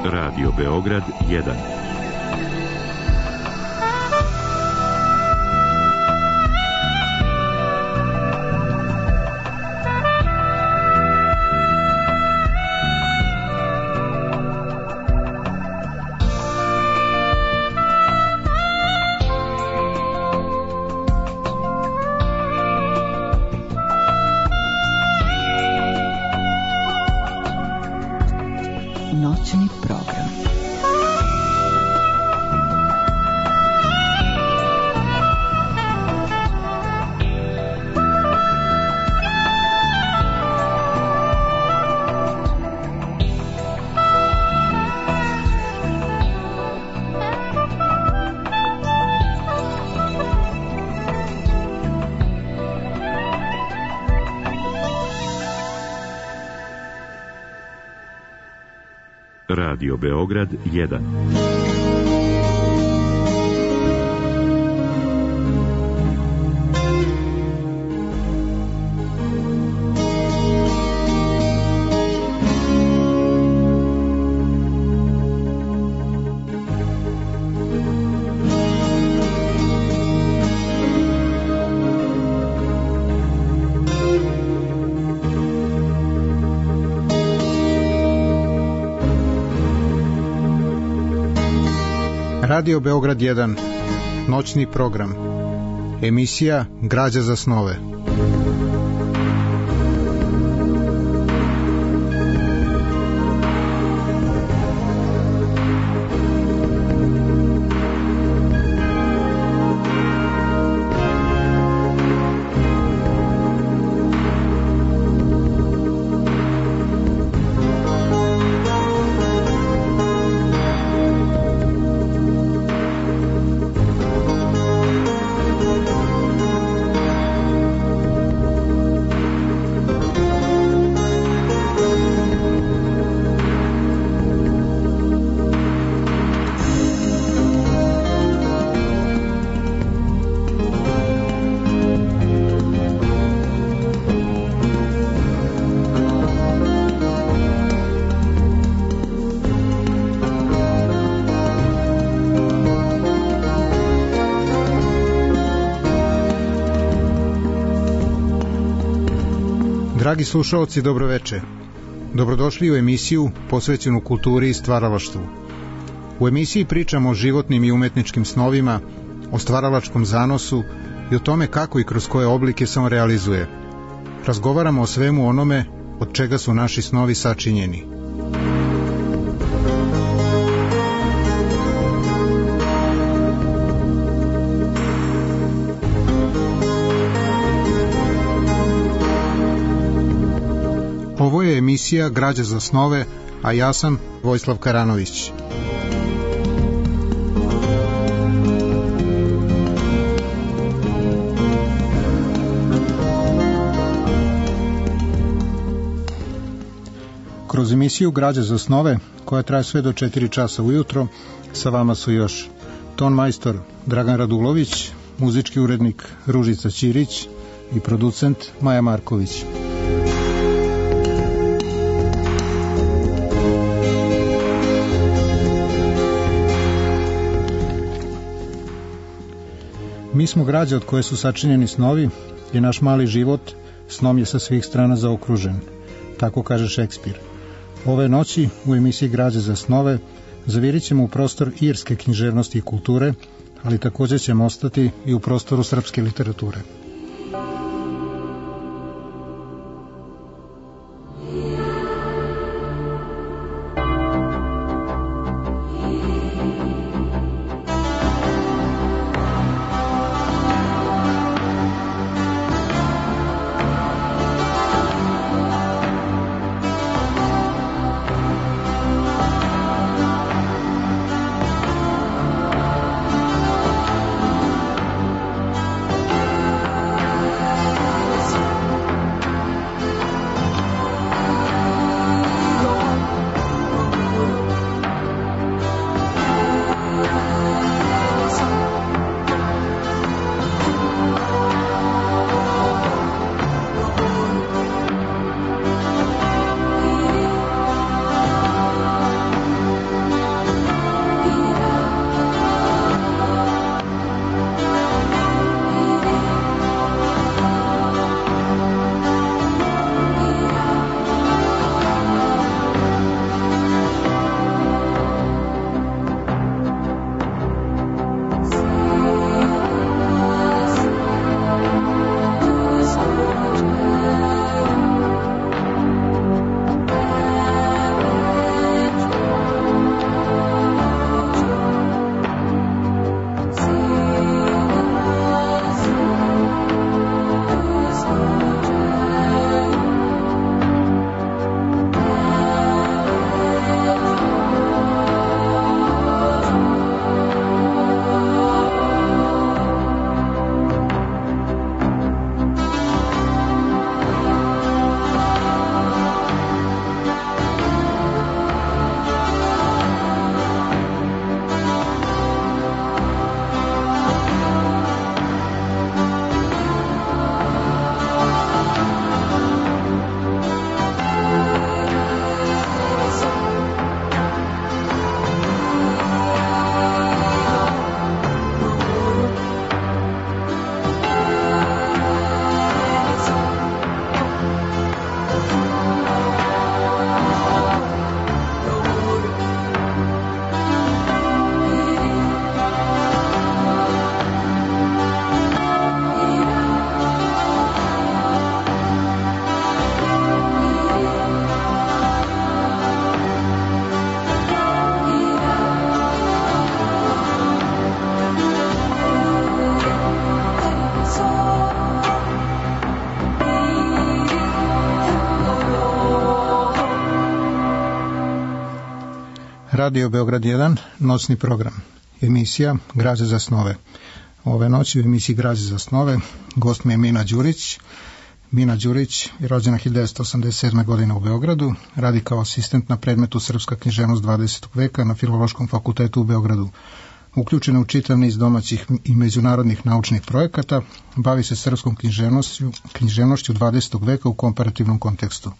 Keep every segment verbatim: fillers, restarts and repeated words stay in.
Radio Beograd jedan. Noćni program. Radio Beograd jedan. Radio Beograd jedan, noćni program, emisija Građa za snove. Dragi slušaoci, dobroveče. Dobrodošli u emisiju posvećenu kulturi i stvaralaštvu. U emisiji pričamo o životnim i umetničkim snovima, o stvaralačkom zanosu i o tome kako i kroz koje oblike se on realizuje. Razgovaramo o svemu onome od čega su naši snovi sačinjeni. Ovo je emisija Građa za snove, a ja sam Vojislav Karanović. Kroz emisiju Građa za snove, koja traje sve do četiri časa ujutro, sa vama su još ton majstor Dragan Radulović, muzički urednik Ružica Ćirić i producent Maja Marković. Mi smo građa od koje su sačinjeni snovi i naš mali život snom je sa svih strana zaokružen, tako kaže Šekspir. Ove noći u emisiji Građa za snove zavirit ćemo u prostor irske književnosti i kulture, ali također ćemo ostati i u prostoru srpske literature. Radio Beograd jedan, noćni program, emisija Građe za snove. Ove noći u emisiji Građe za snove gost mi je Mina Đurić. Mina Đurić je rođena hiljadu devetsto osamdeset sedme. godine u Beogradu, radi kao asistent na predmetu Srpska književnost dvadesetog veka na Filološkom fakultetu u Beogradu. Uključena u čitav niz domaćih i međunarodnih naučnih projekata, bavi se srpskom književnošću, književnošću dvadesetog veka u komparativnom kontekstu.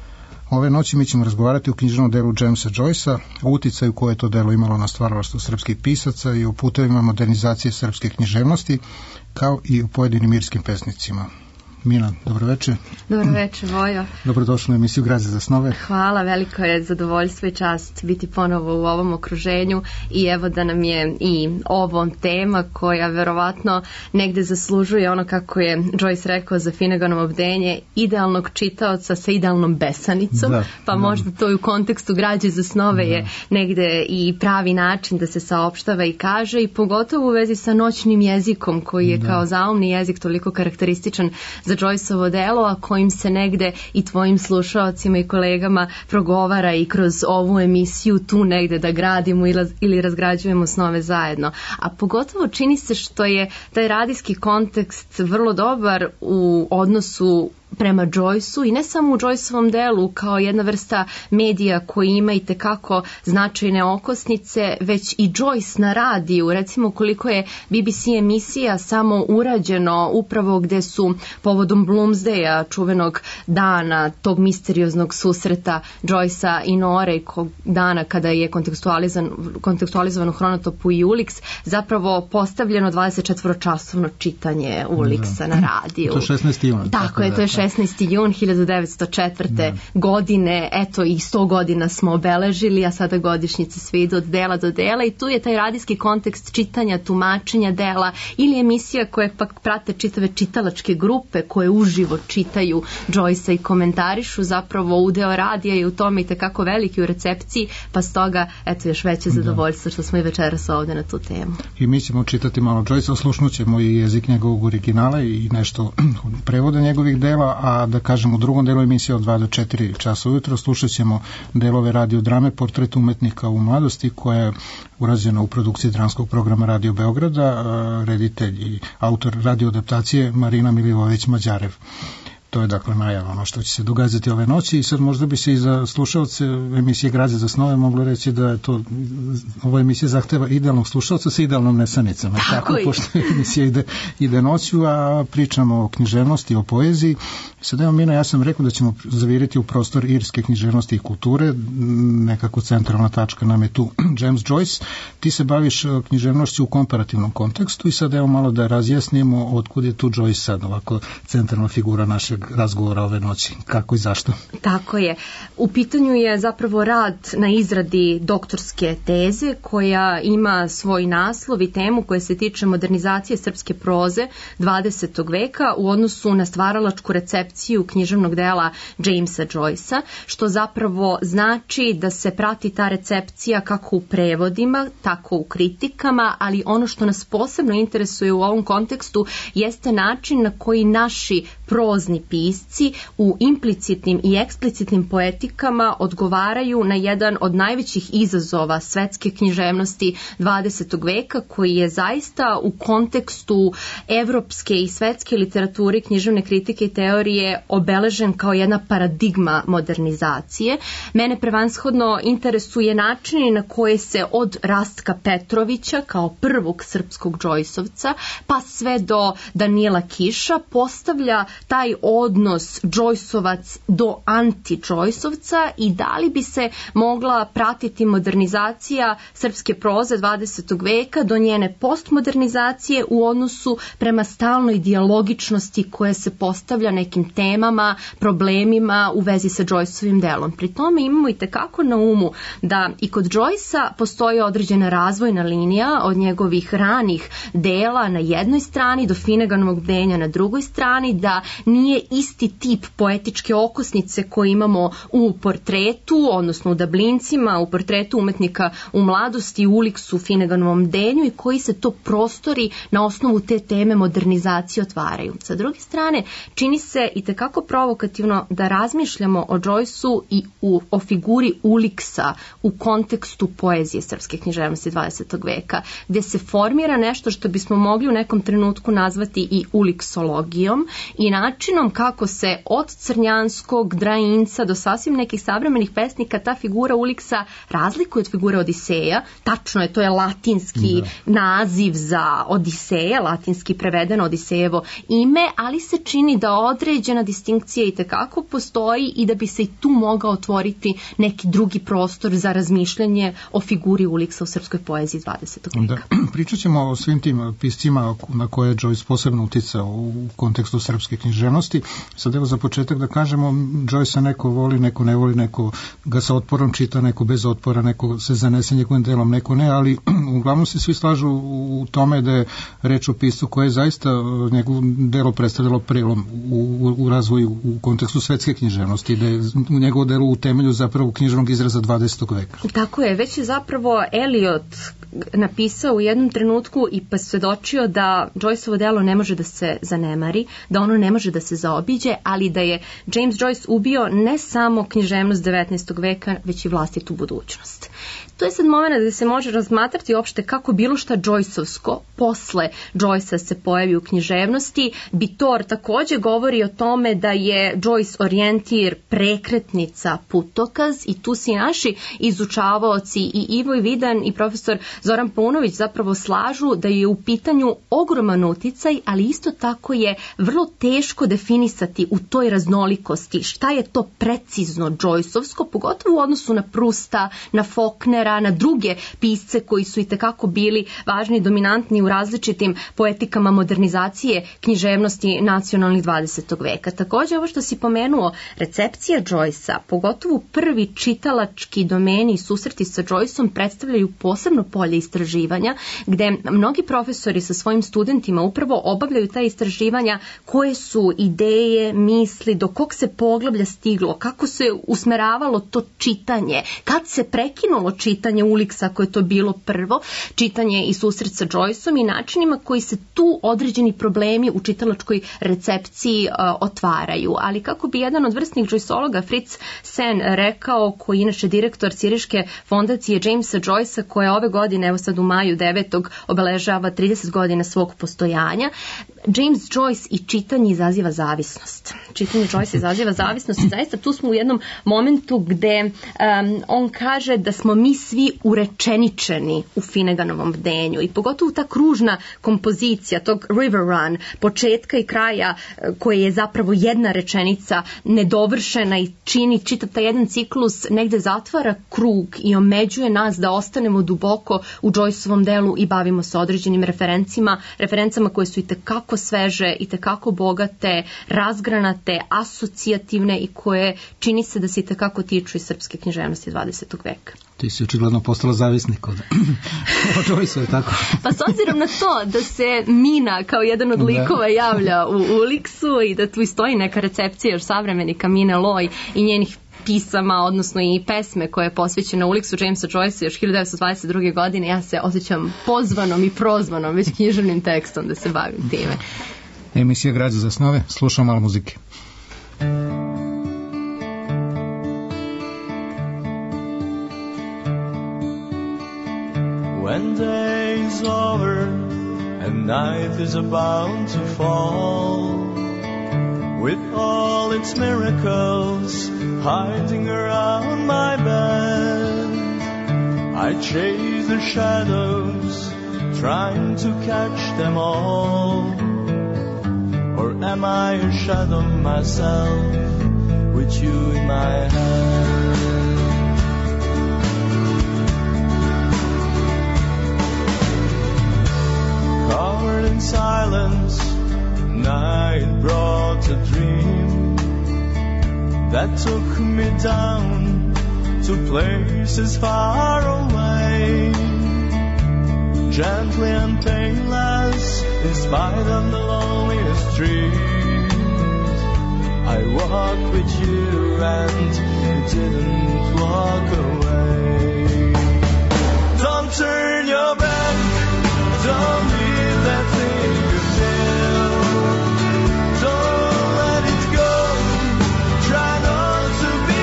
Ove noći mi ćemo razgovarati o književnom delu Jamesa Joycea, o uticaju koje je to delo imalo na stvaralaštvo srpskih pisaca i o putevima modernizacije srpske književnosti, kao i o pojedinim irskim pesnicima. Mina, dobroveče. Dobroveče, Vojo. Dobrodošli u emisiju Građe za snove. Hvala, veliko je zadovoljstvo i čast biti ponovo u ovom okruženju i evo da nam je i ovo tema koja verovatno negde zaslužuje ono kako je Joyce rekao za Finneganovo bdenje, idealnog čitaoca sa idealnom besanicom, da, pa da. Možda to i u kontekstu Građe za snove da. Je negde i pravi način da se saopštava i kaže i pogotovo u vezi sa noćnim jezikom koji je da. Kao zaumni jezik toliko karakterističan za Joyceovo delo, a kojim se negde i tvojim slušaocima i kolegama progovara i kroz ovu emisiju tu negde da gradimo ili razgrađujemo snove zajedno. A pogotovo čini se što je taj radijski kontekst vrlo dobar u odnosu prema Joyceu i ne samo u Joyceovom delu kao jedna vrsta medija koji ima i tekako značajne okosnice, već i Joyce na radiju. Recimo koliko je B B C emisija samo urađeno upravo gde su povodom Bloomsdaya, čuvenog dana, tog misterioznog susreta Joycea i Nore, dana kada je kontekstualizovan, kontekstualizovan u Hronotopu i Ulix, zapravo postavljeno dvadesetčetvoročasovno čitanje Ulixa na radiju. To je šesnaesti jun. Tako je, to je šesnaesti jun hiljadu devetsto četvrte. Da. godine, eto i sto godina smo obeležili, a sada godišnjice sve idu od dela do dela i tu je taj radijski kontekst čitanja, tumačenja dela ili emisija koje pak prate čitave čitalačke grupe koje uživo čitaju Joycea i komentarišu, zapravo udeo radija je u tome i tekako veliki u recepciji, pa stoga eto još veće zadovoljstvo što smo i večeras ovde na tu temu. I mi ćemo čitati malo Joycea, oslušnut ćemo i jezik njegovog originala i nešto prevoda njegovih dela, a da kažem u drugom delu emisije od dva do četiri časa ujutro slušat ćemo delove radiodrame Portret umetnika u mladosti koja je urađena u produkciji dramskog programa Radio Beograda, reditelj i autor radioadaptacije Marina Milivojević-Mađarev. To je dakle najava ono što će se događati ove noći i sad možda bi se i za slušalce emisije Građe za snove moglo reći da je to, ova emisija zahteva idealnog slušalca sa idealnom nesanicom. Tako, tako pošto emisija ide, ide noću, a pričamo o književnosti, o poeziji. Sad evo Mina, ja sam rekao da ćemo zaviriti u prostor irske književnosti i kulture, nekako centralna tačka nam je tu James Joyce. Ti se baviš književnošću u komparativnom kontekstu i sad evo malo da razjasnimo otkud je tu Joyce sad ovako centralna figura našeg razgovora ove noći. Kako i zašto? Tako je. U pitanju je zapravo rad na izradi doktorske teze koja ima svoj naslov i temu koja se tiče modernizacije srpske proze dvadesetog veka u odnosu na stvaralačku recepciju književnog dela Jamesa Joycea, što zapravo znači da se prati ta recepcija kako u prevodima, tako u kritikama, ali ono što nas posebno interesuje u ovom kontekstu jeste način na koji naši prozni pisci u implicitnim i eksplicitnim poetikama odgovaraju na jedan od najvećih izazova svetske književnosti dvadesetog veka, koji je zaista u kontekstu evropske i svetske literature, književne kritike i teorije obeležen kao jedna paradigma modernizacije. Mene prevanshodno interesuje način na koje se od Rastka Petrovića kao prvog srpskog Joyceovca pa sve do Danijela Kiša postavlja taj odnos Joyceovac do anti-Joyceovca i da li bi se mogla pratiti modernizacija srpske proze dvadesetog veka do njene postmodernizacije u odnosu prema stalnoj dijalogičnosti koja se postavlja nekim temama, problemima u vezi sa Joyceovim delom. Pri tome imamo i tekako na umu da i kod Joycea postoji određena razvojna linija od njegovih ranih dela na jednoj strani do Finneganovog bdenja na drugoj strani, da nije isti tip poetičke okosnice koje imamo u portretu, odnosno u Dublincima, u portretu umetnika u mladosti, u Uliksu, Finneganovom bdenju i koji se to prostori na osnovu te teme modernizacije otvaraju. Sa druge strane, čini se i tekako provokativno da razmišljamo o Joyceu i u, o figuri Uliksa u kontekstu poezije srpske književnosti dvadesetog veka, gdje se formira nešto što bismo mogli u nekom trenutku nazvati i uliksologijom i načinom kako se od Crnjanskog, Drainca do sasvim nekih savremenih pesnika ta figura Uliksa razlikuje od figure Odiseja. Tačno je, to je latinski da. naziv za Odiseja, latinski prevedeno Odisejevo ime, ali se čini da određena distinkcija i tekako postoji i da bi se i tu mogao otvoriti neki drugi prostor za razmišljanje o figuri Uliksa u srpskoj poeziji dvadesetog veka. Da, pričat ćemo o svim tim piscima na koje je Joyce posebno uticao u kontekstu srpske književnosti. Sad evo za početak da kažemo, Joyce neko voli, neko ne voli, neko ga sa otporom čita, neko bez otpora, neko se zanese njegovim delom, neko ne, ali uglavnom se svi slažu u tome da je reč o piscu koje je zaista njegovo delo predstavljalo prelom u, u razvoju u kontekstu svetske književnosti, da je njegovo delo u temelju zapravo književnog izraza dvadesetog veka. Tako je, već je zapravo Eliot napisao u jednom trenutku i pa svedočio da Joyceovo delo ne može da se zanemari, da ono ne može da se zaobiđe, ali da je James Joyce ubio ne samo književnost devetnaestog veka, već i vlastitu budućnost. To je sad moment da se može razmatrati uopšte kako bilo šta Joyceovsko posle Joycea se pojavi u književnosti. Bitor takođe govori o tome da je Joyce orijentir, prekretnica, putokaz i tu si naši izučavaoci i Ivo Vidan i profesor Zoran Paunović zapravo slažu da je u pitanju ogroman uticaj, ali isto tako je vrlo teško definisati u toj raznolikosti šta je to precizno Joyceovsko, pogotovo u odnosu na Prusta, na Faulknera, na druge pisce koji su i tekako bili važni i dominantni u različitim poetikama modernizacije književnosti nacionalnih dvadesetog veka. Takođe, ovo što si pomenuo, recepcija Joycea, pogotovo prvi čitalački domeni i susreti sa Joyceom predstavljaju posebno polje istraživanja, gde mnogi profesori sa svojim studentima upravo obavljaju ta istraživanja koje su ideje, misli, do kog se poglavlja stiglo, kako se usmeravalo to čitanje, kad se prekinulo čitanje Uliksa koje je to bilo prvo, čitanje i susret sa Joyceom i načinima koji se tu određeni problemi u čitalačkoj recepciji uh, otvaraju. Ali kako bi jedan od vrstnih Joyceologa, Fritz Sen, rekao, koji je inače direktor Ciriške fondacije Jamesa Joycea, koja ove godine, evo sad u maju devetog obeležava trideset godina svog postojanja, James Joyce i čitanje izaziva zavisnost. Čitanje Joyce izaziva zavisnost i zaista tu smo u jednom momentu gde um, on kaže da smo mi svi urečeničeni u Finneganovom bdenju i pogotovo ta kružna kompozicija tog River Run, početka i kraja koje je zapravo jedna rečenica nedovršena i čini čitav taj jedan ciklus, negde zatvara krug i omeđuje nas da ostanemo duboko u Joyceovom delu i bavimo se određenim referencima, referencama koje su i tekako sveže, i tekako bogate, razgranate, asocijativne i koje čini se da se i tekako tiču i srpske književnosti dvadesetog veka. Ti si očigledno postala zavisnik od, od Joycea, tako? Pa s obzirom na to da se Mina kao jedan od likova javlja u Uliksu i da tu stoji neka recepcija još savremenika Mine Loy i njenih pisama, odnosno i pesme koje je posvećena Uliksu Jamesa Joycea još hiljadu devetsto dvadeset druge. godine, ja se osjećam pozvanom i prozvanom već književnim tekstom da se bavim time. Emisija Građa za snove, slušamo malo muzike. When day is over and night is about to fall, with all its miracles hiding around my bed, I chase the shadows, trying to catch them all. Or am I a shadow myself, with you in my hand? Covered in silence, night brought a dream that took me down to places far away, gently and painless, in spite of the loneliest tree. I walked with you and you didn't walk away. Don't turn your back, don't leave that thing you feel. Don't let it go, try not to be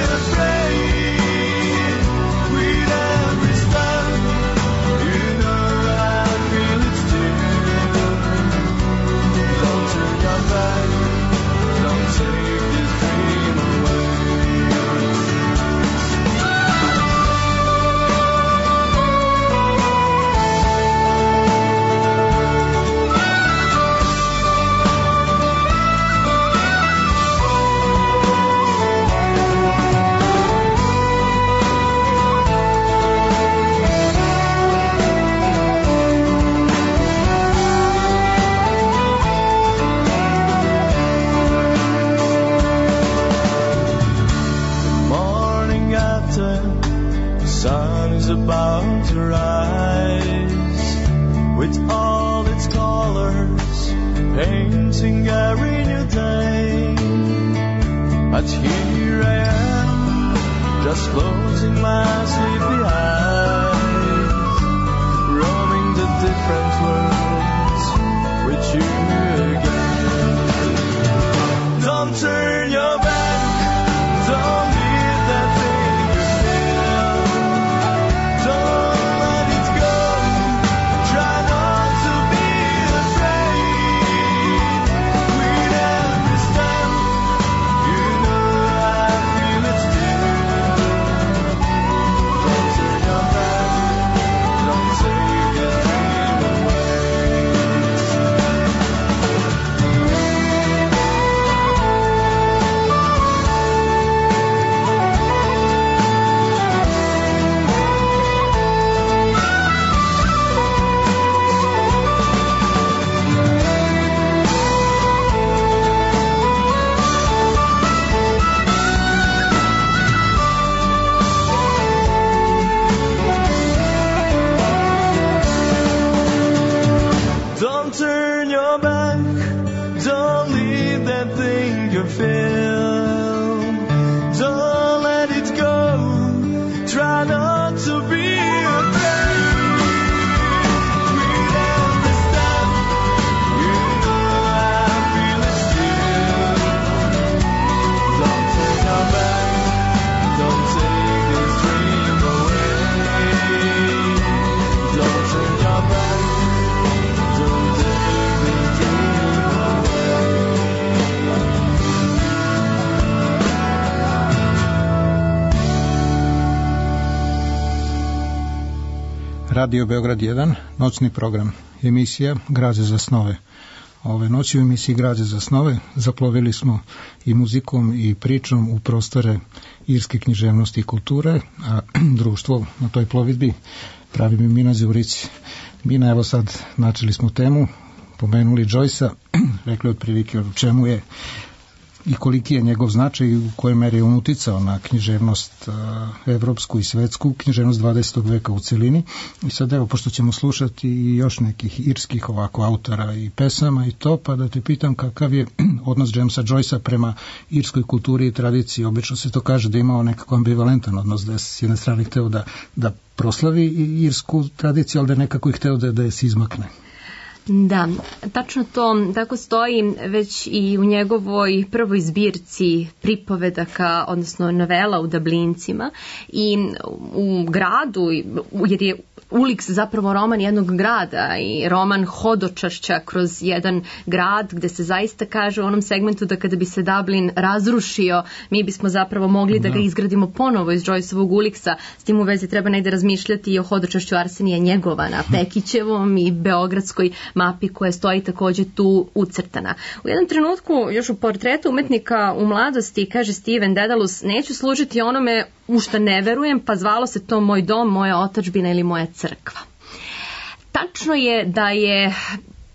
afraid. With every step, you know I feel it still. Don't turn your back, don't take this dream away. About to rise with all its colors, painting every new day. But here I am, just closing my sleepy eyes, roaming the different worlds with you again. Don't turn your back, don't leave that thing you feel. Don't let it go, try not to be afraid. With every step, you know I feel it still. Don't turn your back, don't take this dream away. Don't turn your back, don't leave that thing you feel. Don't let it go, try not to be afraid. With every step, you know I feel it still. Don't turn your back, don't take this dream away. Don't turn your back, don't take this dream away. Radio Beograd jedan, noćni program, emisija Građe za snove. Ove noći u emisiji Građe za snove zaplovili smo i muzikom i pričom u prostore irske književnosti i kulture, a društvo na toj plovidbi pravi mi Mina Đurić. Mina, evo sad načeli smo temu, pomenuli Joyce-a, rekli otprilike o čemu je i koliki je njegov značaj i u kojoj meri je on uticao na književnost uh, evropsku i svetsku, književnost dvadesetog veka u celini. I sad evo, pošto ćemo slušati i još nekih irskih ovako autora i pesama i to, pa da te pitam kakav je odnos Jamesa Joyce-a prema irskoj kulturi i tradiciji. Obično se to kaže da je imao nekako ambivalentan odnos, da je s jedne strane hteo da, da proslavi irsku tradiciju, ali da je nekako i hteo da, da je se izmakne. Da, tačno to tako stoji već i u njegovoj prvoj zbirci pripovedaka, odnosno novela u Dublincima, i u gradu, jer je Ulix zapravo roman jednog grada i roman hodočašća kroz jedan grad gde se zaista kaže u onom segmentu da kada bi se Dublin razrušio, mi bismo zapravo mogli da ga izgradimo ponovo iz Joyceovog Ulixa. S tim u vezi treba negde razmišljati i o hodočašću Arsenija Njegova na Pekićevom i beogradskoj mapi koja stoji takođe tu ucrtana. U jednom trenutku, još u portretu umetnika u mladosti, kaže Steven Dedalus, neću služiti onome u šta ne verujem, pa zvalo se to moj dom, moja otadžbina ili moja crkva. Tačno je da je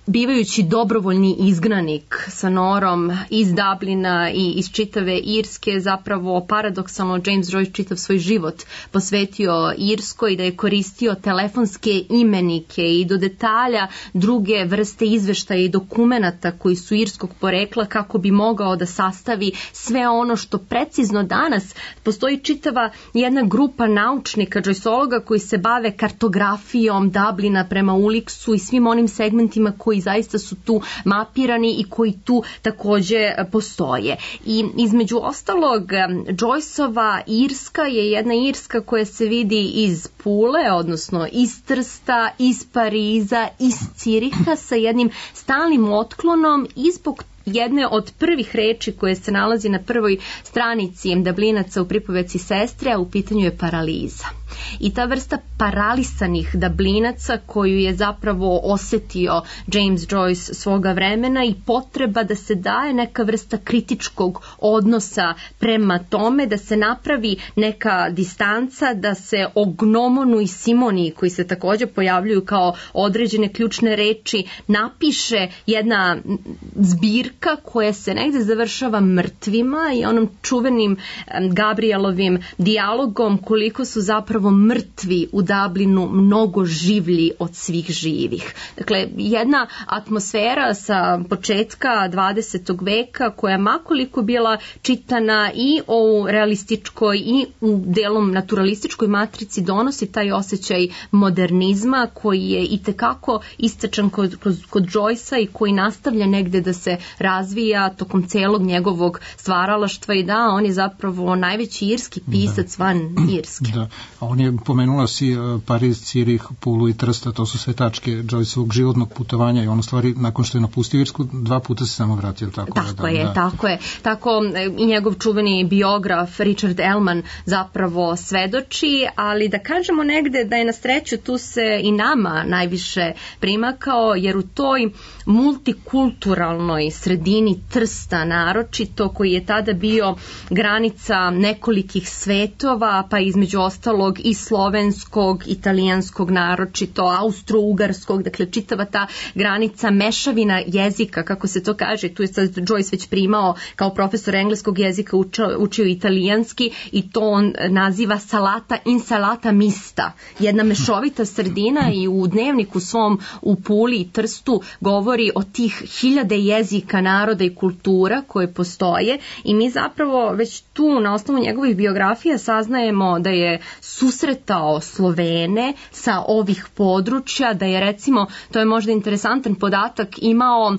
bivajući dobrovoljni izgnanik sa Norom iz Dublina i iz čitave Irske, zapravo paradoksalno James Joyce čitav svoj život posvetio Irskoj, da je koristio telefonske imenike i do detalja druge vrste izveštaja i dokumenata koji su irskog porekla kako bi mogao da sastavi sve ono što precizno danas postoji čitava jedna grupa naučnika, Joyceologa koji se bave kartografijom Dublina prema Uliksu i svim onim segmentima koji zaista su tu mapirani i koji tu takođe postoje. I između ostalog, Joyceova Irska je jedna Irska koja se vidi iz Pule, odnosno iz Trsta, iz Pariza, iz Ciriha sa jednim stalnim otklonom i zbog jedne od prvih reči koje se nalazi na prvoj stranici Dublinaca u pripoveci Sestre, a u pitanju je paraliza. I ta vrsta paralisanih Dublinaca koju je zapravo osetio James Joyce svoga vremena i potreba da se daje neka vrsta kritičkog odnosa prema tome, da se napravi neka distanca, da se o gnomonu i simoniji koji se takođe pojavljuju kao određene ključne reči napiše jedna zbirka koja se negde završava mrtvima i onom čuvenim Gabrielovim dijalogom koliko su zapravo mrtvi u Dublinu mnogo življi od svih živih. Dakle, jedna atmosfera sa početka dvadesetog veka koja makoliko bila čitana i u realističkoj i u delom naturalističkoj matrici donosi taj osjećaj modernizma koji je itekako istačan kod, kod, kod Joycea i koji nastavlja negde da se razvija tokom celog njegovog stvaralaštva i da, on je zapravo najveći irski pisac da. van Irske. Da, a on je, pomenula si Pariz, Cirih, Pulu i Trsta, to su sve tačke Joyceovog životnog putovanja i on u stvari nakon što je napustio Irsku dva puta se samo vratio. Tako, tako da, je, da. tako je. Tako i njegov čuveni biograf Richard Ellman zapravo svedoči, ali da kažemo negde da je na sreću tu se i nama najviše primakao, jer u toj multikulturalnoj sredini Trsta naročito, koji je tada bio granica nekolikih svetova, pa između ostalog i slovenskog, italijanskog naročito, austro-ugarskog, dakle čitava ta granica mešavina jezika, kako se to kaže, tu je sad Joyce već primao kao profesor engleskog jezika, učio, učio italijanski i to on naziva salata insalata mista, jedna mešovita sredina i u dnevniku svom u Puli i Trstu govori o tih hiljade jezika, naroda i kultura koje postoje i mi zapravo već tu na osnovu njegovih biografija saznajemo da je susretao Slovene sa ovih područja, da je recimo, to je možda interesantan podatak, imao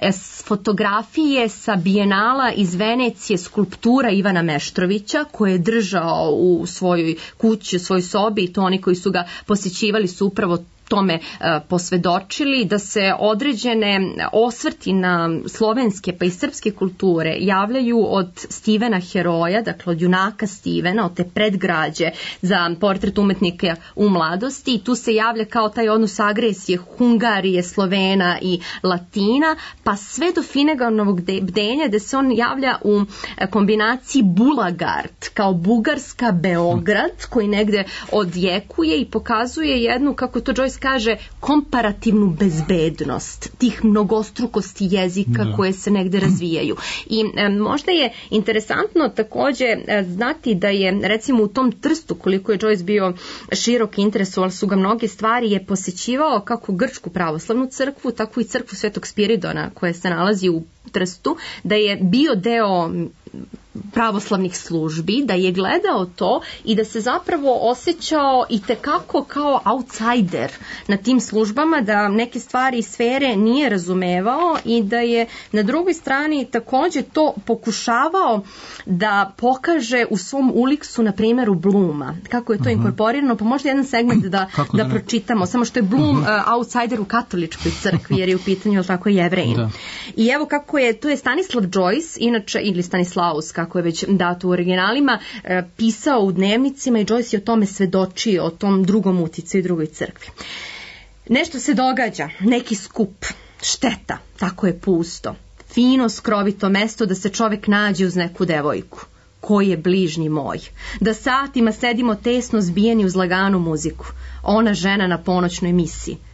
fotografije sa bijenala iz Venecije skulptura Ivana Meštrovića koje je držao u svojoj kući, u svojoj sobi i to oni koji su ga posjećivali su upravo tome posvedočili, da se određene osvrti na slovenske pa i srpske kulture javljaju od Stevena heroja, dakle od junaka Stevena, od te predgrađe za portret umetnika u mladosti i tu se javlja kao taj odnos agresije Hungarije, Slovena i Latina, pa sve do Finneganovog bdenja gde se on javlja u kombinaciji Bulagard kao Bugarska Beograd koji negde odjekuje i pokazuje jednu, kako to Joyce kaže, komparativnu bezbednost tih mnogostrukosti jezika da. koje se negde razvijaju. I e, možda je interesantno takođe e, znati da je recimo u tom Trstu, koliko je Joyce bio širok interesoval su ga mnoge stvari, je posećivao kako Grčku pravoslavnu crkvu, tako i crkvu Svetog Spiridona koja se nalazi u Trstu, da je bio deo pravoslavnih službi, da je gledao to i da se zapravo osjećao i tekako kao outsider na tim službama, da neke stvari i sfere nije razumevao i da je na drugoj strani takođe to pokušavao da pokaže u svom Uliksu, na primjeru Bluma. Kako je to uh-huh. inkorporirano, pa možda jedan segment da, da, da pročitamo, samo što je Blum uh-huh. uh, outsider u katoličkoj crkvi, jer je u pitanju, ali tako, Jevrejin. Da. I evo kako je, to je Stanislav Joyce, inače, ili Stanislaus, kako je već dato u originalima, e, pisao u dnevnicima i Joyce je o tome svedočio, o tom drugom uticaju, drugoj crkvi. Nešto se događa, neki skup, šteta, tako je pusto, fino skrovito mesto da se čovek nađe uz neku devojku. Ko je bližnji moj? Da satima sedimo tesno zbijeni uz laganu muziku. Ona žena na ponoćnoj misiji.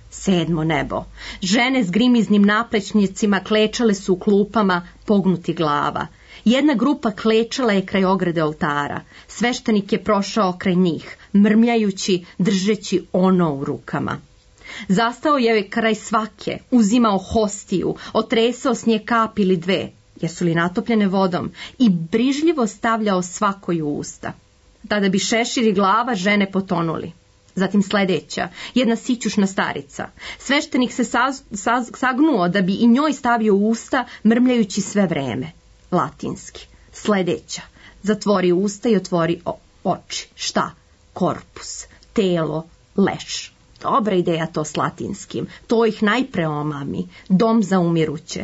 Sedmo nebo. Žene s grimiznim naprečnicima klečale su u klupama pognuti glava. Jedna grupa klečala je kraj ograde oltara. Sveštenik je prošao kraj njih, mrmljajući, držeći ono u rukama. Zastao je kraj svake, uzimao hostiju, otresao s nje kap ili dve, jesu li natopljene vodom, i brižljivo stavljao svakoj u usta. Tada bi šešir i glava žene potonuli. Zatim sledeća, jedna sićušna starica. Sveštenik se saz, saz, sagnuo da bi i njoj stavio u usta, mrmljajući sve vreme. Latinski. Sledeća, zatvori usta i otvori o, oči. Šta? Korpus, telo, leš. Dobra ideja to s latinskim. To ih najpre omami. Dom za umiruće.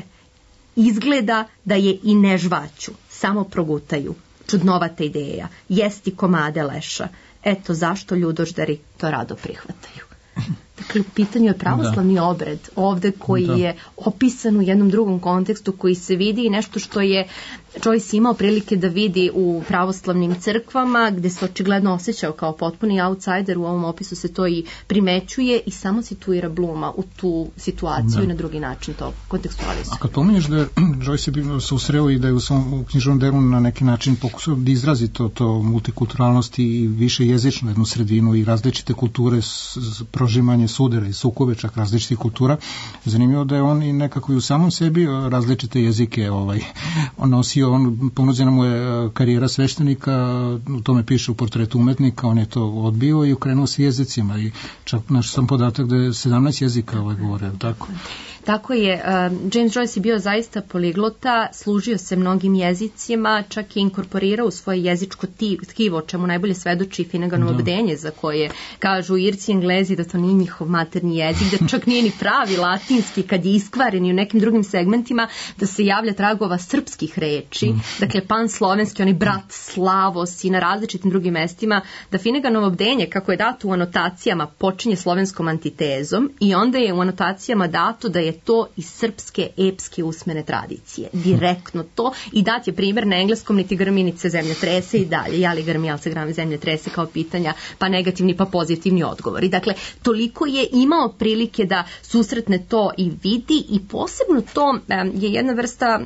Izgleda da je i ne žvaću, samo progutaju. Čudnovata ideja. Jesti komade leša. Eto zašto ljudoždari to rado prihvataju. Dakle, u pitanju je pravoslavni obred ovde koji da. je opisan u jednom drugom kontekstu, koji se vidi i nešto što je Joyce imao prilike da vidi u pravoslavnim crkvama, gde se očigledno osjećao kao potpuni outsider. U ovom opisu se to i primećuje i samo situira Bluma u tu situaciju da. i na drugi način to kontekstualizuje. A kad pominješ da je Joyce se usreo i da je u svom knjižnom delu na neki način pokušao da izrazi to, to multikulturalnosti i više jezičnu jednu sredinu i različite kulture, s, s, prožimanje sudara i sukobe čak različitih kultura, zanimljivo da je on i nekako i u samom sebi različite jezike ovaj, nosio. On, ponuđena mu je karijera sveštenika, u tome piše u Portretu umetnika, on je to odbio i okrenuo se jezicima i čak naš sam podatak da je sedamnaest jezika ovaj govore, tako? Tako je, James Joyce je bio zaista poliglota, služio se mnogim jezicima, čak i inkorporirao u svoje jezičko tkivo, čemu najbolje svedoči Finneganovo da. bdenje, za koje kažu Irci i Englezi da to nije njihov maternji jezik, da čak nije ni pravi latinski kad je iskvaren i u nekim drugim segmentima, da se javlja tragova srpskih reči, mm. dakle panslovenski, oni brat Slavos i na različitim drugim mestima, da Finneganovo bdenje, kako je dato u anotacijama, počinje slovenskom antitezom i onda je u anotacijama dato da je to iz srpske epske usmene tradicije. Direktno to. I dat je primjer na engleskom niti grminice zemlje trese i dalje. Jali grmi, jel se grami zemlje trese kao pitanja, pa negativni pa pozitivni odgovori. Dakle, toliko je imao prilike da susretne to i vidi i posebno to je jedna vrsta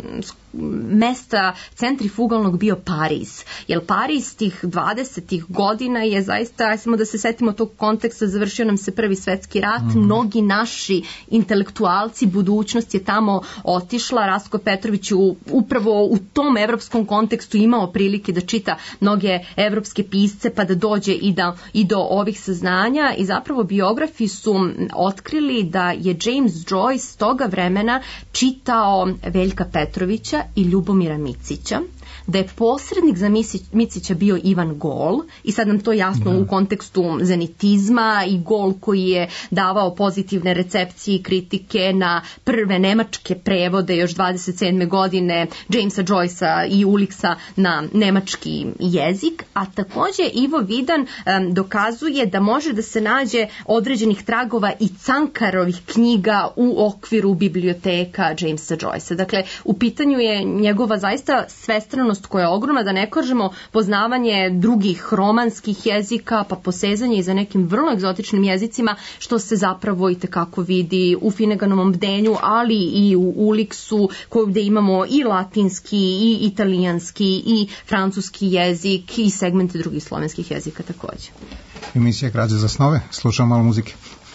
mesta centrifugalnog bio Pariz. Jer Pariz tih dvadesetih godina je zaista, samo da se setimo tog konteksta, završio nam se prvi svetski rat, mm. mnogi naši intelektualci, budućnost je tamo otišla, Rastko Petrović u, upravo u tom evropskom kontekstu imao prilike da čita mnoge evropske pisce pa da dođe i, da, i do ovih saznanja i zapravo biografi su otkrili da je James Joyce toga vremena čitao Veljka Petrovića i Ljubomira Micića, da je posrednik za Micića bio Ivan Gol i sad nam to jasno da. u kontekstu zenitizma i Gol koji je davao pozitivne recepcije i kritike na prve nemačke prevode još dvadeset sedme godine Jamesa Joycea i Ulixa na nemački jezik, a takođe Ivo Vidan um, dokazuje da može da se nađe određenih tragova i Cankarovih knjiga u okviru biblioteka Jamesa Joycea. Dakle, u pitanju je njegova zaista svestranost koja je ogromna, da ne kažemo poznavanje drugih romanskih jezika, pa posezanje i za nekim vrlo egzotičnim jezicima, što se zapravo i tekako vidi u Finneganovom bdenju, ali i u Ulixu, gde imamo i latinski, i italijanski, i francuski jezik, i segmente drugih slovenskih jezika takođe. Emisija Krađe za snove, slušamo malo muzike.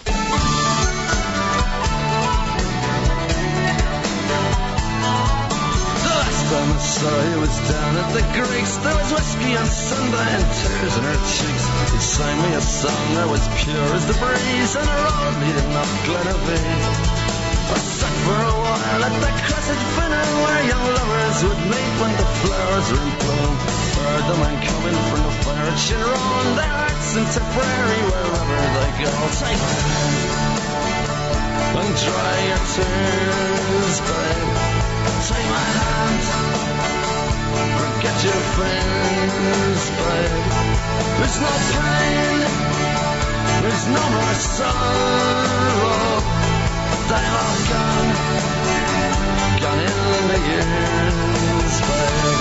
So he was down at the Greeks. There was whiskey and Sunday and tears in her cheeks. He sang me a song that was pure as the breeze, and a road leading up Glenavee. I sat for a while at the Crescent Finner, where young lovers would meet when the flowers were in bloom. Heard the men coming from the fire at Shinron, their hearts in Tipperary, wherever they go. Take my hand and dry your tears, babe. Take my hand, forget your fears, babe. There's no pain, there's no more sorrow. They're all gone, gone in the years, babe.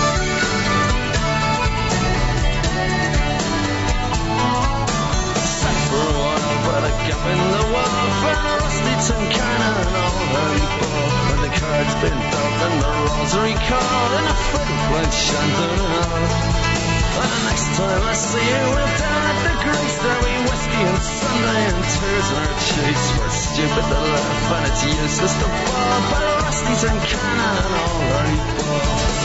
Sat for a while by the gap in the wall, for a rusty tin cannon all ready for when the card's been dealt and the rosary called and a fiddle played chanting. And the next time I see you, we'll down at the Grease. There'll be whiskey and Sunday and tears in our cheeks. We're stupid to laugh and it's useless to fall, but a rusty tin cannon all ready for.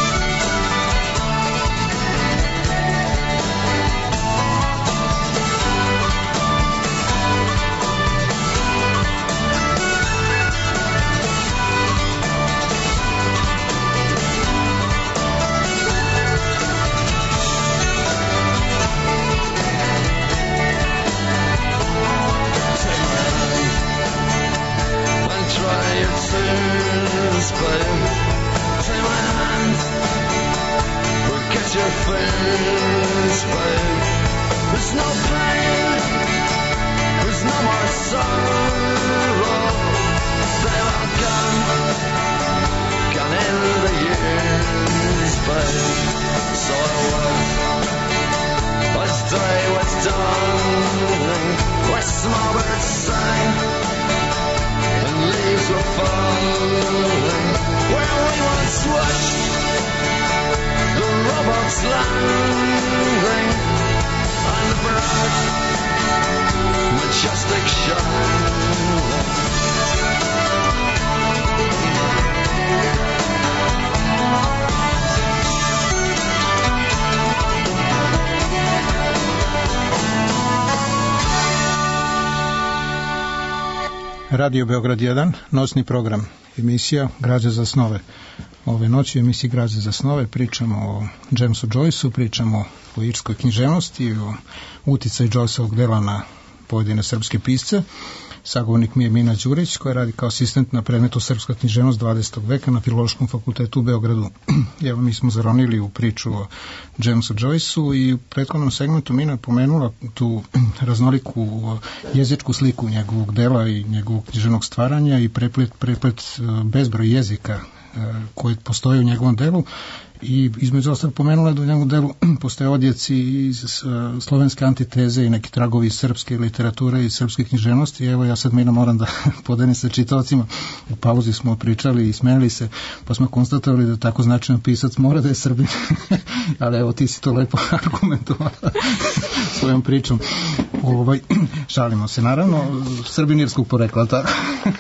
Your face, babe. There's no pain, there's no more sorrow. They're all gone, gone in the years, babe. So I was, as day was dawning, where small birds sang and leaves were falling, where we once watched the robots landing on the broad, majestic shore. Radio Beograd jedan, nosni program, emisija Građa za snove. Ove noći u emisiji Građa za snove pričamo o Jamesu Joyceu, pričamo o irskoj književnosti, o uticaju Joyceovog dela na pojedine srpske pisce. Sagovornik mi je Mina Đurić, koja radi kao asistent na predmetu Srpska književnost dvadesetog veka na Filološkom fakultetu u Beogradu. Evo, mi smo zaronili u priču o Jamesu Joyceu i u prethodnom segmentu Mina je pomenula tu raznoliku jezičku sliku njegovog dela i njegovog književnog stvaranja i preplet, preplet bezbroj jezika koji postoje u njegovom delu i između ostalog pomenula da u njegovom delu postoje odjeci iz slovenske antiteze i neki tragovi srpske literature i srpske književnosti. Evo, ja sad Mina moram da podelim sa čitaocima. U pauzi smo pričali i smeli se, pa smo konstatovali da tako značajan pisac mora da je Srbin. Ali evo, ti si to lepo argumentovala svojom pričom. Ovaj, šalimo se, naravno, Srbin irskog porekla, tako?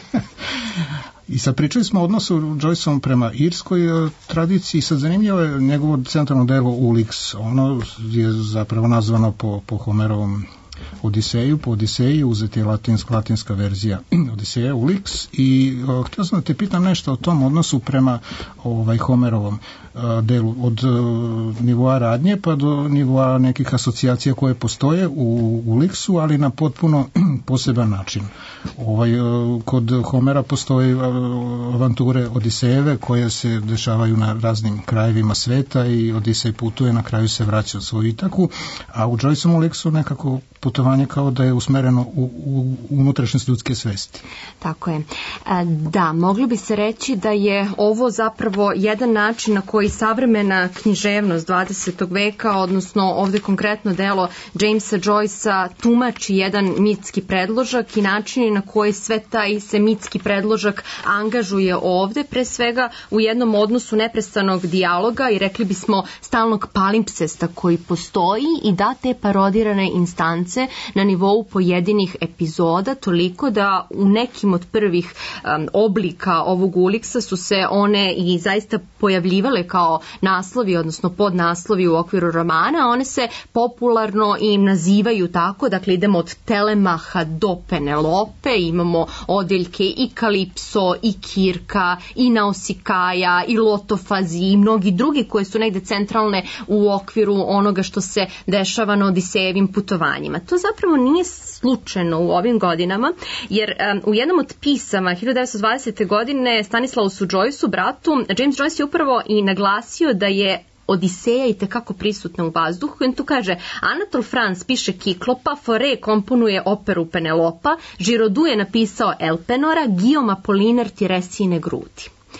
I sad pričali smo o odnosu Joyceom prema irskoj tradiciji. Sad zanimljivo je njegovo centralno delo Ulix. Ono je zapravo nazvano po, po Homerovom Odiseju, po Odiseji uzeti je latinska, latinska verzija Odiseja Ulix i o, htio sam da te pitam nešto o tom odnosu prema ovaj Homerovom a, delu od a, nivoa radnje pa do nivoa nekih asocijacija koje postoje u Ulixu, ali na potpuno poseban način. Ovaj, a, kod Homera postoje a, avanture Odisejeve koje se dešavaju na raznim krajevima sveta i Odisej putuje, na kraju se vraća u svoju Itaku, a u Joyceovom Ulixu nekako putovanje kao da je usmereno u, u unutrašnjost ljudske svesti. Tako je. Da, mogli bi se reći da je ovo zapravo jedan način na koji savremena književnost dvadesetog veka, odnosno ovde konkretno delo Jamesa Joycea, tumači jedan mitski predložak i načini na koji sve taj se mitski predložak angažuje ovde, pre svega u jednom odnosu neprestanog dijaloga i rekli bismo stalnog palimpsesta koji postoji i da te parodirane instance na nivou pojedinih epizoda, toliko da u nekim od prvih um, oblika ovog Ulixa su se one i zaista pojavljivale kao naslovi, odnosno podnaslovi u okviru romana, one se popularno i nazivaju tako, dakle idemo od Telemaha do Penelope, imamo odeljke i Kalipso, i Kirka, i Nausikaja, i Lotofazi, i mnogi drugi koje su negde centralne u okviru onoga što se dešava na Odisejevim putovanjima. To zapravo nije slučajno u ovim godinama, jer um, u jednom od pisama hiljadu devetsto dvadesete. godine Stanislausu Joyceu, bratu, James Joyce je upravo i naglasio da je Odiseja i tekako prisutna u vazduhu. On tu kaže, Anatol France piše Kiklopa, Fauré komponuje operu Penelopa, Giraudoux je napisao Elpenora, Guillaume Apollinaire Tiresine grudi.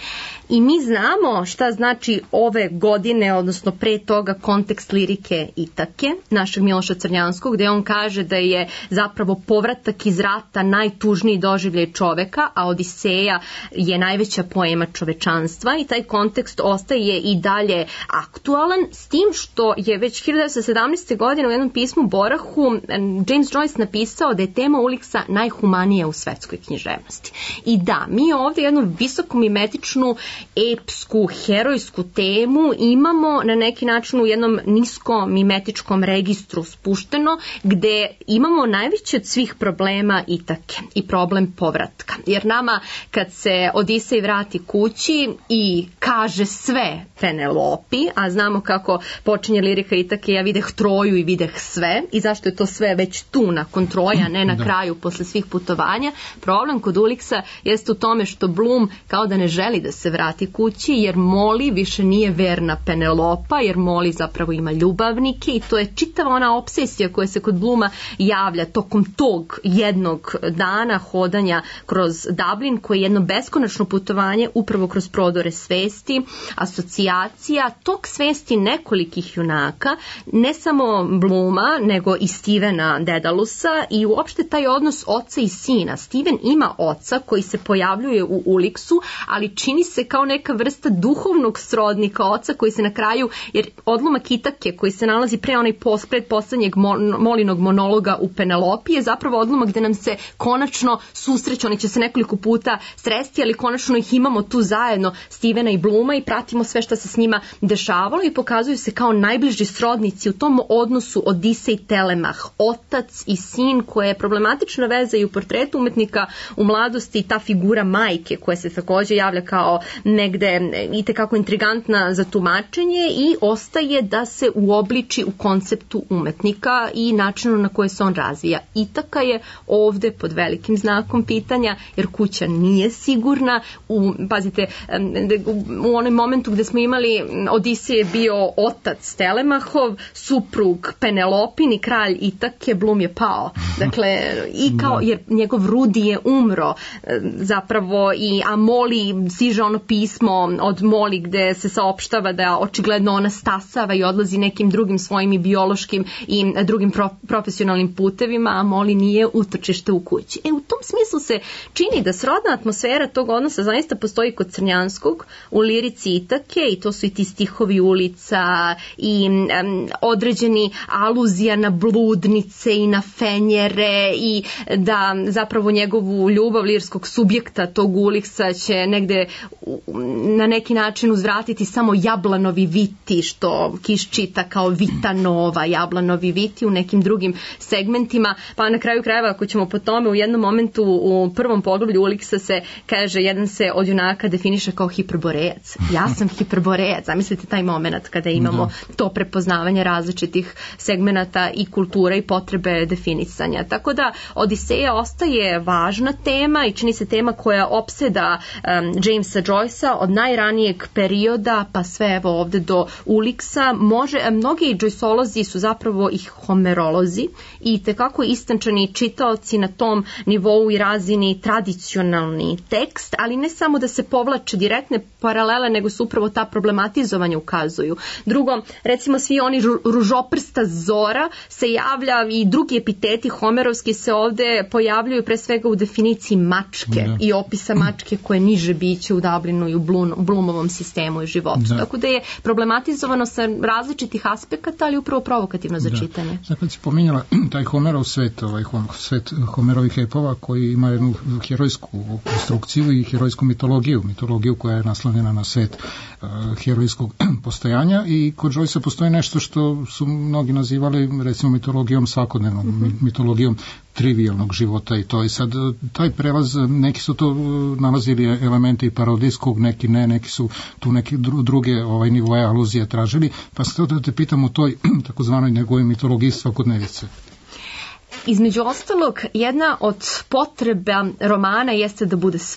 I mi znamo šta znači ove godine, odnosno pre toga, kontekst lirike Itake, našeg Miloša Crnjanskog, gde on kaže da je zapravo povratak iz rata najtužniji doživljaj čoveka, a Odiseja je najveća poema čovečanstva, i taj kontekst ostaje i dalje aktualan, s tim što je već hiljadu devetsto sedamnaeste. godine u jednom pismu Borahu James Joyce napisao da je tema Uliksa najhumanija u svetskoj književnosti. I da, mi ovdje jednu visokomimetičnu, epsku, herojsku temu imamo na neki način u jednom niskomimetičkom registru spušteno, gde imamo najveći od svih problema Itake i problem povratka. Jer nama kad se Odisej vrati kući i kaže sve Penelopi, a znamo kako počinje lirika Itake, ja videh Troju i videh sve, i zašto je to sve već tu nakon Troja, ne na da. kraju posle svih putovanja. Problem kod Uliksa jeste u tome što Bloom kao da ne želi da se vrati kući, jer Molly više nije verna Penelopa, jer Molly zapravo ima ljubavnike, i to je čitava ona obsesija koja se kod Blooma javlja tokom tog jednog dana hodanja kroz Dublin, koje je jedno beskonačno putovanje upravo kroz prodore svesti, asocijacija, tok svesti nekolikih junaka, ne samo Blooma, nego i Stevena Dedalusa, i uopšte taj odnos oca i sina. Steven ima oca koji se pojavljuje u Uliksu, ali čini se kao neka vrsta duhovnog srodnika oca koji se na kraju, jer odlomak Itake koji se nalazi pre onaj pred poslednjeg Molinog monologa u Penelopi je zapravo odlomak gde nam se konačno susreću, oni će se nekoliko puta sresti, ali konačno ih imamo tu zajedno, Stevena i Blooma, i pratimo sve što se s njima dešavalo i pokazuju se kao najbliži srodnici u tom odnosu Odisej i Telemah, otac i sin, koja je problematična veza i u portretu umetnika u mladosti, ta figura majke koja se također javlja kao negde i tekako intrigantna za tumačenje i ostaje da se uobliči u konceptu umetnika i načinu na koje se on razvija. Itaka je ovde pod velikim znakom pitanja, jer kuća nije sigurna. U, pazite, u onom momentu gde smo imali Odisej je bio otac Telemahov, suprug Penelopin i kralj Itake, Bloom je pao. Dakle, i kao, jer njegov Rudi je umro zapravo, i a Molly, stiže ono pismo od Molly gde se saopštava da očigledno ona stasava i odlazi nekim drugim svojim i biološkim i drugim pro, profesionalnim putevima, a Molly nije utočište u kući. E, u tom smislu se čini da srodna atmosfera tog odnosa zaista postoji kod Crnjanskog u lirici Itake, i to su i ti stihovi ulica i um, određeni aluzija na bludnice i na fenjere, i da zapravo njegovu ljubav lirskog subjekta tog Uliksa će negde na neki način uzvratiti samo Jablanovi viti, što Kiš čita kao Vitanova, Jablanovi viti u nekim drugim segmentima, pa na kraju krajeva, ako ćemo po tome, u jednom momentu u prvom poglavlju Uliksa se kaže, jedan se od junaka definiše kao hiperborejac. Ja sam hiperborejac. Zamislite taj moment kada imamo da. to prepoznavanje različitih segmenata i kultura i potrebe definisanja. Tako da Odiseja ostaje važna tema i čini se tema koja opseda um, Jamesa Joycea od najranijeg perioda pa sve evo ovde do Uliksa. Može, mnogi Joyceolozi su zapravo i homerolozi i tekako istančani čitaoci na tom nivou i razini tradicionalni tekst, ali ne samo da se povlače direktne paralele, nego su upravo ta problematizovanja ukazuju. Drugo, recimo svi oni ružoprsta Zora se javlja i drugi epiteti homerovski se ovde pojavljuju pre svega u definiciji mačke da. i opisa mačke koje niže biće u Dublinu i u Bloomovom sistemu i životu. Da. Tako da je problematizovano sa različitih aspekata, ali upravo provokativno za da. čitanje. Sad kad si pominjala taj Homerov svet, ovaj svet Homerovih epova koji ima jednu herojsku konstrukciju i herojsku mitologiju, mitologiju koja je naslonjena na svet uh, herojskog postojanja, i kod Joycea postoji nešto što su mnogi nazivali recimo mitologijom svakodnevnom, mm-hmm. mitologijom trivialnog života, i to i sad taj prelaz, neki su to nalazili elemente i parodijskog, neki ne, neki su tu neke druge ovaj nivoe aluzije tražili, pa se to da te pitam u toj takozvanoj njegovoj mitologiji svakodnevice. Između ostalog, jedna od potreba romana jeste da bude sve.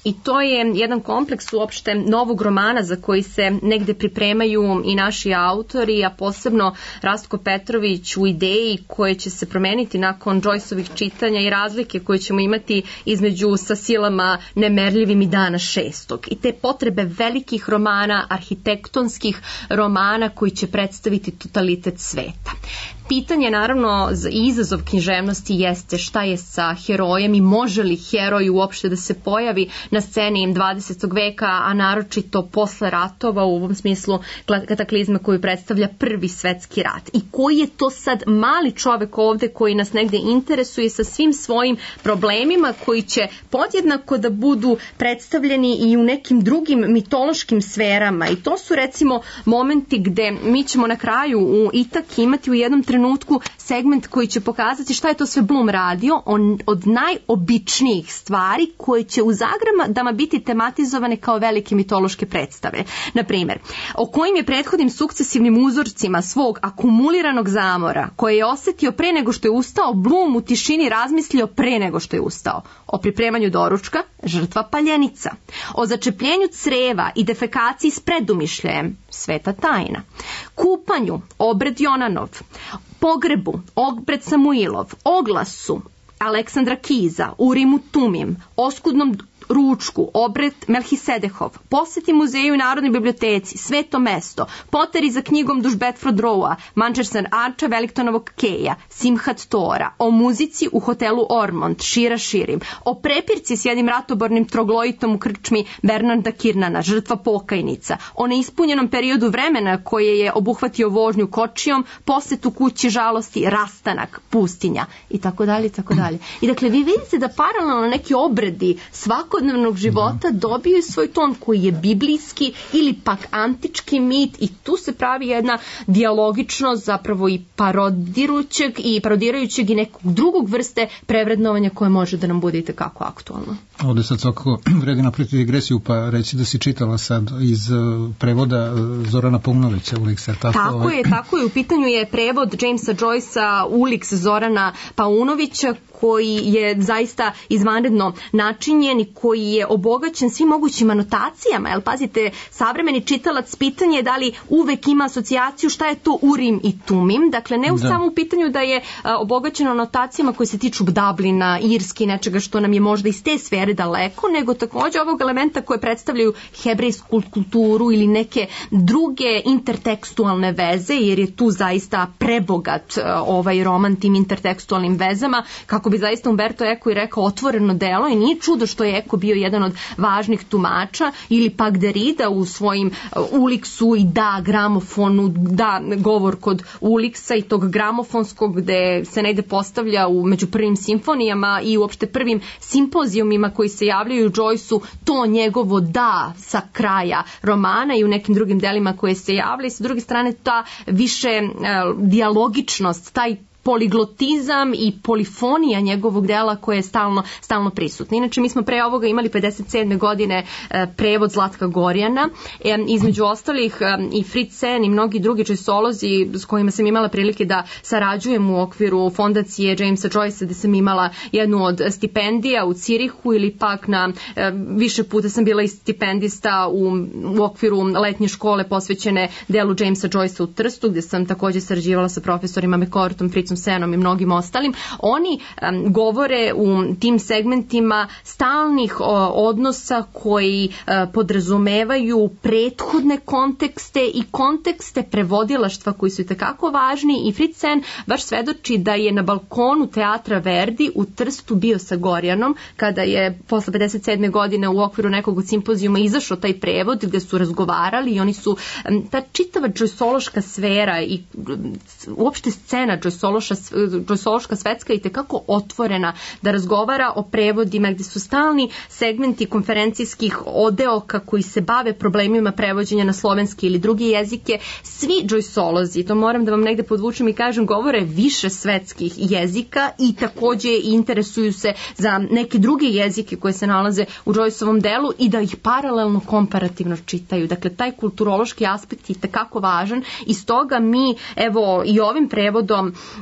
I to je jedan kompleks uopšte novog romana za koji se negde pripremaju i naši autori, a posebno Rastko Petrović u ideji koje će se promeniti nakon Joyceovih čitanja i razlike koje ćemo imati između Sa silama nemerljivim i Dana šestog. I te potrebe velikih romana, arhitektonskih romana koji će predstaviti totalitet sveta. Pitanje, naravno, i izazov književnosti jeste šta je sa herojem i može li heroj uopšte da se pojavi na sceni dvadesetog veka, a naročito posle ratova, u ovom smislu kataklizma koju predstavlja Prvi svetski rat. I koji je to sad mali čovek ovde koji nas negde interesuje sa svim svojim problemima koji će podjednako da budu predstavljeni i u nekim drugim mitološkim sferama. I to su recimo momenti gde mi ćemo na kraju u Itaki imati u jednom trenutku segment koji će pokazati šta je to sve Blum radio on, od najobičnijih stvari koje će u zagradama biti tematizovane kao velike mitološke predstave. Naprimjer, o kojim je prethodnim sukcesivnim uzorcima svog akumuliranog zamora koje je osetio pre nego što je ustao, Blum u tišini razmislio pre nego što je ustao. O pripremanju doručka, žrtva paljenica. O začepljenju creva i defekaciji s predumišljajem, sveta tajna. Kupanju, obred Jonanov. Pogrebu, obred Samuilov. Oglasu, Aleksandra Kiza. Urimu Tumim. Oskudnom ručku, obred Melhisedehov, poseti muzeju i Narodnoj biblioteci, Sveto mesto, poteri za knjigom duž Bedford Rowa, Manchester Archa, Wellingtonovog keja, Simhat Tora, o muzici u hotelu Ormond, Šira Širim, o prepirci s jednim ratobornim trogloitom u krčmi Bernarda Kirnana, žrtva pokajnica, o neispunjenom periodu vremena koje je obuhvatio vožnju kočijom, posetu kući žalosti, rastanak, pustinja i tako dalje i tako dalje. I dakle, vi vidite da paralelno neki obredi svako svakodnevnog života dobiju svoj ton koji je biblijski ili pak antički mit i tu se pravi jedna dijalogičnost zapravo i parodirajućeg i parodirajućeg i nekog drugog vrste prevrednovanja koje može da nam bude i tekako aktualno. Ovde sad svakako vredi napraviti digresiju pa reći da si čitala sad iz prevoda Zorana Paunovića Uliksa. Tako, tako ovaj... je, tako je. U pitanju je prevod Jamesa Joycea Uliks Zorana Paunovića koji je zaista izvanredno načinjen i koji je obogaćen svim mogućim anotacijama. Jel, pazite, savremeni čitalac pitanje je da li uvek ima asocijaciju šta je to Urim i Tumim. Dakle, ne u da. Samom pitanju da je a, obogaćeno anotacijama koje se tiču Dublina, Irski, nečega što nam je možda iz te sfere daleko, nego takođe ovog elementa koje predstavljaju hebrejsku kulturu ili neke druge intertekstualne veze, jer je tu zaista prebogat a, ovaj roman tim intertekstualnim vezama, kako bi zaista Umberto Eco i rekao otvoreno delo i nije čudo što je Eco bio jedan od važnih tumača ili pak Derrida u svojim Uliksu i da gramofonu, da govor kod Uliksa i tog gramofonskog gde se negde postavlja u među prvim simfonijama i uopšte prvim simpozijumima koji se javljaju u Joyceu to njegovo da sa kraja romana i u nekim drugim delima koje se javlja i sa druge strane ta više uh, dijalogičnost, taj poliglotizam i polifonija njegovog dela koje je stalno, stalno prisutna. Inače, mi smo pre ovoga imali pedeset sedme godine e, prevod Zlatka Gorjana, e, između ostalih e, i Fritz Sen i mnogi drugi džojsolozi s kojima sam imala prilike da sarađujem u okviru fondacije Jamesa Joycea, gde sam imala jednu od stipendija u Cirihu ili pak na e, više puta sam bila i stipendista u, u okviru letnje škole posvećene delu Jamesa Joycea u Trstu, gde sam takođe sarađivala sa profesorima McCourtom, Fritzom Senom i mnogim ostalim. Oni um, govore u tim segmentima stalnih o, odnosa koji uh, podrazumevaju prethodne kontekste i kontekste prevodilaštva koji su i takako važni i Fritz Sen baš svedoči da je na balkonu teatra Verdi u Trstu bio sa Gorjanom kada je posle pedeset sedme godine u okviru nekog od simpozijuma izašao taj prevod gde su razgovarali i oni su um, ta čitava džojsološka sfera i um, uopšte scena džojsološka džojsološka svetska i tekako otvorena da razgovara o prevodima gde su stalni segmenti konferencijskih odeoka koji se bave problemima prevođenja na slovenski ili drugi jezike. Svi džojsolozi, to moram da vam negde podvučem i kažem, govore više svetskih jezika i takođe interesuju se za neke druge jezike koje se nalaze u Joyceovom delu i da ih paralelno komparativno čitaju. Dakle, taj kulturološki aspekt je tekako važan i stoga mi, evo, i ovim prevodom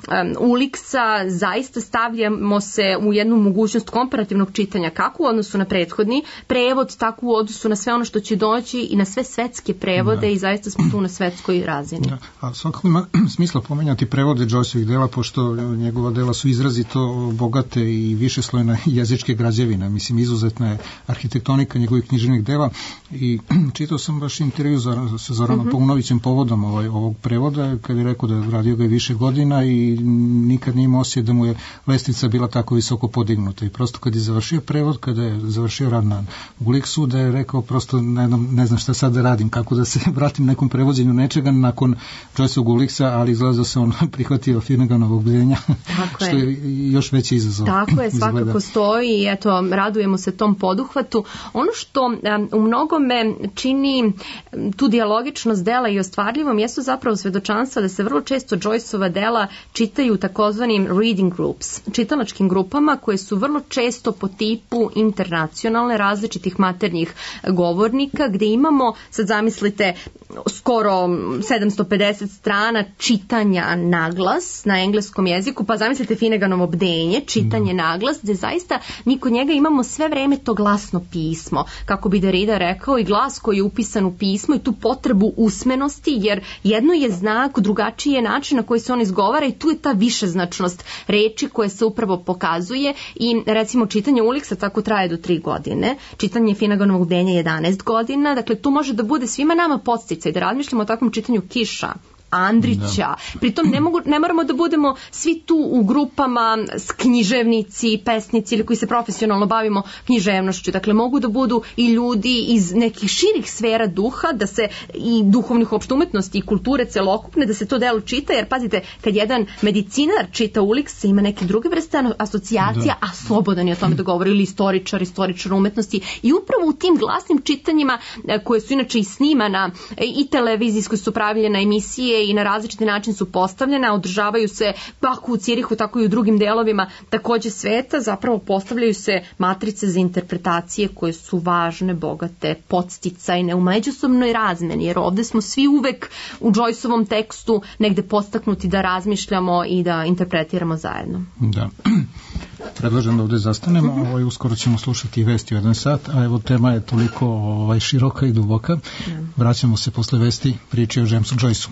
Uliksa zaista stavljamo se u jednu mogućnost komparativnog čitanja, kako u odnosu na prethodni prevod, tako u odnosu na sve ono što će doći i na sve svetske prevode, da. I zaista smo tu na svetskoj razini. Da. A svakako ima smisla pomenjati prevode Joyceovih dela, pošto njegova dela su izrazito bogate i višeslojne jezičke građevine. Mislim, izuzetna je arhitektonika njegovih književnih dela i čitao sam baš intervju sa Zoranom mm-hmm. Paunovićem povodom ovaj, ovog prevoda, kad je rekao da je radio ga i više godina i nikad nije imao osjećaj da mu je lestvica bila tako visoko podignuta. I prosto kad je završio prevod, kada je završio rad na Uliksu, da je rekao prosto ne, ne znam šta sad da radim, kako da se vratim nekom prevođenju nečega nakon Joyceovog Uliksa, ali izgleda da se on prihvatio Finnaganovog bdenja, što je još veći izazov. Tako je, svakako stoji i eto, radujemo se tom poduhvatu. Ono što um, u mnogome čini tu dijalogičnost dela i ostvarljivom jesu zapravo svedočanstva da se vrlo često Joyceova dela čitaju u takozvanim reading groups, čitalačkim grupama koje su vrlo često po tipu internacionalne različitih maternjih govornika, gde imamo, sad zamislite, skoro sedamsto pedeset strana čitanja naglas na engleskom jeziku, pa zamislite Finneganovo bdenje, čitanje naglas, gde zaista mi kod njega imamo sve vreme to glasno pismo, kako bi Derrida rekao, i glas koji je upisan u pismo i tu potrebu usmenosti, jer jedno je znak, drugačiji je način na koji se on izgovara i tu je ta višeznačnost reči koje se upravo pokazuje i recimo čitanje Uliksa tako traje do tri godine, čitanje Finnaganovog bdenja jedanaest godina, dakle tu može da bude svima nama podsticaj da razmišljamo o takvom čitanju Kiša, Andrića. Da. Pritom ne, mogu, ne moramo da budemo svi tu u grupama književnici, pesnici ili koji se profesionalno bavimo književnošću. Dakle, mogu da budu i ljudi iz nekih širih sfera duha, da se i duhovnih uopšte umetnosti i kulture celokupne, da se to delo čita, jer pazite, kad jedan medicinar čita Uliksa, ima neke druge vrste asocijacija, da. A slobodan je o tome da govori, ili istoričar, istoričar umetnosti. I upravo u tim glasnim čitanjima, koje su inače i snimana i televizijsko su pravljene emisije i na različiti način su postavljene, održavaju se kako u Cirihu, tako i u drugim delovima takođe sveta, zapravo postavljaju se matrice za interpretacije koje su važne, bogate, podsticajne u međusobnoj razmeni, jer ovde smo svi uvek u Joyceovom tekstu negde podstaknuti da razmišljamo i da interpretiramo zajedno. Da. Predlažem da ovde zastanemo, mm-hmm. ovaj, uskoro ćemo slušati vesti u jedan sat, a evo tema je toliko ovaj, široka i duboka. Mm. Vraćamo se posle vesti priče o Jamesu Joyceu.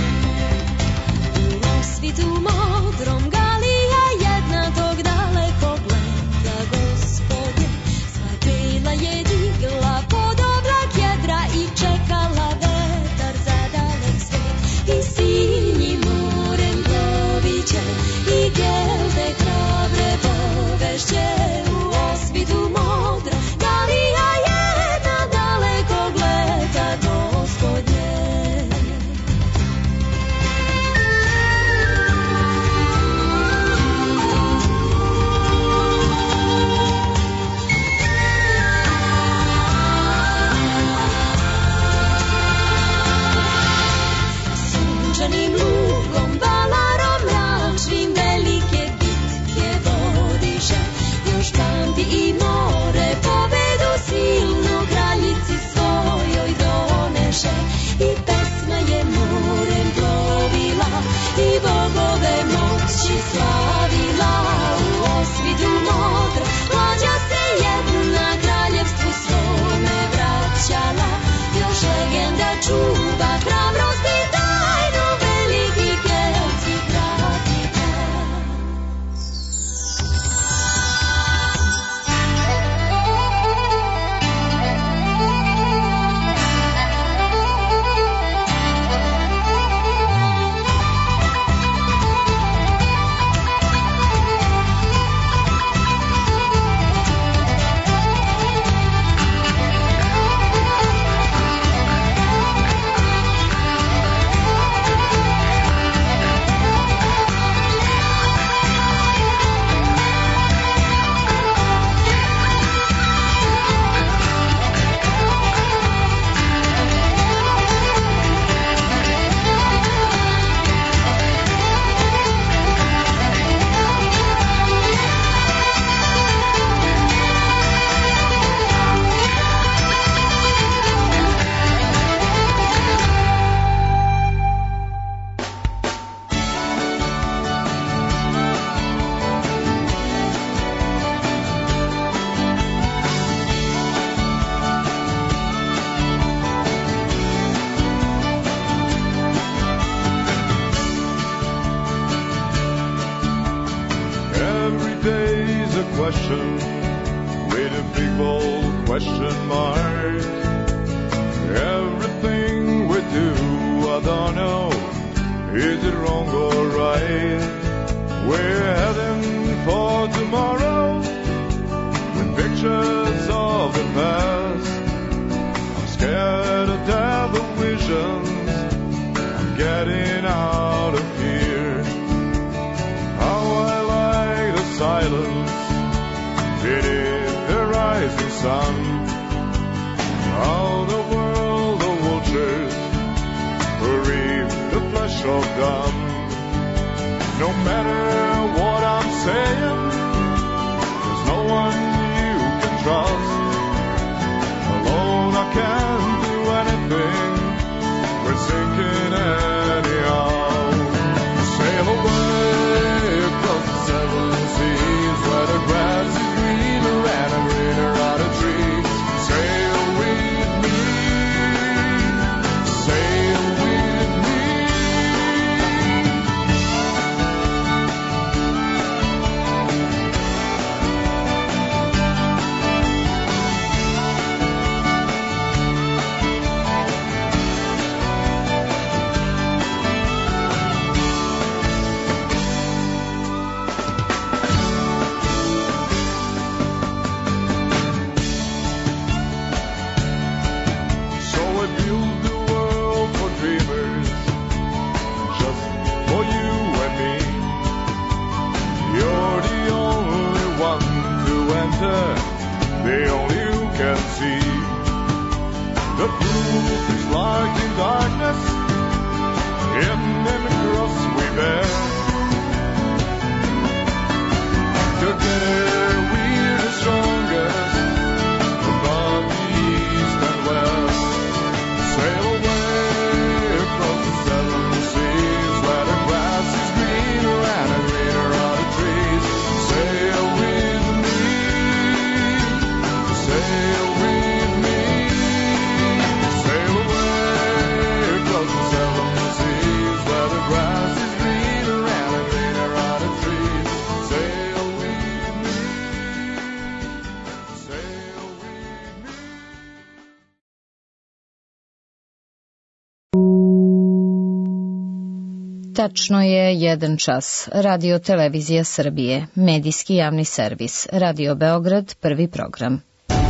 Daleko question with a big bold question mark. Everything we do, I don't know, is it wrong or right? We're heading for tomorrow with pictures of the past. I'm scared of devil visions, I'm getting out of here. How I like the silence beneath the rising sun. How the world of vultures who reap the flesh of them. No matter what I'm saying, there's no one you can trust. Alone I can't do anything, we're sinking anyhow. Sail away across the seven seas, where the grass is greener and a greener are the trees. Sail with me, sail with me. They only you can see. The proof is like in darkness, in the cross we bear. Together we're the strongest, above the east and west. Sail away across the seven seas, where the grass is greener and the greener are the trees. Sail with me, sail with me, sail away across the seven seas, where the grass is greener and the greener are the trees. Sail with me, sail with me. Tačno je jedan čas. Radio Televizija Srbije, medijski javni servis, Radio Beograd, prvi program.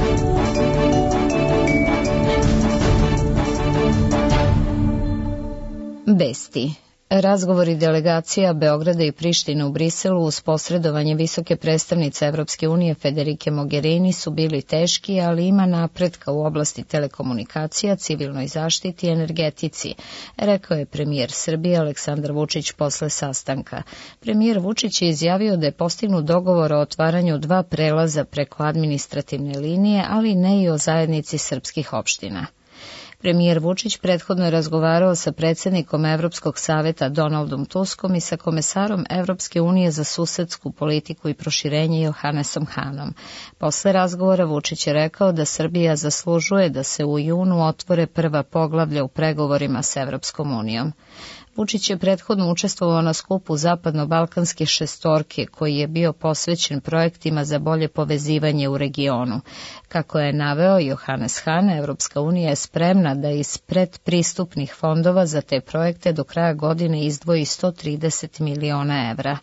Vesti. Razgovori delegacija Beograda i Prištine u Briselu uz posredovanje visoke predstavnice Evropske unije Federike Mogherini su bili teški, ali ima napretka u oblasti telekomunikacija, civilnoj zaštiti i energetici, rekao je premijer Srbije Aleksandar Vučić posle sastanka. Premijer Vučić je izjavio da je postignut dogovor o otvaranju dva prelaza preko administrativne linije, ali ne i o zajednici srpskih opština. Premijer Vučić prethodno je razgovarao sa predsjednikom Evropskog saveta Donaldom Tuskom i sa komesarom Evropske unije za susedsku politiku i proširenje Johannesom Hanom. Posle razgovora Vučić je rekao da Srbija zaslužuje da se u junu otvore prva poglavlja u pregovorima s Evropskom unijom. Vučić je prethodno učestvovao na skupu Zapadno-Balkanske šestorke, koji je bio posvećen projektima za bolje povezivanje u regionu. Kako je naveo Johannes Hahn, Evropska unija je spremna da iz predpristupnih fondova za te projekte do kraja godine izdvoji sto trideset miliona evra.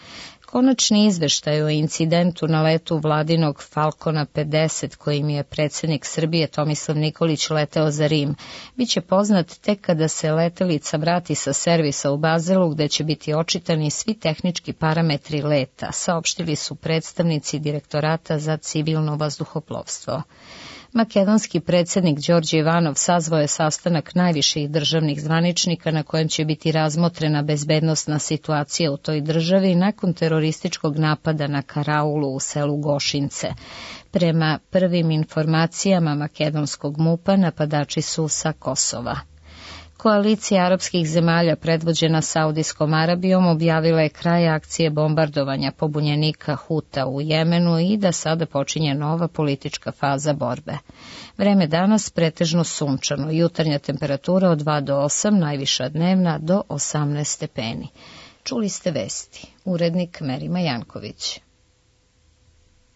Konačni izveštaj o incidentu na letu vladinog Falcona pedeset, kojim je predsjednik Srbije Tomislav Nikolić leteo za Rim, biće poznat tek kada se letelica vrati sa servisa u Bazelu, gde će biti očitani svi tehnički parametri leta, saopštili su predstavnici Direktorata za civilno vazduhoplovstvo. Makedonski predsjednik Đorđe Ivanov sazvao je sastanak najviših državnih zvaničnika na kojem će biti razmotrena bezbednosna situacija u toj državi nakon terorističkog napada na karaulu u selu Gošince. Prema prvim informacijama makedonskog MUP-a napadači su sa Kosova. Koalicija arapskih zemalja predvođena Saudijskom Arabijom objavila je kraj akcije bombardovanja pobunjenika Huta u Jemenu i da sada počinje nova politička faza borbe. Vreme danas pretežno sunčano, jutarnja temperatura od dva do osam, najviša dnevna do osamnaest stepeni. Čuli ste vesti. Urednik Merima Janković.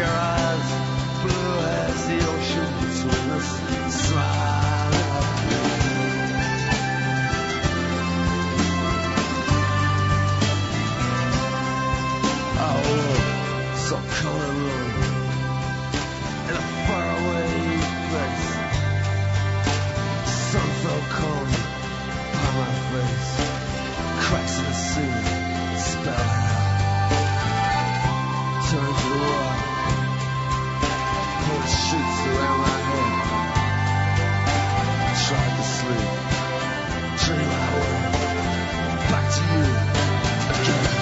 your eyes, blue as the ocean between us, smiling up at me. Oh, so cold and lonely in a faraway place. Sun fell cold upon my face. Cracks in the ceiling spell out. Turn to the wall. Pull the sheets around my head. Tried to sleep. Dream my way back to you again.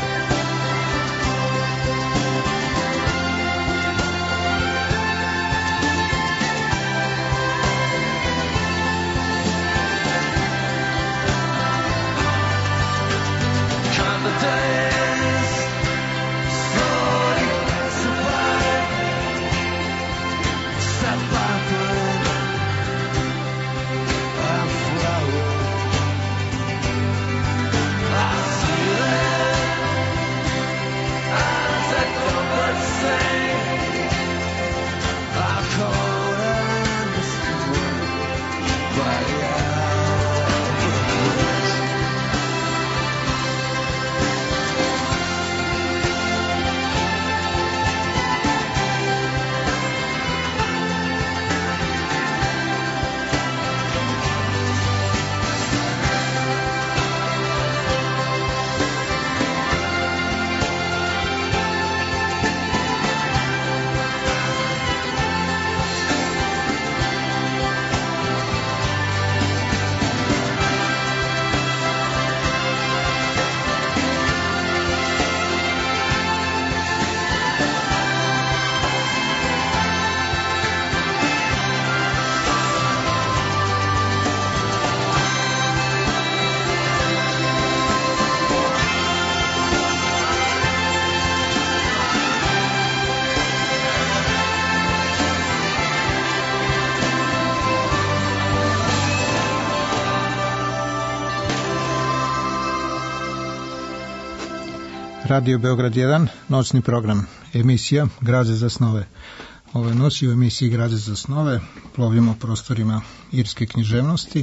Radio Beograd jedan, noćni program, emisija Građe za snove. Ove noći u emisiji Građe za snove plovimo prostorima irske književnosti,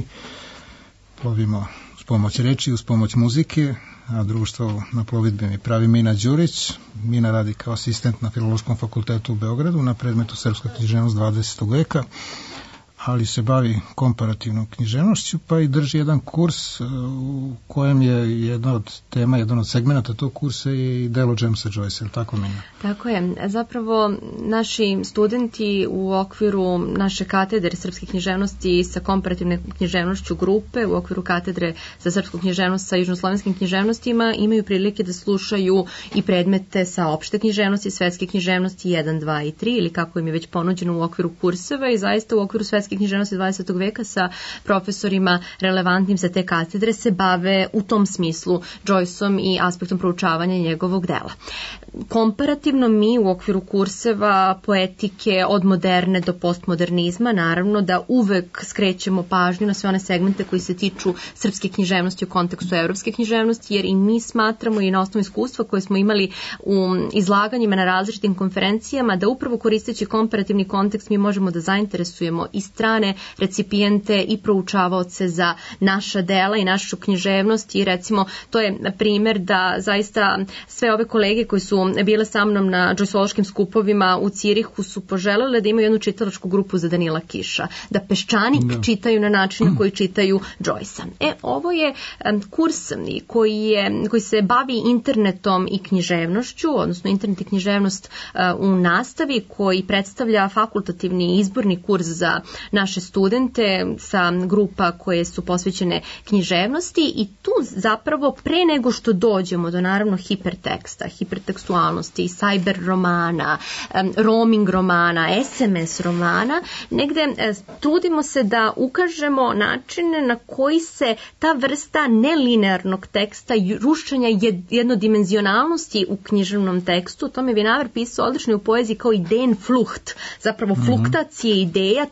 plovimo uz pomoć reči, uz pomoć muzike, a društvo na plovidbi mi pravi Mina Đurić. Mina radi kao asistent na Filološkom fakultetu u Beogradu na predmetu Srpska književnost dvadesetog veka, ali se bavi komparativnom književnošću, pa i drži jedan kurs u kojem je jedna od tema, jedan od segmenata tog kursa je i delo Jamesa Joyce, je li tako, Mina? Tako je. Zapravo naši studenti u okviru naše katedre srpske književnosti sa komparativne književnošću grupe, u okviru katedre za srpsku književnost sa južnoslovenskim književnostima imaju prilike da slušaju i predmete sa opšte književnosti, svetske književnosti jedan, dva i tri, ili kako im je već ponuđeno u okviru kurseva, i zaista u okviru svetske književnosti dvadesetog veka sa profesorima relevantnim za te katedre se bave u tom smislu Joyceom i aspektom proučavanja njegovog dela. Komparativno mi u okviru kurseva poetike od moderne do postmodernizma naravno da uvek skrećemo pažnju na sve one segmente koji se tiču srpske književnosti u kontekstu evropske književnosti, jer i mi smatramo i na osnovu iskustva koje smo imali u izlaganjima na različitim konferencijama da upravo koristeći komparativni kontekst mi možemo da zainteresujemo i strane recipijente i proučavaoce za naša dela i našu književnost, i recimo to je primer da zaista sve ove kolege koji su bile sa mnom na džojsološkim skupovima u Cirihu su poželele da imaju jednu čitalačku grupu za Danila Kiša, da Peščanik da. čitaju na način na koji čitaju Joycea. E, ovo je um, kurs koji, je, koji se bavi internetom i književnošću, odnosno internet i književnost uh, u nastavi, koji predstavlja fakultativni izborni kurs za naše studente sa grupa koje su posvećene književnosti, i tu zapravo pre nego što dođemo do naravno hiperteksta, hipertekstualnosti, cyber romana, roaming romana, es em es romana, negde trudimo se da ukažemo načine na koji se ta vrsta nelinearnog teksta, rušenja jednodimenzionalnosti u književnom tekstu, to mi je Vinaver pisao odlično u poeziji kao ideen flucht, zapravo fluktacije ideja tog toka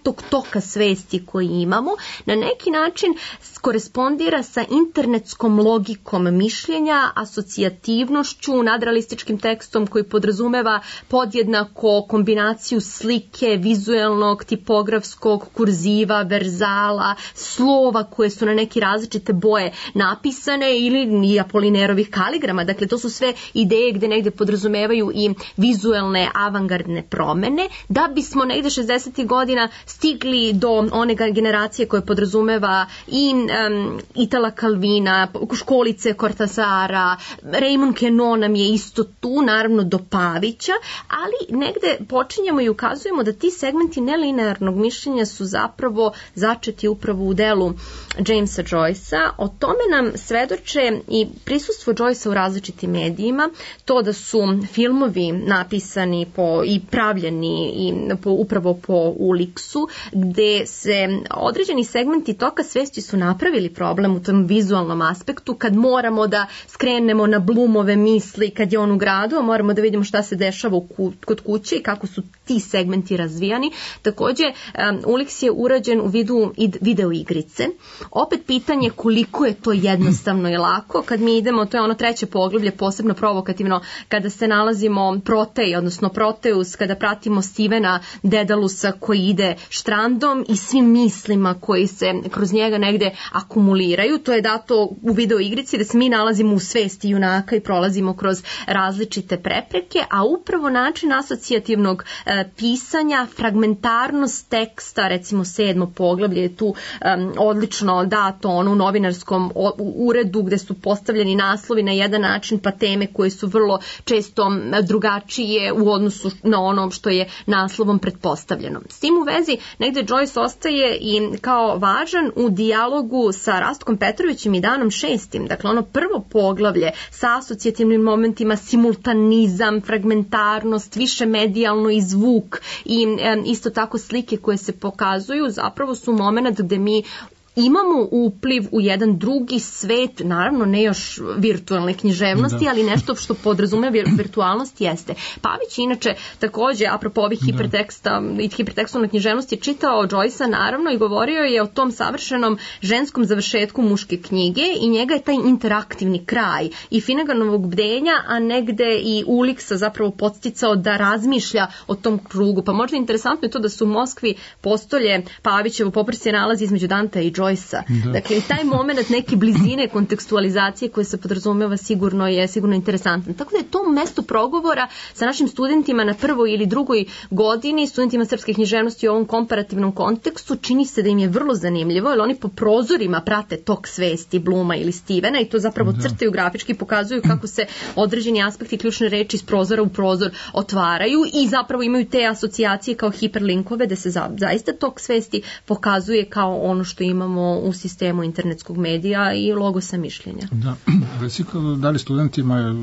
toka svesti koji imamo, na neki način korespondira sa internetskom logikom mišljenja, asocijativnošću, nadrealističkim tekstom koji podrazumeva podjednako kombinaciju slike, vizuelnog, tipografskog, kurziva, verzala, slova koje su na neke različite boje napisane ili i Apolinerovih kaligrama. Dakle, to su sve ideje gde negde podrazumevaju i vizuelne avangardne promene, da bismo negde šezdesetih godina stigli do one generacije koje podrazumeva i um, Itala Calvina, školice Cortasara, Raymond Queneau nam je isto tu, naravno do Pavića, ali negde počinjemo i ukazujemo da ti segmenti nelinearnog mišljenja su zapravo začeti upravo u delu Jamesa Joycea. O tome nam svedoče i prisustvo Joycea u različitim medijima, to da su filmovi napisani po, i pravljeni i po, upravo po Uliksu, gde se određeni segmenti toka svesti su napravili problem u tom vizualnom aspektu, kad moramo da skrenemo na Bloomove misli kad je on u gradu, a moramo da vidimo šta se dešava u ku, kod kuće i kako su ti segmenti razvijani. Takođe, um, Uliks je urađen u vidu video igrice. Opet pitanje koliko je to jednostavno i lako. Kad mi idemo, to je ono treće poglavlje, posebno provokativno, kada se nalazimo Protej, odnosno Proteus, kada pratimo Stevena Dedalusa koji ide štrandom i svim mislima koji se kroz njega negde akumuliraju. To je dato u video igrici da se mi nalazimo u svesti junaka i prolazimo kroz različite prepreke, a upravo način asocijativnog e, pisanja, fragmentarnost teksta, recimo sedmo poglavlje je tu um, odlično dato ono u novinarskom uredu gde su postavljeni naslovi na jedan način pa teme koje su vrlo često drugačije u odnosu na ono što je naslovom pretpostavljeno. S tim u vezi negde Joyce ostaje i kao važan u dijalogu sa Rastkom Petrovićem i Danom Šestim. Dakle, ono prvo poglavlje sa asocijativnim momentima, simultanizam, fragmentarnost, više medijalno i zvuk i e, isto tako slike koje se pokazuju zapravo su moment gde mi imamo upliv u jedan drugi svet, naravno ne još virtualne književnosti, da. Ali nešto što podrazume virtualnost jeste. Pavić inače takođe, apropo ovih da. hiperteksta i hipertekstualne književnosti, čitao Joycea naravno i govorio je o tom savršenom ženskom završetku muške knjige i njega je taj interaktivni kraj i Finnaganovog bdenja, a negde i Uliksa zapravo podsticao da razmišlja o tom krugu. Pa možda interesantno je to da su u Moskvi postolje Pavićevo poprsje nalazi između Danta i Joycea. Da. Dakle, i taj moment neke blizine kontekstualizacije koje se podrazumeva sigurno je sigurno interesantan. Tako da je to mesto progovora sa našim studentima na prvoj ili drugoj godini, studentima srpske književnosti u ovom komparativnom kontekstu, čini se da im je vrlo zanimljivo, jer oni po prozorima prate tok svesti Bluma ili Stevena i to zapravo da. crtaju grafički, pokazuju kako se određeni aspekti ključne reči iz prozora u prozor otvaraju i zapravo imaju te asocijacije kao hiperlinkove da se za, zaista tok svesti pokazuje kao ono što imamo u sistemu internetskog medija i logosa mišljenja. Da, reci da li studentima je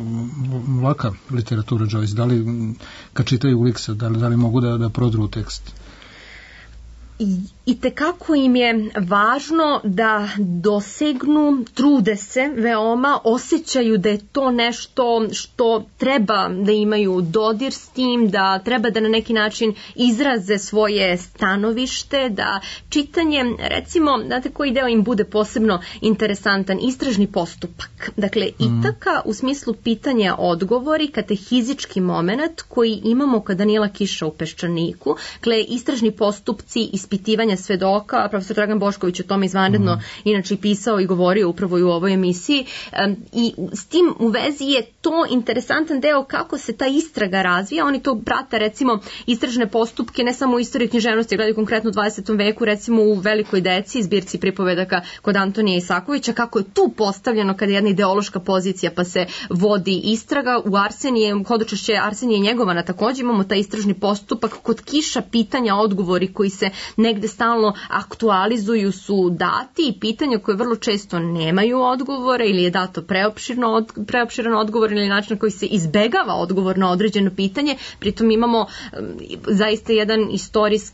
laka literatura Joyce, da li kad čitaju Uliksa, da li, da li mogu da, da prodru tekst? I, i tekako im je važno da dosegnu, trude se veoma, osjećaju da je to nešto što treba da imaju dodir s tim, da treba da na neki način izraze svoje stanovište, da čitanje, recimo, znate koji deo im bude posebno interesantan, istražni postupak. Dakle, mm. Itaka u smislu pitanja odgovori, katehizički moment koji imamo kod Danila Kiša u Peščaniku, dakle, istražni postupci, ispitivanja svedoka, profesor Dragan Bošković o tome izvanredno mm. inače pisao i govorio upravo i u ovoj emisiji um, i s tim u vezi je to interesantan deo kako se ta istraga razvija. Oni to prate recimo istražne postupke ne samo u istoriji književnosti, gledaju konkretno u dvadesetom veku, recimo u Velikoj deci, zbirci pripovedaka kod Antonija Isakovića, kako je tu postavljeno kada je jedna ideološka pozicija pa se vodi istraga. U Arsenije, hodočašće Arsenije i Njegovana takođe imamo taj istražni postupak. Kod Kiša pitanja, odgovori koji se negde stalno aktualizuju su dati i pitanja koje vrlo često nemaju odgovore ili je dato preopširno od, preopširan odgovor ili način na koji se izbegava odgovor na određeno pitanje. Pritom imamo um, zaista jedan istorijski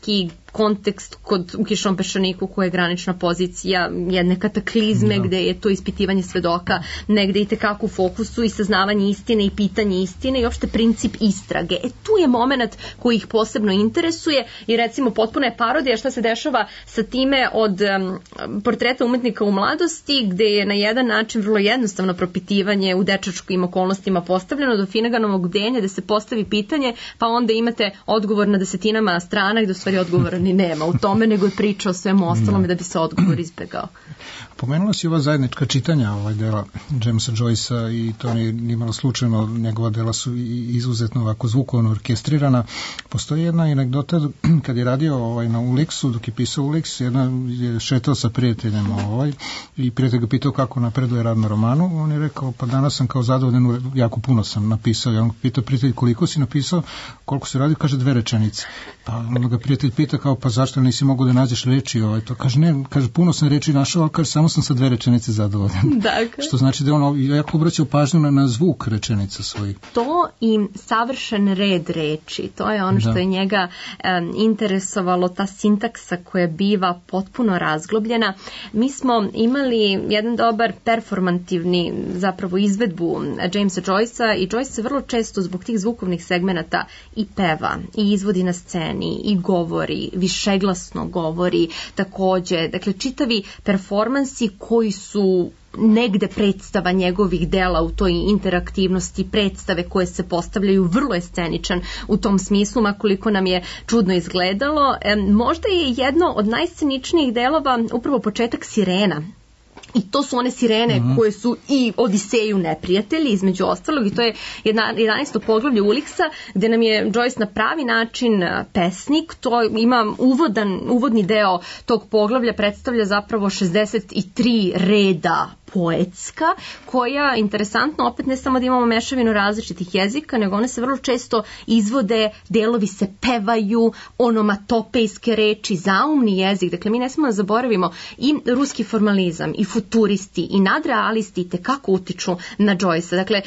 kontekst kod u Kišom peščaniku koja je granična pozicija jedne kataklizme da. Gde je to ispitivanje svedoka negde i tekako u fokusu i saznavanje istine i pitanje istine i uopšte princip istrage. E tu je moment koji ih posebno interesuje i recimo potpuno je parodija šta se dešava sa time od um, portreta umetnika u mladosti gde je na jedan način vrlo jednostavno propitivanje u dečačkim okolnostima postavljeno do Finnaganovog bdenja da se postavi pitanje pa onda imate odgovor na desetinama strana gde u stvari odgovora ni nema u tome, nego je priča o svemu ostalome da bi se odgovor izbegao. Pomenula si ova zajednička čitanja ovaj dela Jamesa Joycea i to nije nimalo slučajno, njegova dela su izuzetno ovako zvukovno orkestrirana. Postoji jedna anegdota kad je radio ovaj, na Uliksu, dok je pisao Uliks, jedna je šetao sa prijateljem ovaj, i prijatelj ga pitao kako napreduje rad na romanu, on je rekao pa danas sam kao zadovoljan, jako puno sam napisao, i on pitao prijatelj koliko si napisao, koliko se radi, kaže dve rečenice. Pa onda ga prijatelj pita kao pa zašto nisi mogu da nađeš reči, ovaj, to kaže ne, kaže puno sam reči našao, ali kaže samo sam sa dve rečenice zadovoljan. Dakle. Što znači da on jako obraćao pažnju na, na zvuk rečenica svojih. To i savršen red reči, to je ono da. Što je njega um, interesovalo, ta sintaksa koja biva potpuno razglobljena. Mi smo imali jedan dobar performativni zapravo izvedbu Jamesa Joycea i Joyce se vrlo često zbog tih zvukovnih segmenata i peva, i izvodi na sceni, i govori, višeglasno govori takođe. Dakle, čitavi performansi koji su negde predstava njegovih dela u toj interaktivnosti, predstave koje se postavljaju, vrlo je sceničan u tom smislu, makoliko nam je čudno izgledalo. E, možda je jedno od najsceničnijih delova upravo početak Sirena. I to su one sirene mm-hmm. koje su i Odiseju neprijatelji, između ostalog, i to je jedanaesto poglavlje Uliksa, gde nam je Joyce na pravi način pesnik. To ima uvodan, uvodni deo tog poglavlja, predstavlja zapravo šezdeset tri reda poetska, koja, interesantno, opet ne samo da imamo mešavinu različitih jezika, nego one se vrlo često izvode, delovi se pevaju, onomatopejske reči, zaumni jezik. Dakle, mi ne smemo da zaboravimo i ruski formalizam, i futuristi, i nadrealisti tekako utiču na Joycea. Dakle,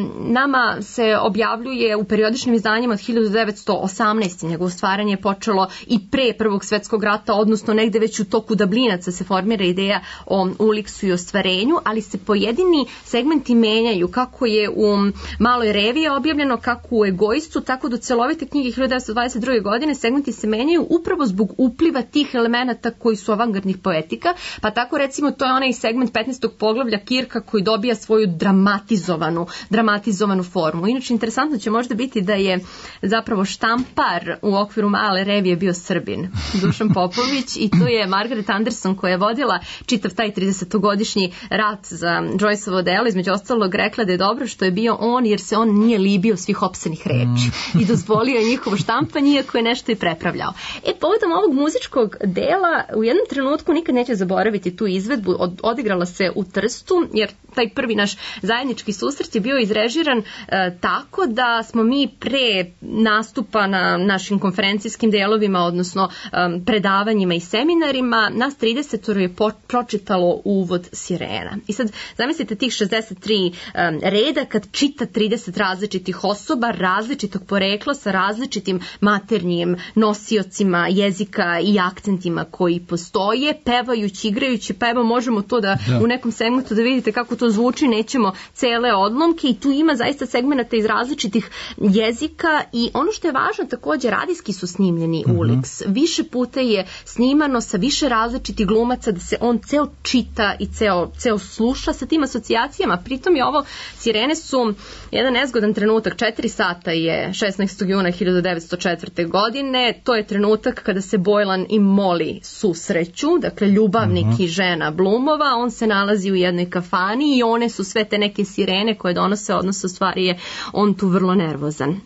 nama se objavljuje u periodičnim izdanjima od hiljadu devetsto osamnaeste. Njegovo stvaranje je počelo i pre Prvog svetskog rata, odnosno negde već u toku Dublinaca se formira ideja o Uliksu i ostvarenju, ali se pojedini segmenti menjaju, kako je u Maloj reviji objavljeno, kako u Egoistu, tako do celovite knjige hiljadu devetsto dvadeset druge. godine segmenti se menjaju upravo zbog upliva tih elemenata koji su avangardnih poetika, pa tako recimo to je onaj segment petnaestog poglavlja Kirka koji dobija svoju dramatizovanu, dramatizovanu formu. Inače, interesantno će možda biti da je zapravo štampar u okviru Male revije bio Srbin, Dušan Popović, i tu je Margaret Anderson koja je vodila čitav taj tridesetogodišnji rat za Joyceovo delo, između ostalog rekla da je dobro što je bio on, jer se on nije libio svih opsenih reči i dozvolio je njihovo štampanje, iako je nešto i prepravljao. E, povodom ovog muzičkog dela, u jednom trenutku nikad neće zaboraviti tu izvedbu, od, odigrala se u Trstu, jer taj prvi naš zajednički susret je bio izrežiran e, tako da smo mi pre nastupa na našim konferencijskim delovima, odnosno e, predavanjima i seminarima, nas tridesetoro je po, pročitalo uvod Sirena. I sad zamislite tih šezdeset tri um, reda kad čita trideset različitih osoba, različitog porekla sa različitim maternjim nosiocima jezika i akcentima koji postoje, pevajući, igrajući, pa evo možemo to da, da. u nekom segmentu da vidite kako to zvuči, nećemo cele odlomke, i tu ima zaista segmenata iz različitih jezika. I ono što je važno takođe, radijski su snimljeni mm-hmm. Uliks. Više puta je snimano sa više različitih glumaca da se on ceo čita i ceo, ceo sluša sa tim asocijacijama. Pritom je ovo, Sirene su jedan nezgodan trenutak, četiri sata je šesnaestog juna hiljadu devetsto četvrte. godine, to je trenutak kada se Boylan i Molly susreću, dakle ljubavnik uh-huh. i žena Blumova, on se nalazi u jednoj kafani i one su sve te neke sirene koje donose, odnosno stvari je on tu vrlo nervozan.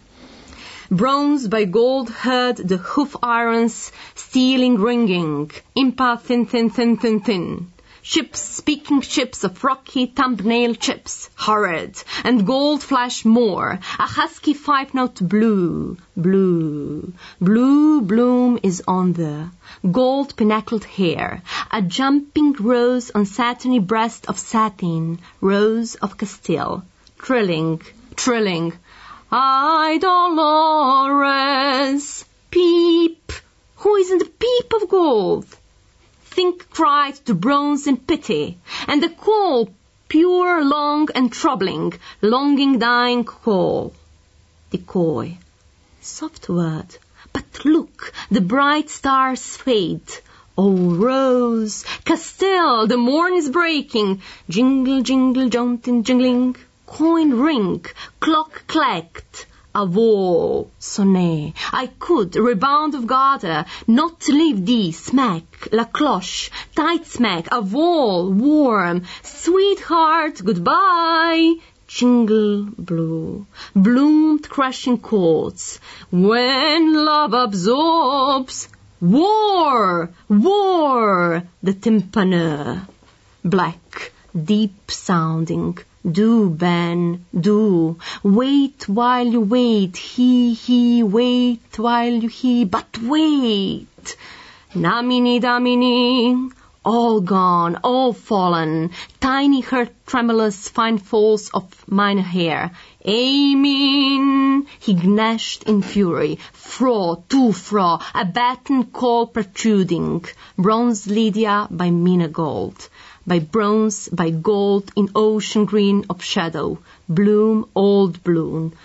Bronze by gold heard the hoof irons, stealing ringing, impa thin thin thin thin thin. Ships, speaking ships of rocky thumbnail chips, hurried, and gold flashed more, a husky five-note blue, blue. Blue bloom is on the gold pinnacled hair, a jumping rose on satiny breast of satin, rose of Castile, trilling, trilling, Ay, Dolores, peep. Who is in the heap of gold. Think cried to bronze in pity, and the call, pure, long, and troubling, longing, dying call. Decoy, soft word, but look, the bright stars fade. Oh, Rose, Castile, the morn is breaking. Jingle, jingle, jaunting, jingling. Coin ring, clock clacked. Avaux, sonnet. I could, rebound of garter, not leave thee, smack, la cloche, tight smack, avaux, warm, sweetheart, goodbye. Jingle blue, bloomed crashing chords. When love absorbs, war, war, the tympaneur. Black, deep sounding, do, Ben, do. Wait while you wait, he, he, wait while you he, but wait. Namini, damini, all gone, all fallen, tiny her tremulous fine folds of mine hair. Amen, he gnashed in fury, fro, to fro, a baton call protruding, bronze Lydia by Mina gold. By bronze, by gold, in ocean green of shadow, bloom, old bloom,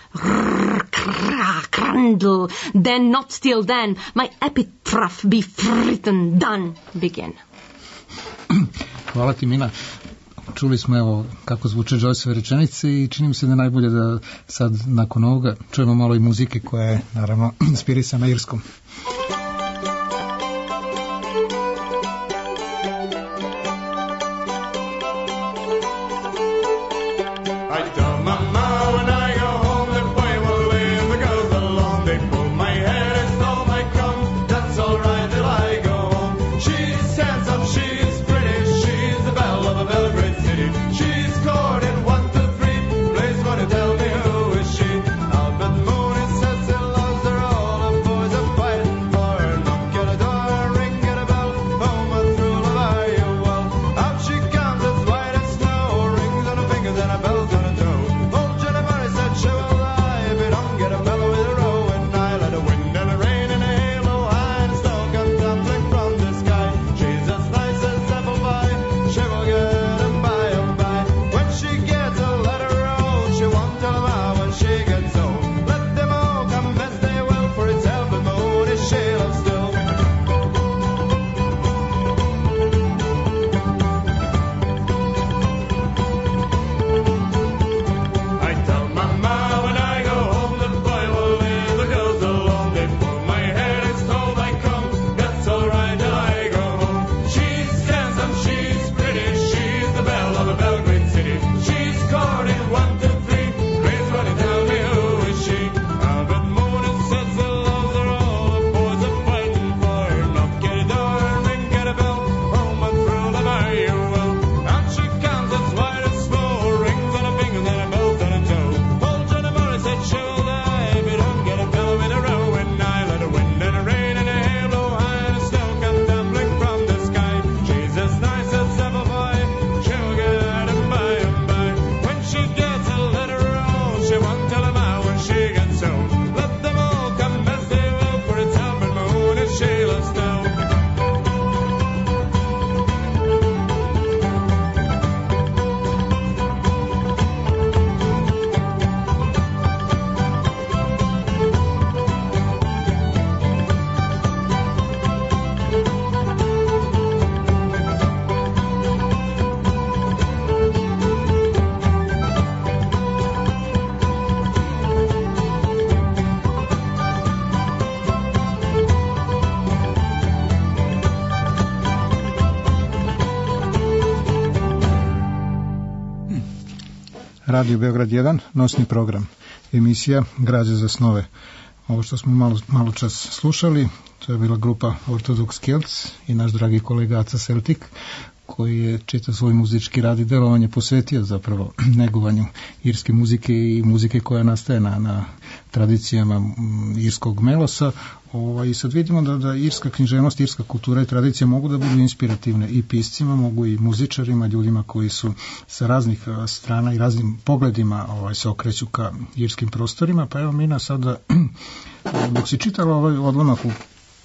crandle, then, not till then, my epitaph be written, done, begin. Hvala ti, Mina. Čuli smo evo kako zvuče Joyceove rečenice i čini mi se da najbolje da sad nakon ovoga čujemo malo i muzike koja je naravno inspirisana irskom. Radio Beograd jedan, nosni program, emisija Građe za snove. Ovo što smo malo, malo čas slušali, to je bila grupa Orthodox Celts i naš dragi kolega Aca Celtic, koji je čitav svoj muzički rad i delovanje posvetio zapravo negovanju irske muzike i muzike koja nastaje na, na tradicijama irskog melosa. Ovaj, I sad vidimo da, da irska književnost, irska kultura i tradicija mogu da budu inspirativne i piscima, mogu i muzičarima, ljudima koji su sa raznih strana i raznim pogledima ovaj, se okreću ka irskim prostorima. Pa evo Mina sada, dok si čitala ovaj odlomak u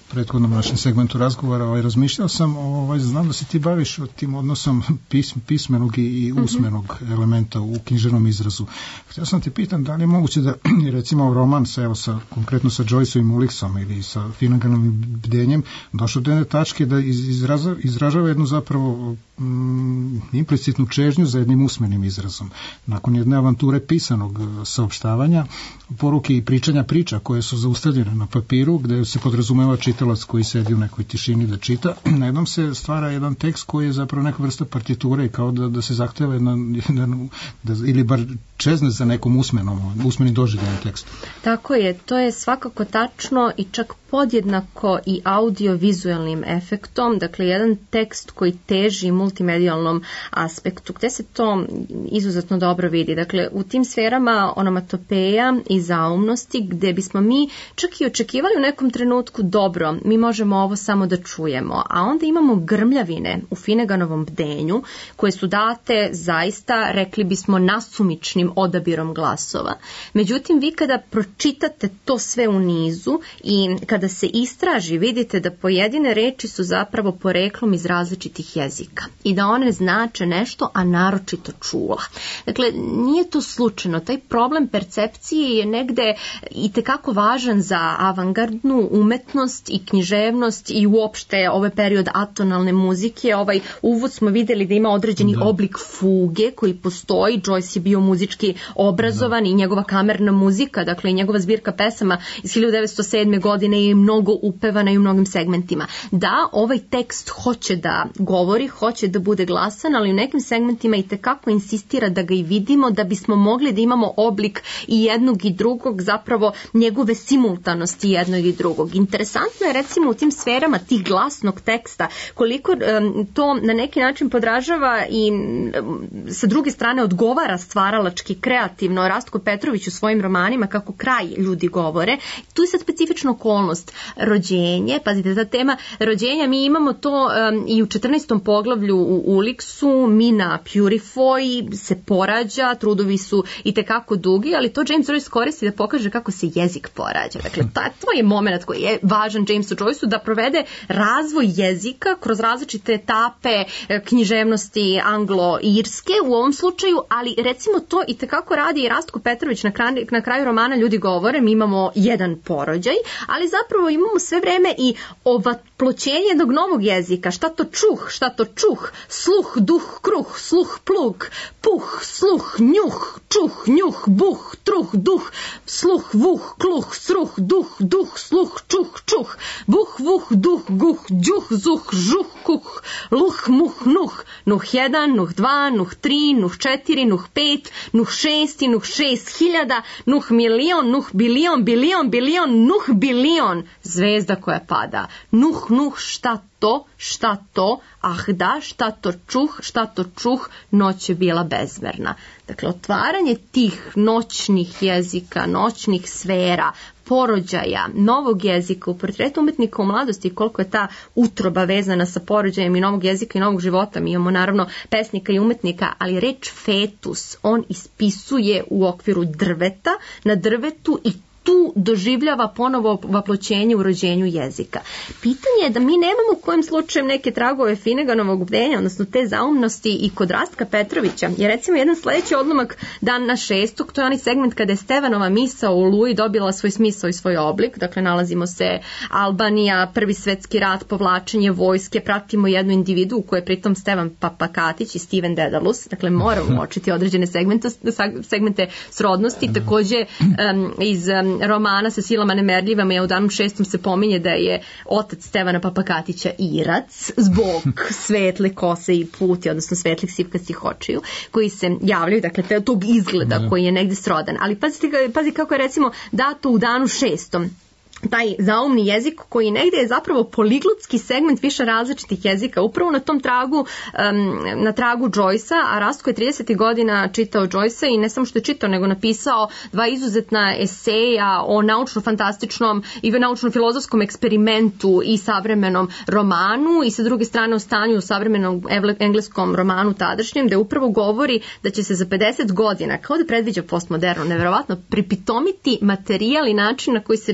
prethodnom našem segmentu razgovora, ovaj, razmišljao sam, ovaj, znam da se ti baviš tim odnosom pism, pismenog i usmenog mm-hmm. elementa u književnom izrazu. Htio sam ti pitam da li je moguće da recimo roman sa, evo, sa, konkretno sa Joyceovim Uliksom ili sa Finnaganovim bdenjem došao do jedne tačke da izraza, izražava jednu zapravo mm, implicitnu čežnju za jednim usmenim izrazom. Nakon jedne avanture pisanog saopštavanja, poruke i pričanja priča koje su zaustavljene na papiru, gde se podrazumeva čitalac koji sedi u nekoj tišini da čita, na jednom se stvara jedan tekst koji je zapravo neka vrsta partiture i kao da, da se zahteva jedan, jedan da, ili bar čezne za nekom usmenom, usmenim doživljenim tekstom. Tako je, to je svakako tačno i čak podjednako i audio-vizualnim efektom, dakle jedan tekst koji teži multimedijalnom aspektu, gde se to izuzetno dobro vidi. Dakle, u tim sferama onomatopeja i zaumnosti, gde bismo mi čak i očekivali u nekom trenutku dobro, mi možemo ovo samo da čujemo, a onda imamo grmljavine u Finneganovom bdenju, koje su date zaista, rekli bismo, nasumičnim odabirom glasova. Međutim, vi kada pročitate to sve u nizu i kada se istraži, vidite da pojedine reči su zapravo poreklom iz različitih jezika i da one znače nešto, a naročito čula. Dakle, nije to slučajno. Taj problem percepcije je negde i tekako važan za avangardnu umetnost i književnost i uopšte ovaj period atonalne muzike. Ovaj uvod smo videli da ima određeni da. oblik fuge koji postoji. Joyce je bio muzički obrazovan da. i njegova kamerna muzika, dakle i njegova zbirka pesama iz hiljadu devetsto sedme. godine je mnogo upevana i u mnogim segmentima. Da, ovaj tekst hoće da govori, hoće da bude glasan, ali u nekim segmentima i tekako insistira da ga i vidimo, da bismo mogli da imamo oblik i jednog i drugog, zapravo njegove simultanosti jednog i drugog. Interesantno je recimo u tim sferama tih glasnog teksta koliko um, to na neki način podražava i um, sa druge strane odgovara stvaralački, kreativno Rastko Petrović u svojim romanima kako kraj ljudi govore. Tu je sad specifična okolnost. Rođenje, pazite, ta tema rođenja, mi imamo to um, i u četrnaestom poglavlju u Uliksu, Mina Purifoy se porađa, trudovi su i tekako dugi, ali to James Joyce koristi da pokaže kako se jezik porađa. Dakle, ta, to je moment koji je važan Jamesu Joyceu da provede razvoj jezika kroz različite etape književnosti anglo-irske u ovom slučaju, ali recimo to i tekako radi i Rastko Petrović na kraju, na kraju romana Ljudi govore, mi imamo jedan porođaj, ali zapravo imamo sve vreme i ovatploćenje jednog novog jezika. Šta to čuh, šta to čuh, sluh, duh, kruh, sluh, plug, puh, sluh, njuh, čuh, njuh, buh, truh, duh, sluh, vuh, kluh, sruh, duh, duh, sluh, čuh, čuh, buh, vuh, duh, guh, đuh, zuh, žuh, kuh, luh, muh, nuh, nuh jedan, nuh dva, nuh tri, nuh četiri, nuh pet, nuh šesti, nuh šest hiljada, nuh milion, nuh bilion, bilion, bilion, nuh bilion, zvezda koja pada, nuh, nuh, šta to, šta to, ah da, šta to čuh, šta to čuh, noć je bila bezmerna. Dakle, otvaranje tih noćnih jezika, noćnih sfera, porođaja, novog jezika u portretu umetnika u mladosti, koliko je ta utroba vezana sa porođajem i novog jezika i novog života. Mi imamo naravno pesnika i umetnika, ali reč fetus on ispisuje u okviru drveta, na drvetu i tu doživljava ponovo vaploćenje u rođenju jezika. Pitanje je da mi nemamo u kojem slučaju neke tragove Finneganovog bdenja, odnosno te zaumnosti i kod Rastka Petrovića. Jer recimo jedan sledeći odlomak Dan na šestog, to je onaj segment kada je Stevanova misa u Oluji dobila svoj smisao i svoj oblik. Dakle, nalazimo se Albanija, Prvi svetski rat, povlačenje vojske, pratimo jednu individu koja je pritom Stevan Papakatić i Steven Dedalus. Dakle, moramo uočiti određene segmente, segmente srodnosti. Takođe, um, iz um, romana sa silama nemerljivama je u Danu šestom se pominje da je otac Stevana Papakatića Irac zbog svetle kose i puti, odnosno svetlih sivkastih očiju koji se javljaju, dakle te, tog izgleda koji je negde srodan. Ali pazite, pazi kako je recimo dato u Danu šestom. Taj zaumni jezik koji negde je zapravo poliglotski segment više različitih jezika, upravo na tom tragu, um, na tragu Joycea, a Rastko je tridesetih godina čitao Joycea i ne samo što je čitao, nego napisao dva izuzetna eseja o naučno-fantastičnom i naučno-filozofskom eksperimentu i savremenom romanu i sa druge strane o stanju u savremenom engleskom romanu tadašnjem, gde upravo govori da će se za pedeset godina, kao da predviđa postmoderno, neverovatno, pripitomiti materijal i način na koji se James Joyce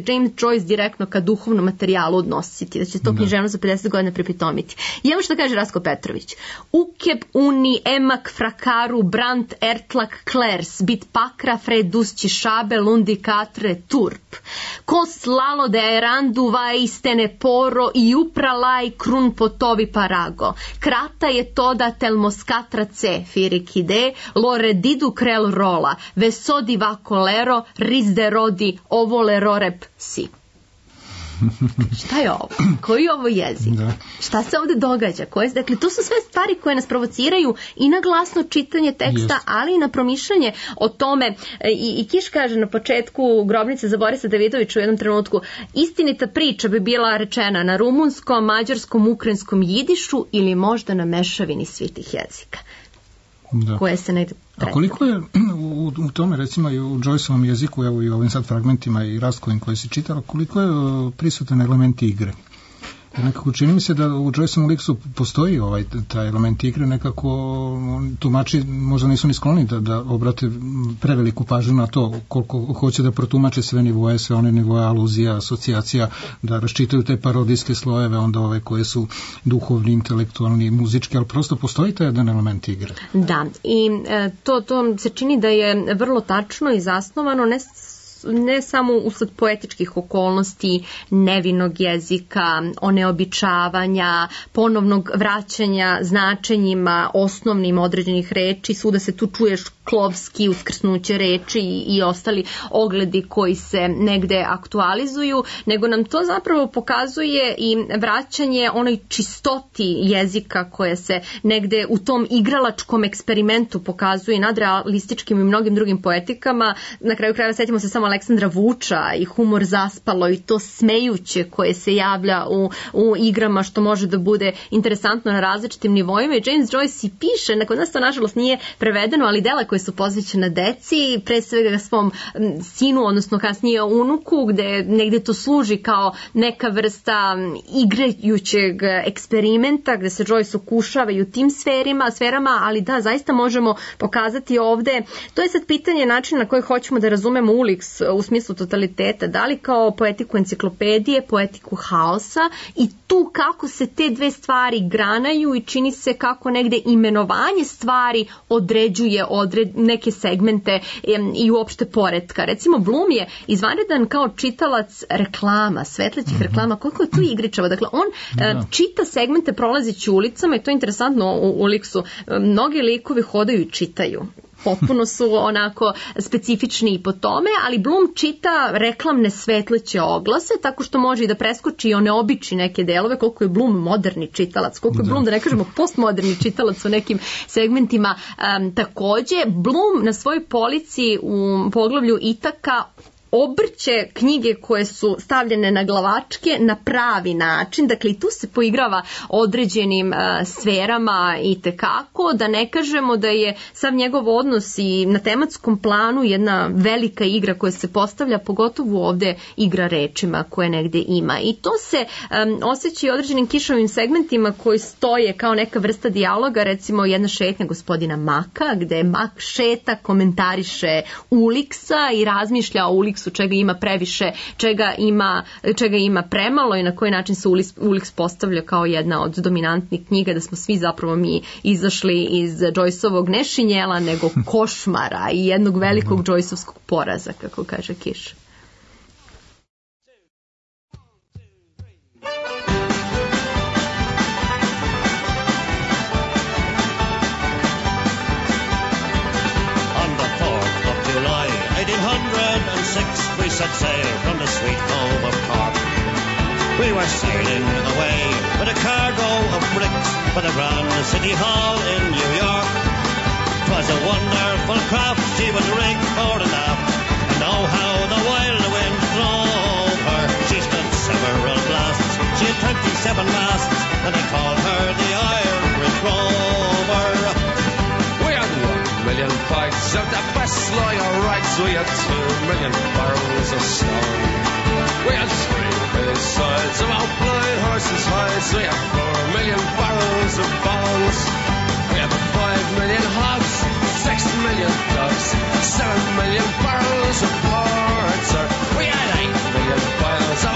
Joyce direktno ka duhovnom materijalu odnositi, da će to književnost za pedeset godina pripitomiti. I evo što kaže Rasko Petrović. Ukeb uni emak frakaru brant ertlak klers bit pakra fredusći šabe lundi katre turp. Ko slalo da je randu va istene poro i upralaj krun potovi parago. Krata je to da tel moskatra ce firikide lore didu krel rola vesodi va kolero rizde rodi ovole rorep si. Šta je ovo? Koji je ovo jezik? Da. Šta se ovde događa? Koje, dakle, to su sve stvari koje nas provociraju i na glasno čitanje teksta, yes. ali i na promišljanje o tome. I, i Kiš kaže na početku Grobnice za Borisa Davidovića u jednom trenutku, istinita priča bi bila rečena na rumunskom, mađarskom, ukrajinskom, jidišu ili možda na mešavini svih tih jezika. Da. Koje se negde A koliko je u, u tome, recimo i u Joyceovom jeziku, evo i ovim sad fragmentima i Rastkovim koje se čitalo, koliko je prisutan element igre? Nekako čini mi se da u Joyceovom liksu postoji ovaj, taj element igre, nekako tumači možda nisu ni skloni da, da obrate preveliku pažnju na to koliko hoće da protumače sve nivoje, sve one nivoje aluzija, asocijacija, da raščitaju te parodijske slojeve, onda ove koje su duhovni, intelektualni, muzički, ali prosto postoji taj jedan element igre. Da, i e, to, to se čini da je vrlo tačno i zasnovano, ne ne samo usled poetičkih okolnosti, nevinog jezika, oneobičavanja, ponovnog vraćanja značenjima osnovnim određenih reči, svuda se tu čuješ klovski, uskrsnuće reči i, i ostali ogledi koji se negde aktualizuju, nego nam to zapravo pokazuje i vraćanje onoj čistoti jezika koje se negde u tom igralačkom eksperimentu pokazuje nadrealističkim i mnogim drugim poetikama. Na kraju krajeva setimo se samo Aleksandra Vuča i humor zaspalo i to smejuće koje se javlja u, u igrama, što može da bude interesantno na različitim nivoima. I James Joyce i piše, nakon nas to nažalost nije prevedeno, ali dela koje su posvećena deci, pre svega svom sinu, odnosno kasnije unuku, gde negde to služi kao neka vrsta igrajućeg eksperimenta, gde se Joyce okušava i u tim sferima, sferama, ali da, zaista možemo pokazati ovde, to je sad pitanje načina na koji hoćemo da razumemo Ulix u smislu totaliteta, da li kao poetiku enciklopedije, poetiku haosa i tu kako se te dve stvari granaju i čini se kako negde imenovanje stvari određuje odred, neke segmente em, i uopšte poretka. Recimo Bloom je izvanredan kao čitalac reklama, svetlećih mm-hmm. reklama, koliko je tu igričava. Dakle, on da. čita segmente prolazeći ulicama i to je interesantno u Ulixu. Mnogi likovi hodaju i čitaju. Potpuno su onako specifični i po tome, ali Bloom čita reklamne svetleće oglase, tako što može i da preskoči i one običi neke delove, koliko je Bloom moderni čitalac, koliko je Bloom, da ne kažemo postmoderni čitalac u nekim segmentima. Um, takođe, Bloom na svojoj polici u poglavlju Itaka obrće knjige koje su stavljene na glavačke na pravi način, dakle i tu se poigrava određenim uh, sferama i tekako, da ne kažemo da je sav njegov odnos i na tematskom planu jedna velika igra koja se postavlja, pogotovo ovde igra rečima koje negde ima. I to se um, osjeća i određenim Kišovim segmentima koji stoje kao neka vrsta dijaloga, recimo jedna šetnja gospodina Maka, gde Mak šeta, komentariše Uliksa i razmišlja o Uliksu, čega ima previše, čega ima, čega ima premalo i na koji način se Ulix postavlja kao jedna od dominantnih knjiga, da smo svi zapravo mi izašli iz Joyceovog ne šinjela, nego košmara i jednog velikog Joyceovskog poraza, kako kaže Kiš. We set sail from the sweet home of Cork. We were sailing away with a cargo of bricks for the Grand City Hall in New York. 'Twas a wonderful craft, she was rigged fore and aft, and oh how the wild wind drove her. She stood several blasts, she had twenty-seven masts, and they called her the Irish Rover. We had one million fights out the best lawyer rights, we had two million barrels of stone. We had three missiles of outflying horses' hides, we had four million barrels of bones. We had five million hogs, six million ducks, seven million barrels of porter. We had eight million vials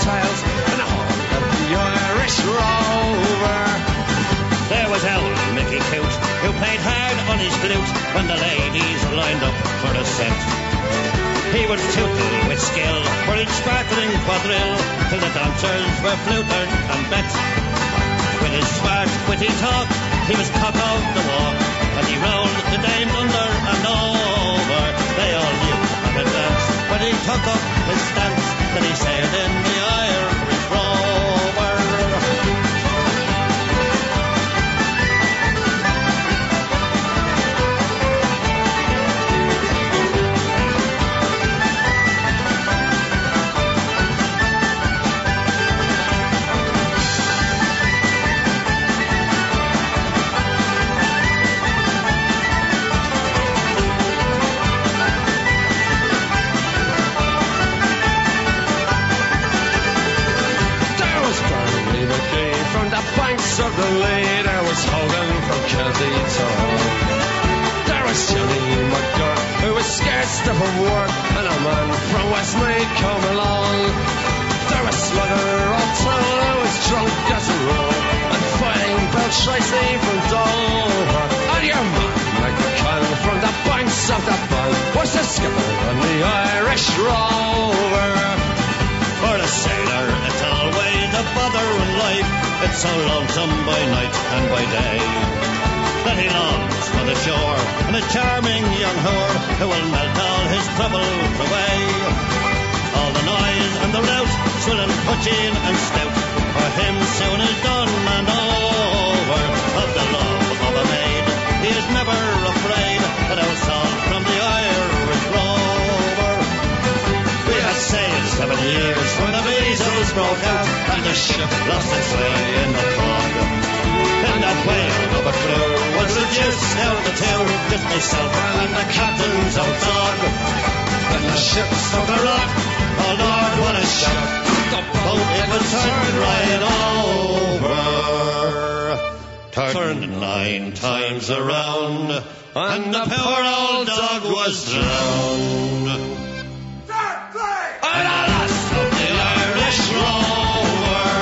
tales in the hall of the Irish Rover. There was old Mickey Coot, who played hard on his flute when the ladies lined up for a set. He would tootle with skill for each sparkling quadrille till the dancers were flutered and bet. With his smart, witty talk, he was cock of the walk, and he rolled the dame under and over. They all knew at a glance when he took up his stance that he sailed in the Irish Rover. Of the Lee, there was Hogan from County Town. There was Johnny McGurk, who was scarce to for work, and a man from Westmeath come along. There was Slugger O'Toole, who was drunk as a rule, and fighting Bill Tracy from Dover. And your man, Mike McCann, from the banks of the Bank, was the skipper on the Irish Rover. For a sailor, it's always a bother in life. It's so lonesome by night and by day that he longs for the shore and a charming young whore who will melt all his troubles away. All the noise and the rout, swilling, putching and stout, for him soon is done and over. Of the love of a maid, he is never afraid that I was sold from the Irish Rover. We had sailed seven years when the measles broke out and the ship lost its way in the fog. And that whale of a crew was reduced down to two, just myself and the captain's old dog. When the ship struck a rock, oh Lord, what a shock! The boat, it was turned right over, turned nine times around, and the poor old dog was drowned. And alas, of the Irish Rover.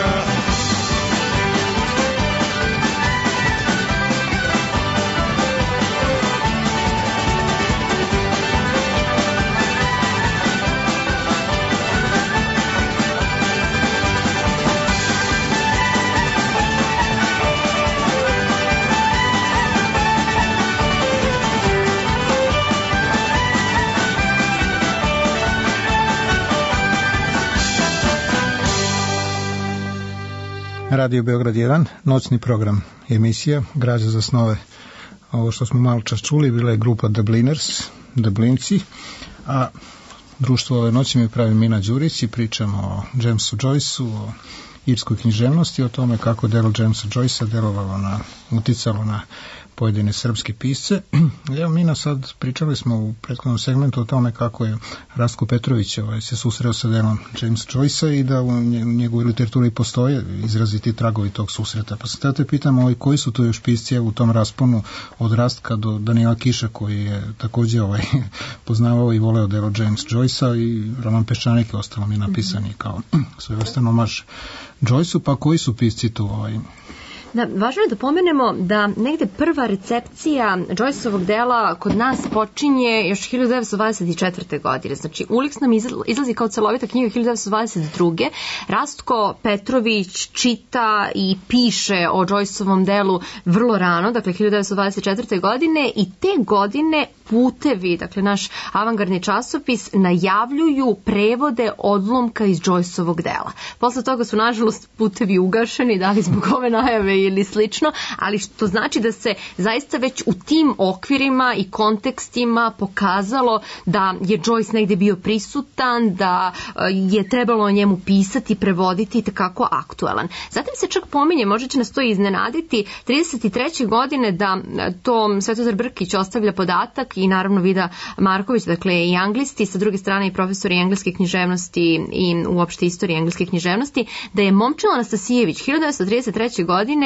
Radio Beograd jedan, noćni program, emisija Građa za snove. Ovo što smo malo čas čuli bila je grupa Dubliners, Dublinci, a društvo ove noći mi pravi Mina Đurić i pričamo o Jamesu Joyceu, o irskoj književnosti, o tome kako delo Jamesa Joycea delovalo na, uticalo na pojedine srpske pisce. Evo Mina, sad pričali smo u prethodnom segmentu o tome kako je Rastko Petrović ovaj, se susreo sa delom Jamesa Joycea i da u njegovoj literaturi postoje izraziti tragovi tog susreta. Pa sad te pitam ovaj, koji su to još pisci u tom rasponu od Rastka do Danila Kiša, koji je takođe ovaj, poznavao i voleo delo Jamesa Joycea, i roman Peščanik je ostalo mi napisani kao svojevrstan omaž Joyceu. Pa koji su pisci tu ovaj, Da, važno je da pomenemo da negde prva recepcija Joyceovog dela kod nas počinje još hiljadu devetsto dvadeset četvrte. godine. Znači, Ulix nam izlazi kao celovita knjiga hiljadu devetsto dvadeset druge. Rastko Petrović čita i piše o Joyceovom delu vrlo rano, dakle hiljadu devetsto dvadeset četvrte. godine, i te godine Putevi, dakle naš avangardni časopis, najavljuju prevode odlomka iz Joyceovog dela. Posle toga su, nažalost, Putevi ugašeni, da li zbog ove najave ili slično, ali što znači da se zaista već u tim okvirima i kontekstima pokazalo da je Joyce negde bio prisutan, da je trebalo o njemu pisati, prevoditi i takako aktuelan. Zatim se čak pominje, možda će nas to iznenaditi, trideset treće. godine da to Svetozar Brkić ostavlja podatak, i naravno Vida Marković, dakle i anglisti, sa druge strane i profesori engleske književnosti i uopšte istorije engleske književnosti, da je Momčilo Anastasijević hiljadu devetsto trideset treće. godine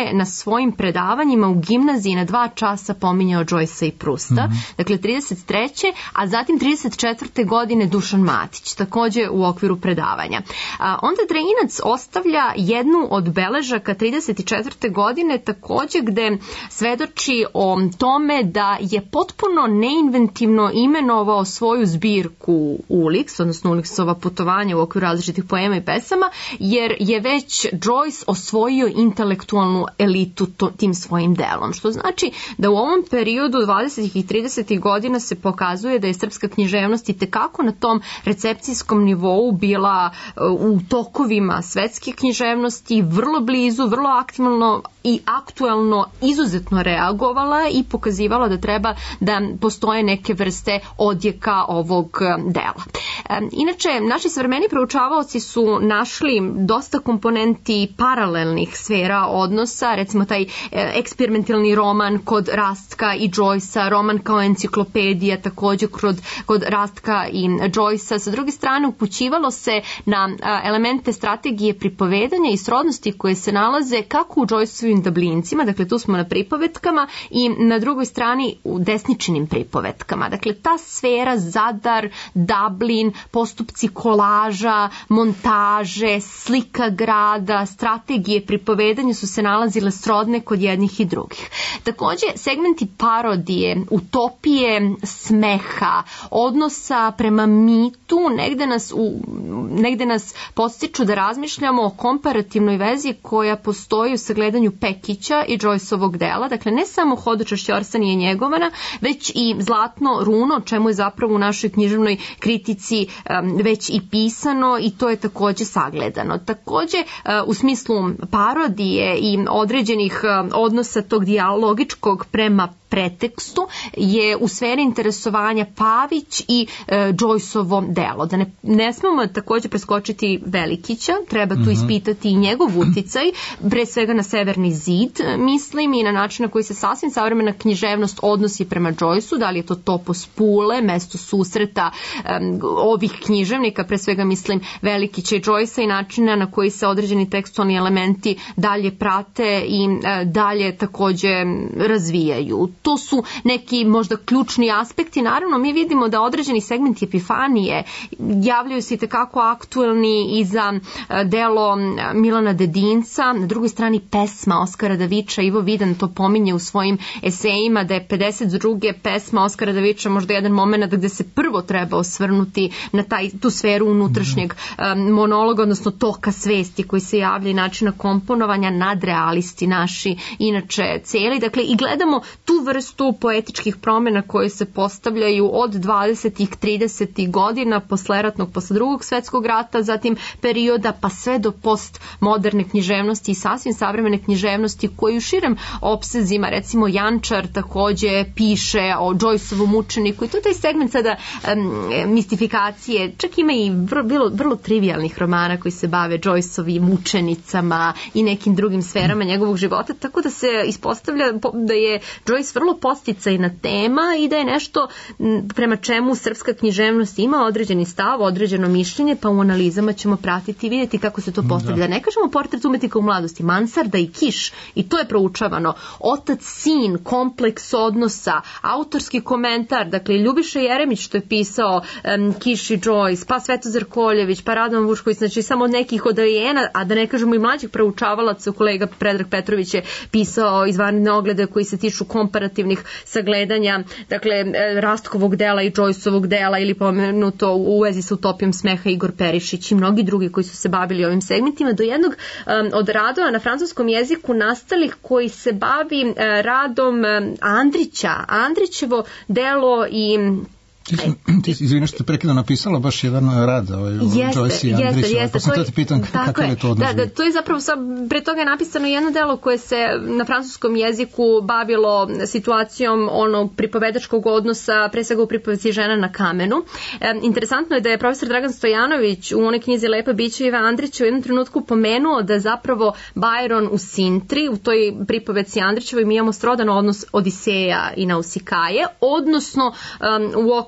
je na svojim predavanjima u gimnaziji na dva časa pominjao Joycea i Prusta, mm-hmm. dakle trideset treće a zatim trideset četvrte godine Dušan Matić, takođe u okviru predavanja. A, onda Dreinac ostavlja jednu od beležaka trideset četvrte godine takođe gde svedoči o tome da je potpuno neinventivno imenovao svoju zbirku Ulix, odnosno Ulixova putovanja u okviru različitih poema i pesama, jer je već Joyce osvojio intelektualnu elitu to, tim svojim delom. Što znači da u ovom periodu dvadesetih i tridesetih godina se pokazuje da je srpska književnost i tekako na tom recepcijskom nivou bila u tokovima svetske književnosti, vrlo blizu, vrlo aktivno i aktuelno izuzetno reagovala i pokazivala da treba da postoje neke vrste odjeka ovog dela. Inače, naši savremeni proučavaoci su našli dosta komponenti paralelnih sfera odnosa, recimo taj eksperimentalni roman kod Rastka i Joycea, roman kao enciklopedija takođe kod, kod Rastka i Joycea. Sa druge strane, upućivalo se na elemente strategije pripovedanja i srodnosti koje se nalaze kako u Joyceovim Dublincima, dakle tu smo na pripovetkama, i na drugoj strani u desničinim pripovetkama. Dakle, ta sfera Zadar, Dublin, postupci kolaža, montaže, slika grada, strategije pripovedanja su se nalazile srodne kod jednih i drugih. Takođe, segmenti parodije, utopije, smeha, odnosa prema mitu, negde nas, u, negde nas podstiču da razmišljamo o komparativnoj vezi koja postoji u sagledanju Pekića i Joyceovog dela, dakle ne samo Hodočašće Orsanije Njegovana, već i Zlatno runo, o čemu je zapravo u našoj književnoj kritici um, već i pisano, i to je takođe sagledano. Takođe, uh, u smislu parodije i određenih uh, odnosa tog dijalogičkog prema pretekstu je u sferi interesovanja Pavić i e, Joyceovo delo. Da ne, ne smemo takođe preskočiti Velikića, treba tu mm-hmm. ispitati i njegov uticaj, pre svega na Severni zid, mislim, i na način na koji se sasvim savremena književnost odnosi prema Joyceu, da li je to Topos Pule, mesto susreta um, ovih književnika, pre svega mislim Velikića i Joycea, i načina na koji se određeni tekstualni elementi dalje prate i uh, dalje takođe razvijaju. To su neki možda ključni aspekti. Naravno, mi vidimo da određeni segmenti epifanije javljaju se i tekako aktuelni i za delo Milana Dedinca. Na drugoj strani pesma Oskara Davića, Ivo Vidan to pominje u svojim esejima, da je pedeset druge pesma Oskara Davića možda jedan moment gde se prvo treba osvrnuti na taj, tu sferu unutrašnjeg um, monologa, odnosno toka svesti koji se javlja i načina komponovanja, nadrealisti naši inače celi. Dakle, i gledamo tu vrstu poetičkih promjena koje se postavljaju od dvadesetih tridesetih godina posleratnog, posle drugog svetskog rata, zatim perioda pa sve do postmoderne književnosti i sasvim savremene književnosti koji u širem opsezima, recimo Jančar takođe piše o Joyceovom učeniku, i to je taj segment sada um, mistifikacije, čak ima i vrlo, vrlo trivialnih romana koji se bave Joyceovim učenicama i nekim drugim sferama njegovog života, tako da se ispostavlja da je Joyce vrlo posticajna tema i da je nešto prema čemu srpska književnost ima određeni stav, određeno mišljenje, pa u analizama ćemo pratiti i vidjeti kako se to postavlja. Da. da ne kažemo portret umetnika u mladosti, Mansarda i Kiš, i to je proučavano. Otac, sin, kompleks odnosa, autorski komentar, dakle Ljubiša Jeremić što je pisao um, Kiš i Joyce, pa Svetozar Koljević, pa Radovan Vušković, znači samo od nekih od alijena, a da ne kažemo i mlađih proučavalaca, kolega Predrag Petrović je pisao izvanredne oglede koji se tiču komparativnih sagledanja, dakle, Rastkovog dela i Joyceovog dela, ili pomenuto u vezi sa utopijom smeha Igor Perišić i mnogi drugi koji su se bavili ovim segmentima, do jednog um, od radova na francuskom jeziku nastalih koji se bavi uh, radom um, Andrića. Andrićevo delo i Ti, ti izvini što te prekidno napisala baš jedan rad ovaj, Joyce i Andrića, pa sam to ti pitan kakav je to odnos. Da, da, to je zapravo sad, pre toga je napisano jedno delo koje se na francuskom jeziku bavilo situacijom onog pripovedačkog odnosa, pre svega u pripovedci Žena na kamenu. E, interesantno je da je profesor Dragan Stojanović u onoj knjizi Lepa bića Iva Andrića u jednom trenutku pomenuo da zapravo Byron u Sintri, u toj pripovedci Andrićevoj mi imamo srodan odnos Odiseja i Nausikaje, odnosno um, u okviru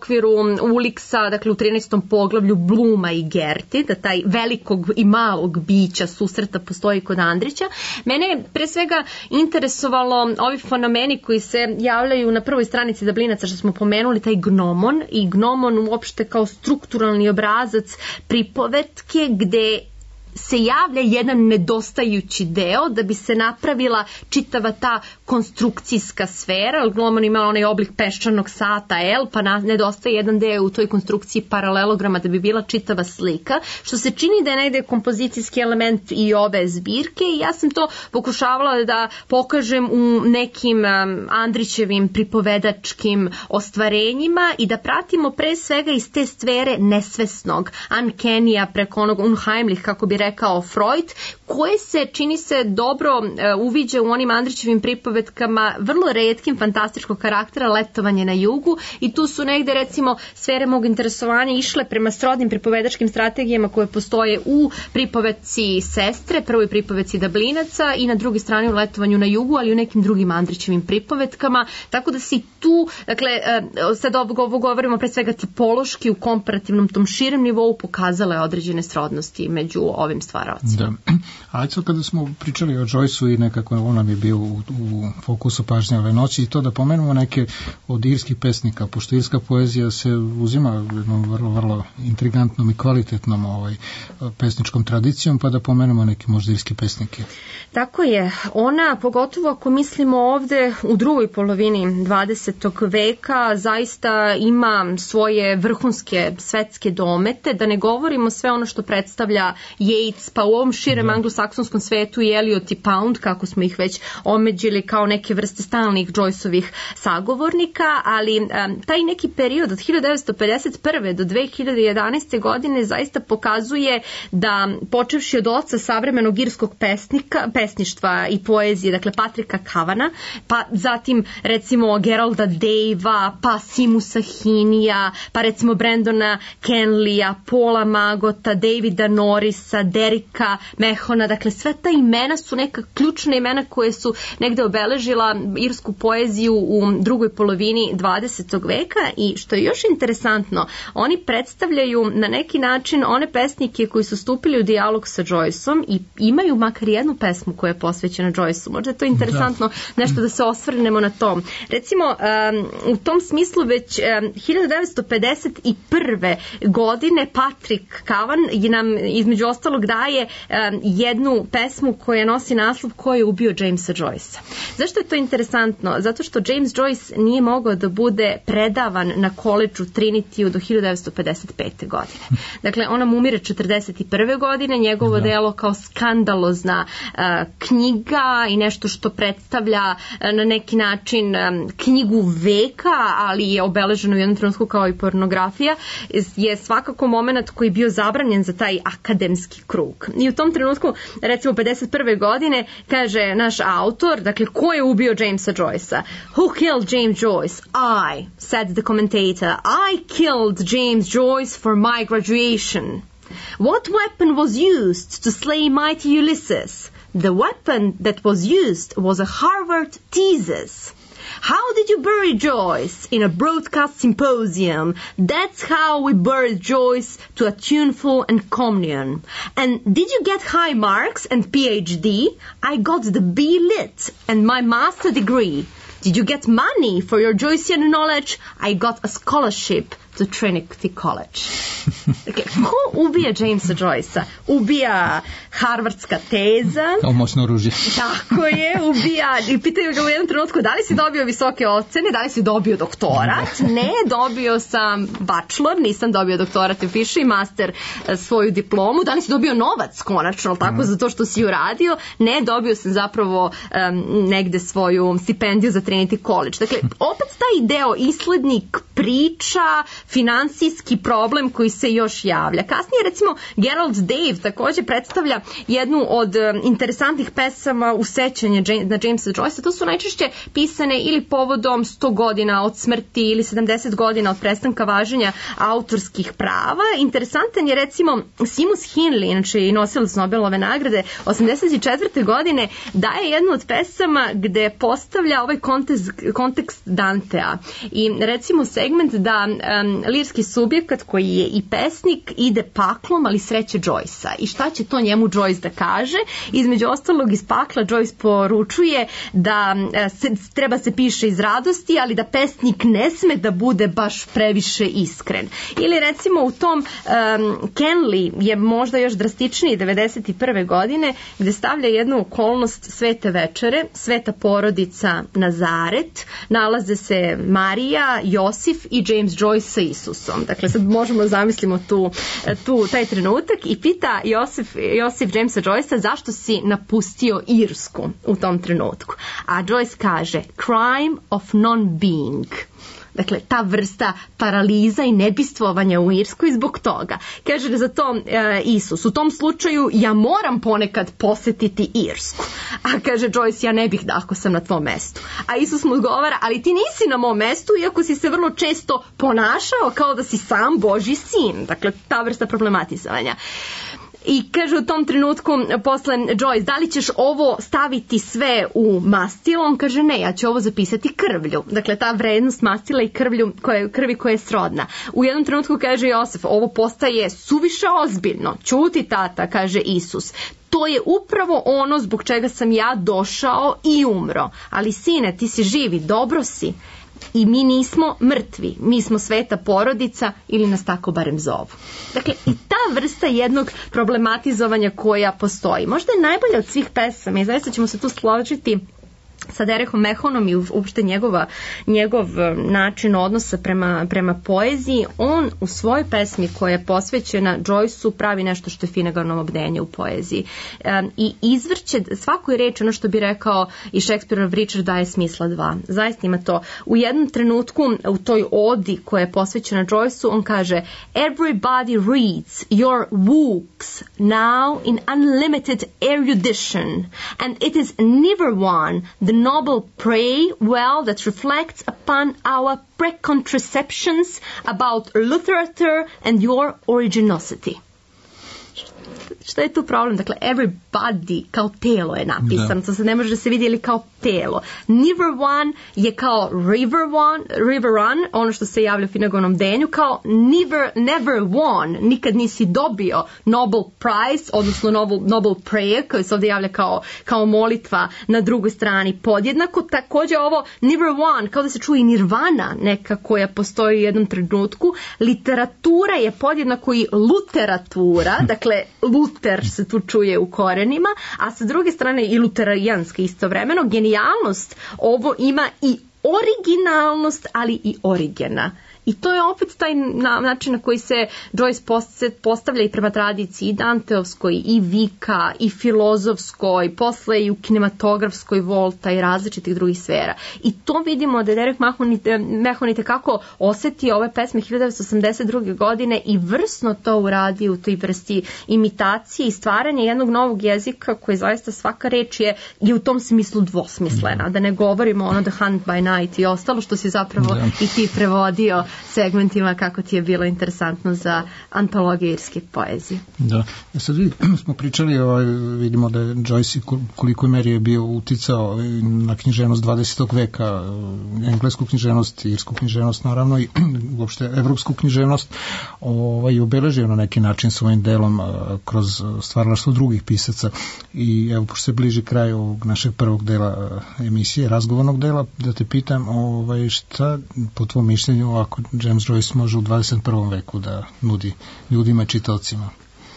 okviru Uliksa, dakle u trinaestom poglavlju Bluma i Gerti, da taj velikog i malog bića susreta postoji kod Andrića. Mene je pre svega interesovalo ovi fenomeni koji se javljaju na prvoj stranici Dablinaca, što smo pomenuli, taj gnomon i gnomon uopšte kao strukturalni obrazac pripovetke gde se javlja jedan nedostajući deo da bi se napravila čitava ta konstrukcijska sfera. Gnomon ima onaj oblik peščanog sata L, pa nedostaje jedan deo u toj konstrukciji paralelograma da bi bila čitava slika, što se čini da je negde kompozicijski element i ove zbirke i ja sam to pokušavala da pokažem u nekim Andrićevim pripovedačkim ostvarenjima i da pratimo pre svega iz te sfere nesvesnog, uncanny-a preko onog unheimlich, kako bi rekao Freud, koje se, čini se, dobro uviđa u onim Andrićevim pripovetkama vrlo retkim fantastičkog karaktera, Letovanje na jugu, i tu su negde recimo sfere mog interesovanja išle prema srodnim pripovedačkim strategijama koje postoje u pripovetci Sestre, prvoj pripovetci Dablinaca i na drugoj strani u Letovanju na jugu, ali i u nekim drugim Andrićevim pripovetkama, tako da si tu, dakle, sad ovo govorimo pre svega tipološki u komparativnom tom širem nivou pokazale određene srodnosti među ovim stvaralcima. Da. A sad kada smo pričali o Joyce-u i nekako on nam je bio u, u fokusu pažnje ove noći i to da pomenemo neke od irskih pesnika, pošto irska poezija se uzima jednom vrlo, vrlo intrigantnom i kvalitetnom ovaj, pesničkom tradicijom, pa da pomenemo neke možda irske pesnike. Tako je. Ona, pogotovo ako mislimo ovde u drugoj polovini dvadesetog veka, zaista ima svoje vrhunske svetske domete, da ne govorimo sve ono što predstavlja Yeats, pa u ovom širem anglosaksonskom svetu i Eliot i Pound, kako smo ih već omeđili kao neke vrste stalnih Joyceovih sagovornika, ali um, taj neki period od hiljadu devetsto pedeset prve do dve hiljade jedanaeste godine zaista pokazuje da, počevši od oca savremenog irskog pesnika, pesništva i poezije, dakle Patrika Cavana, pa zatim recimo Geralda Davea, pa Simusa Hinija, pa recimo Brandona Kenleya, Paula Magota, Davida Norrisa, Derricka Mahona, dakle sve ta imena su neka ključna imena koje su negde obeležila irsku poeziju u drugoj polovini dvadesetog veka i što je još interesantno, oni predstavljaju na neki način one pesnike koji su stupili u dijalog sa Joyceom i imaju makar jednu pesmu koja je posvećena Joyceu. Možda je to interesantno nešto da se osvrnemo na to. Recimo, um, u tom smislu već um, hiljadu devetsto pedeset prve godine Patrick Cavan je nam između ostalog daje um, jednu pesmu koja nosi naslov Ko je ubio Jamesa Joycea. Zašto je to interesantno? Zato što James Joyce nije mogao da bude predavan na koledžu Trinitiju do hiljadu devetsto pedeset pete godine. Dakle, ona mu umire četrdeset prve godine, njegovo delo kao skandalozna uh, knjiga i nešto što predstavlja uh, na neki način um, knjigu veka, ali je obeleženo u jednom trenutku kao i pornografija, je svakako moment koji je bio zabranjen za taj akademski krug. I u tom trenutku, recimo pedeset prve godine, kaže naš autor, dakle, ko je ubio Jamesa Joycea? Who killed James Joyce? I, said the commentator. I killed James Joyce for my graduation. What weapon was used to slay mighty Ulysses? The weapon that was used was a Harvard thesis. How did you bury Joyce? In a broadcast symposium. That's how we buried Joyce, to a tuneful encomium. And did you get high marks and P H D? I got the B Lit and my master degree. Did you get money for your Joycean knowledge? I got a scholarship to Trinity College. Dakle, ko ubija Jamesa Joycea? Ubija harvardska teza. Kao moćno oružje. Tako je, ubija. I pitaju ga u jednom trenutku da li si dobio visoke ocene, da li si dobio doktorat. Ne, dobio sam bachelor, nisam dobio doktorat, te piše i master svoju diplomu. Da li si dobio novac konačno, tako, za to što si uradio? Ne, dobio sam zapravo um, negde svoju stipendiju za Trinity College. Dakle, opet taj deo, islednik, priča, finansijski problem koji se još javlja. Kasnije, recimo, Gerald Dave takođe predstavlja jednu od interesantnih pesama u sećanje na Jamesa Joycea. To su najčešće pisane ili povodom sto godina od smrti ili sedamdeset godina od prestanka važenja autorskih prava. Interesantan je, recimo, Seamus Heaney, inače i nosilac Nobelove nagrade, osamdeset četvrte godine daje jednu od pesama gde postavlja ovaj kontekst, kontekst Dantea. I recimo segment da um, um, lirski subjekat koji je i pesnik ide paklom, ali sreće Joyce-a. I šta će to njemu Joyce da kaže? Između ostalog iz pakla Joyce poručuje da se, treba se piše iz radosti, ali da pesnik ne sme da bude baš previše iskren. Ili recimo u tom um, Kenley je možda još drastičniji devedeset prve godine gde stavlja jednu okolnost svete večere, sveta porodica Nazaret, nalaze se Marija, Josif i James Joyce sa Isusom. Dakle, sad možemo da zamislimo tu, tu, taj trenutak i pita Josif, Josif Jamesa Joyce-a zašto si napustio Irsku u tom trenutku. A Joyce kaže crime of non-being. Dakle, ta vrsta paraliza i nebistvovanja u Irskoj zbog toga. Kaže za to e, Isus, u tom slučaju ja moram ponekad posetiti Irsku. A kaže Joyce, ja ne bih da ako sam na tvom mestu. A Isus mu odgovara, ali ti nisi na mom mestu, iako si se vrlo često ponašao kao da si sam Božji sin. Dakle, ta vrsta problematizovanja. I kaže u tom trenutku posle Joyce, da li ćeš ovo staviti sve u mastilo? On kaže ne, ja ću ovo zapisati krvlju. Dakle, ta vrednost mastila i krvlju, koje, krvi koja je srodna. U jednom trenutku kaže Josef, ovo postaje suviše ozbiljno. Ćuti tata, kaže Isus. To je upravo ono zbog čega sam ja došao i umro. Ali sine, ti si živi, dobro si. I mi nismo mrtvi, mi smo sveta porodica ili nas tako barem zovu. Dakle, i ta vrsta jednog problematizovanja koja postoji. Možda je najbolja od svih pesama i zaista ćemo se tu složiti sa Derechom Mehonom i uopšte njegova, njegov način odnosa prema, prema poeziji. On u svojoj pesmi koja je posvećena Joyce-u pravi nešto što je Finneganovo bdenje u poeziji. E, I izvrće svakoj reči, ono što bi rekao i Shakespeareov Richard, daje smisla dva. Zaista ima to. U jednom trenutku u toj odi koja je posvećena Joyce-u on kaže everybody reads your works now in unlimited erudition and it is never one the noble prey well that reflects upon our preconceptions about literature and your originality. Šta je tu problem? Dakle, everybody kao telo je napisano, to se ne može da se vidi ili kao telo. Never one je kao river one, river run, ono što se javlja u Finneganovom denju, kao never, never won, nikad nisi dobio Nobel Prize, odnosno Nobel, Nobel Prayer, koji se ovdje javlja kao, kao molitva na drugoj strani podjednako. Također ovo never won, kao da se čuje nirvana neka koja postoji u jednom trenutku. Literatura je podjednako i luteratura, dakle Luter se tu čuje u korenima, a sa druge strane i luterijanska istovremeno. Genijalnost ovo ima i originalnost, ali i origena. I to je opet taj način na koji se Joyce postavlja i prema tradiciji i danteovskoj, i Vika, i filozofskoj, posle i u kinematografskoj Volta i različitih drugih sfera. I to vidimo da je Derek Mehon kako osetio ove pesme hiljadu devetsto osamdeset druge godine i vrsno to uradio u toj vrsti imitacije i stvaranja jednog novog jezika koji zaista svaka reč je, je u tom smislu dvosmislena. Da ne govorimo ono The Hunt by Night i ostalo što si zapravo da. I ti prevodio segmentima kako ti je bilo interesantno za antologiju irske poezije. Da, sad smo pričali, ovaj, vidimo da je Joyce koliko meri je bio uticao na književnost dvadesetog veka, englesku književnost, irsku književnost naravno i uopšte evropsku književnost, ovaj, obeležio na neki način svojim delom kroz stvaralaštvo drugih pisaca. I evo, pošto se bliži kraj ovog našeg prvog dela emisije, razgovornog dela, da te pitam, ovaj, šta po tvom mišljenju ako James Joyce može u dvadeset prvom veku da nudi ljudima, čitaocima?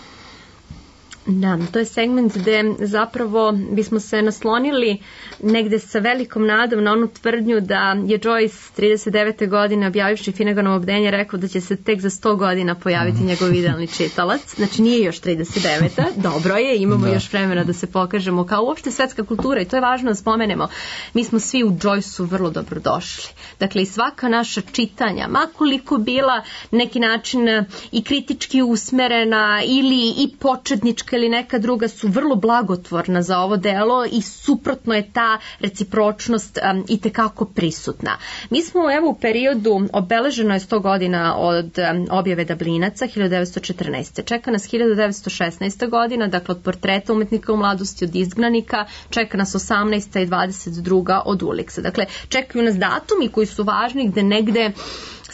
Da, to je segment gde zapravo bismo se naslonili negde sa velikom nadom na onu tvrdnju da je Joyce trideset devete godine objavivši Finneganovo bdenje rekao da će se tek za sto godina pojaviti njegov idealni čitalac. Znači nije još trideset deveta, dobro je, imamo da. Još vremena da se pokažemo kao uopšte svetska kultura i to je važno da spomenemo. Mi smo svi u Joyce-u vrlo dobrodošli. Dakle, i svaka naša čitanja, makoliko bila neki način i kritički usmerena ili i početnička ili neka druga, su vrlo blagotvorna za ovo delo i suprotno je ta recipročnost um, i tekako prisutna. Mi smo evo u periodu, obeleženo je sto godina od um, objave Dublinaca, hiljadu devetsto četrnaeste. Čeka nas hiljadu devetsto šesnaesta godina, dakle od portreta umetnika u mladosti, od izgnanika, čeka nas osamnaesta i dvadeset druga od Uliksa. Dakle, čekaju nas datumi koji su važni gde negde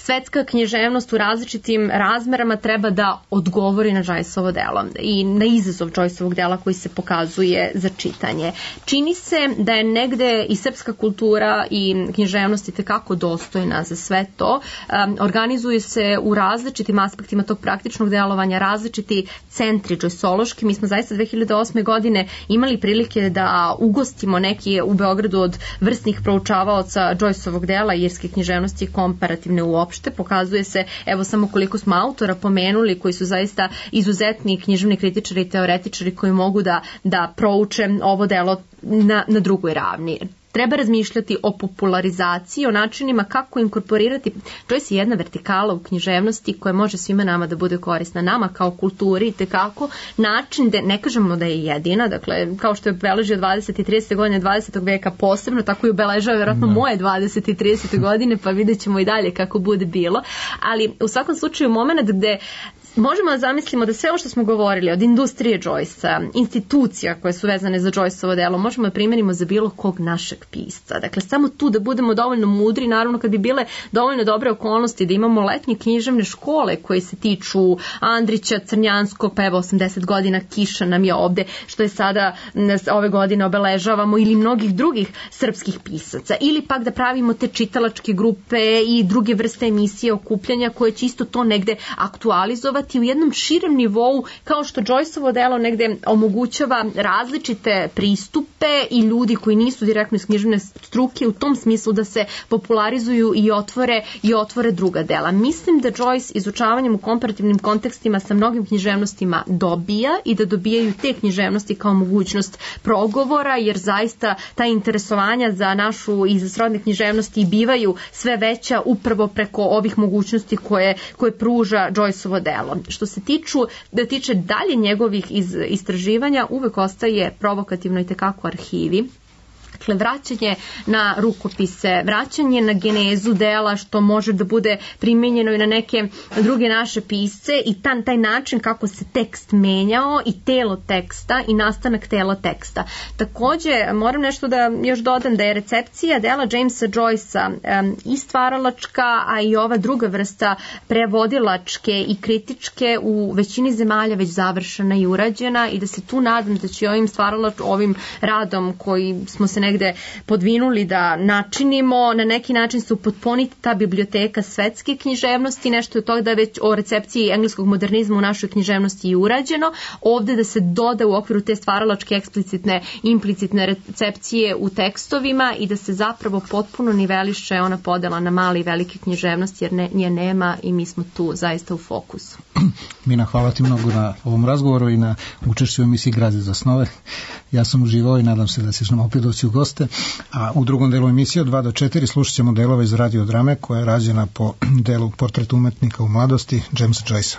svetska književnost u različitim razmerama treba da odgovori na Joyceovo delo i na izazov Joyceovog dela koji se pokazuje za čitanje. Čini se da je negde i srpska kultura i književnost i tekako dostojna za sve to. Um, organizuju se u različitim aspektima tog praktičnog delovanja različiti centri džojsološki. Mi smo zaista dve hiljade osme godine imali prilike da ugostimo neki u Beogradu od vrsnih proučavaoca Joyceovog dela i irske književnosti komparativne uopšte. Pokazuje se, evo samo koliko smo autora pomenuli koji su zaista izuzetni književni kritičari i teoretičari koji mogu da, da prouče ovo delo na, na drugoj ravni. Treba razmišljati o popularizaciji, o načinima kako inkorporirati. Joyce je jedna vertikala u književnosti koja može svima nama da bude korisna. Nama kao kulturi i tekako način, da ne kažemo da je jedina, dakle kao što je obeležio dvadeset i trideset godine dvadesetog veka posebno, tako i obeležava vjerojatno moje dvadeset i trideset godine, pa vidjet ćemo i dalje kako bude bilo. Ali u svakom slučaju moment gde možemo da zamislimo da sve ovo što smo govorili od industrije Joycea, institucija koje su vezane za Joyceovo delo, možemo da primjenimo za bilo kog našeg pisca. Dakle, samo tu da budemo dovoljno mudri, naravno kad bi bile dovoljno dobre okolnosti da imamo letnje književne škole koje se tiču Andrića, Crnjanskog, pa evo osamdeset godina Kiša nam je ovde, što je sada ove godine obeležavamo, ili mnogih drugih srpskih pisaca, ili pak da pravimo te čitalačke grupe i druge vrste emisije okupljanja koje će isto to negde aktualizovati u jednom širem nivou, kao što Joyceovo delo negde omogućava različite pristupe i ljudi koji nisu direktno iz književne struke u tom smislu da se popularizuju i otvore i otvore druga dela. Mislim da Joyce izučavanjem u komparativnim kontekstima sa mnogim književnostima dobija i da dobijaju te književnosti kao mogućnost progovora, jer zaista ta interesovanja za našu i za srodne književnosti bivaju sve veća upravo preko ovih mogućnosti koje, koje pruža Joyceovo delo. Što se tiču, da tiče dalje njegovih iz, istraživanja, uvek ostaje provokativno i tekako arhivi. Dakle, vraćanje na rukopise, vraćanje na genezu dela što može da bude primenjeno i na neke druge naše pisce i tam, taj način kako se tekst menjao i telo teksta i nastanak tela teksta. Takođe, moram nešto da još dodam da je recepcija dela Jamesa Joycea um, i stvaralačka, a i ova druga vrsta prevodilačke i kritičke u većini zemalja već završena i urađena i da se tu nadam da će ovim stvaralač, ovim radom koji smo se negde podvinuli da načinimo, na neki način se upotpuniti ta biblioteka svetske književnosti, nešto od toga da je već o recepciji engleskog modernizma u našoj književnosti i urađeno, ovde da se doda u okviru te stvaralačke eksplicitne, implicitne recepcije u tekstovima i da se zapravo potpuno niveliše ona podela na male i velike književnosti, jer ne, nje nema i mi smo tu zaista u fokusu. Mina, hvala ti mnogo na ovom razgovoru i na učešću u emisiji Grad za snove. Ja sam uživao i nadam se da ćeš nam opet doći u goste. A u drugom delu emisije od dva do četiri slušat ćemo delove iz radiodrame koja je rađena po delu Portret umetnika u mladosti Jamesa Joycea.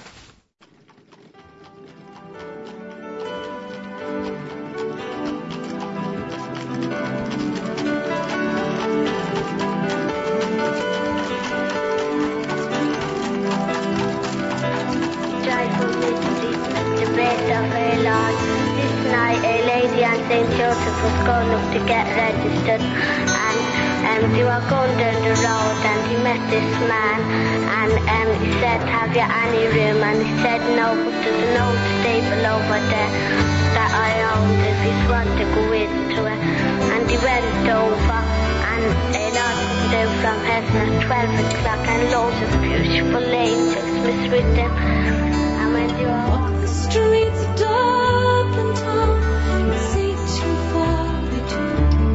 To get registered, and um, they were going down the road and he met this man, and um, he said, have you any room? And he said no, but there's an old stable over there that I owned if you want to go into it. And he went over and it all come down from heaven at twelve o'clock and loads of beautiful angels was with them. And when they were walking the streets of Dublin town, it's eighteen forty-two.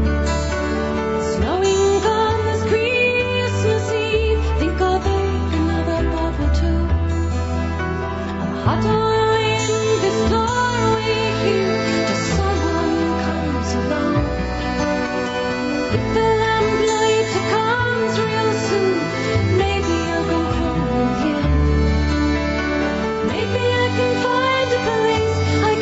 Snowing on this Christmas Eve, think I'll bake another bubble too. I'm hot on in this doorway here till someone comes along. If the lamplight comes real soon, maybe I'll go home with you. Maybe I can find a place I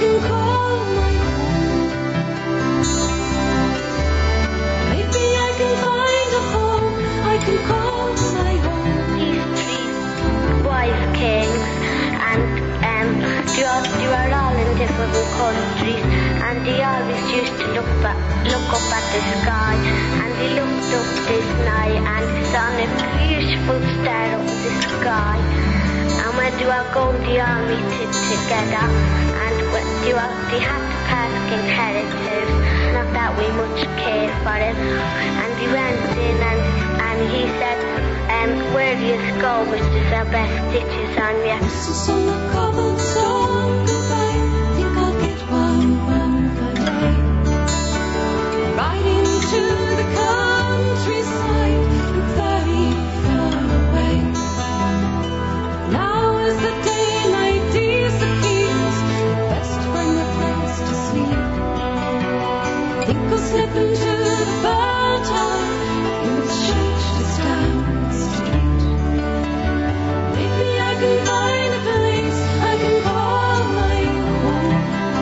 and he always used to look back, look up at the sky, and he looked up this night and he saw a beautiful star up in the sky. And when they were going the army to, together, and when they, were, they had to pass King Herod too, not that we much cared for him, and he went in and, and he said, um, where do you go, missus, our best stitches on you? Missus on the cobblestone, goodbye, think I'll get one, one per day. Riding to the countryside, very far away. Now is the day night disappears, best find a place to sleep. Think I'll slip into the bell tower, in the church just down the street. Maybe I can find a place I can call my home.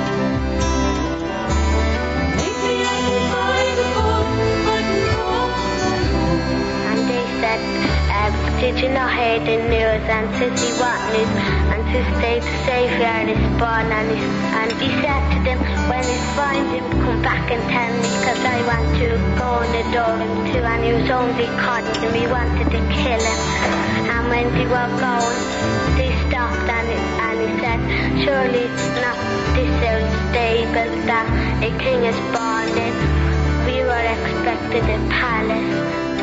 Maybe I can find a home I can call my home. And they said, um, did you not hear the news? And Sissy, what news? And Sissy said, the Saviour is born. And he, and he said to them, when he find him, come back and tell me, because I want to go and adore him too. And he was only caught him, he wanted to kill him. And when they were going, they stopped and, it, and he said, surely it's not this old stable that a king is born in. We were expected a palace.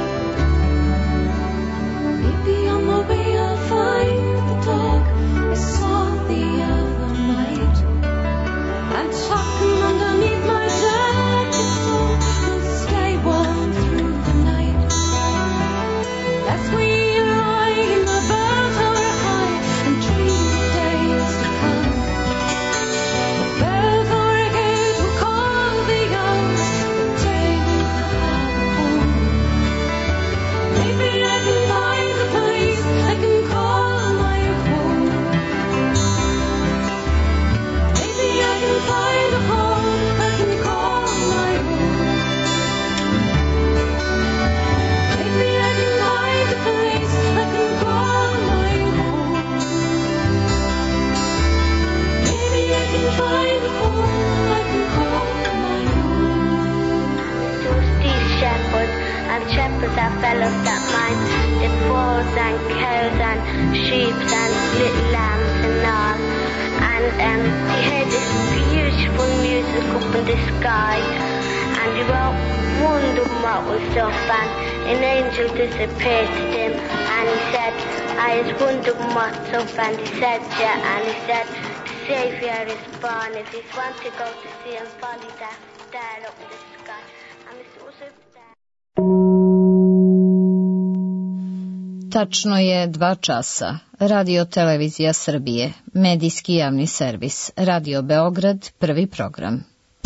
Maybe on the way I'll find the dog I saw the other night. And tucking underneath my jacket so we'll stay warm through the night. As we ride in the bell tower high and dream of days to come. The bell tower gate will call the hours, the day we'll have a home. Maybe I can find a place I can call my home. Maybe I can find a home I can call my home. Maybe I can find a place I can call my home. Maybe I can find a home I can call my home. Those these shepherds, and shepherds are fellows that mind the bulls and cows and sheep and little lambs and all. And um, they heard this beautiful music up in the sky, and they were wondering what was up, and an angel disappeared to them, and he said, I was wondering what's up, and he said, yeah, and he said, the Saviour is born. If you want to go to see him, follow that star up in the sky. And it was up there. Tačno je dva časa. Radio Televizija Srbije, medijski javni servis, Radio Beograd, prvi program.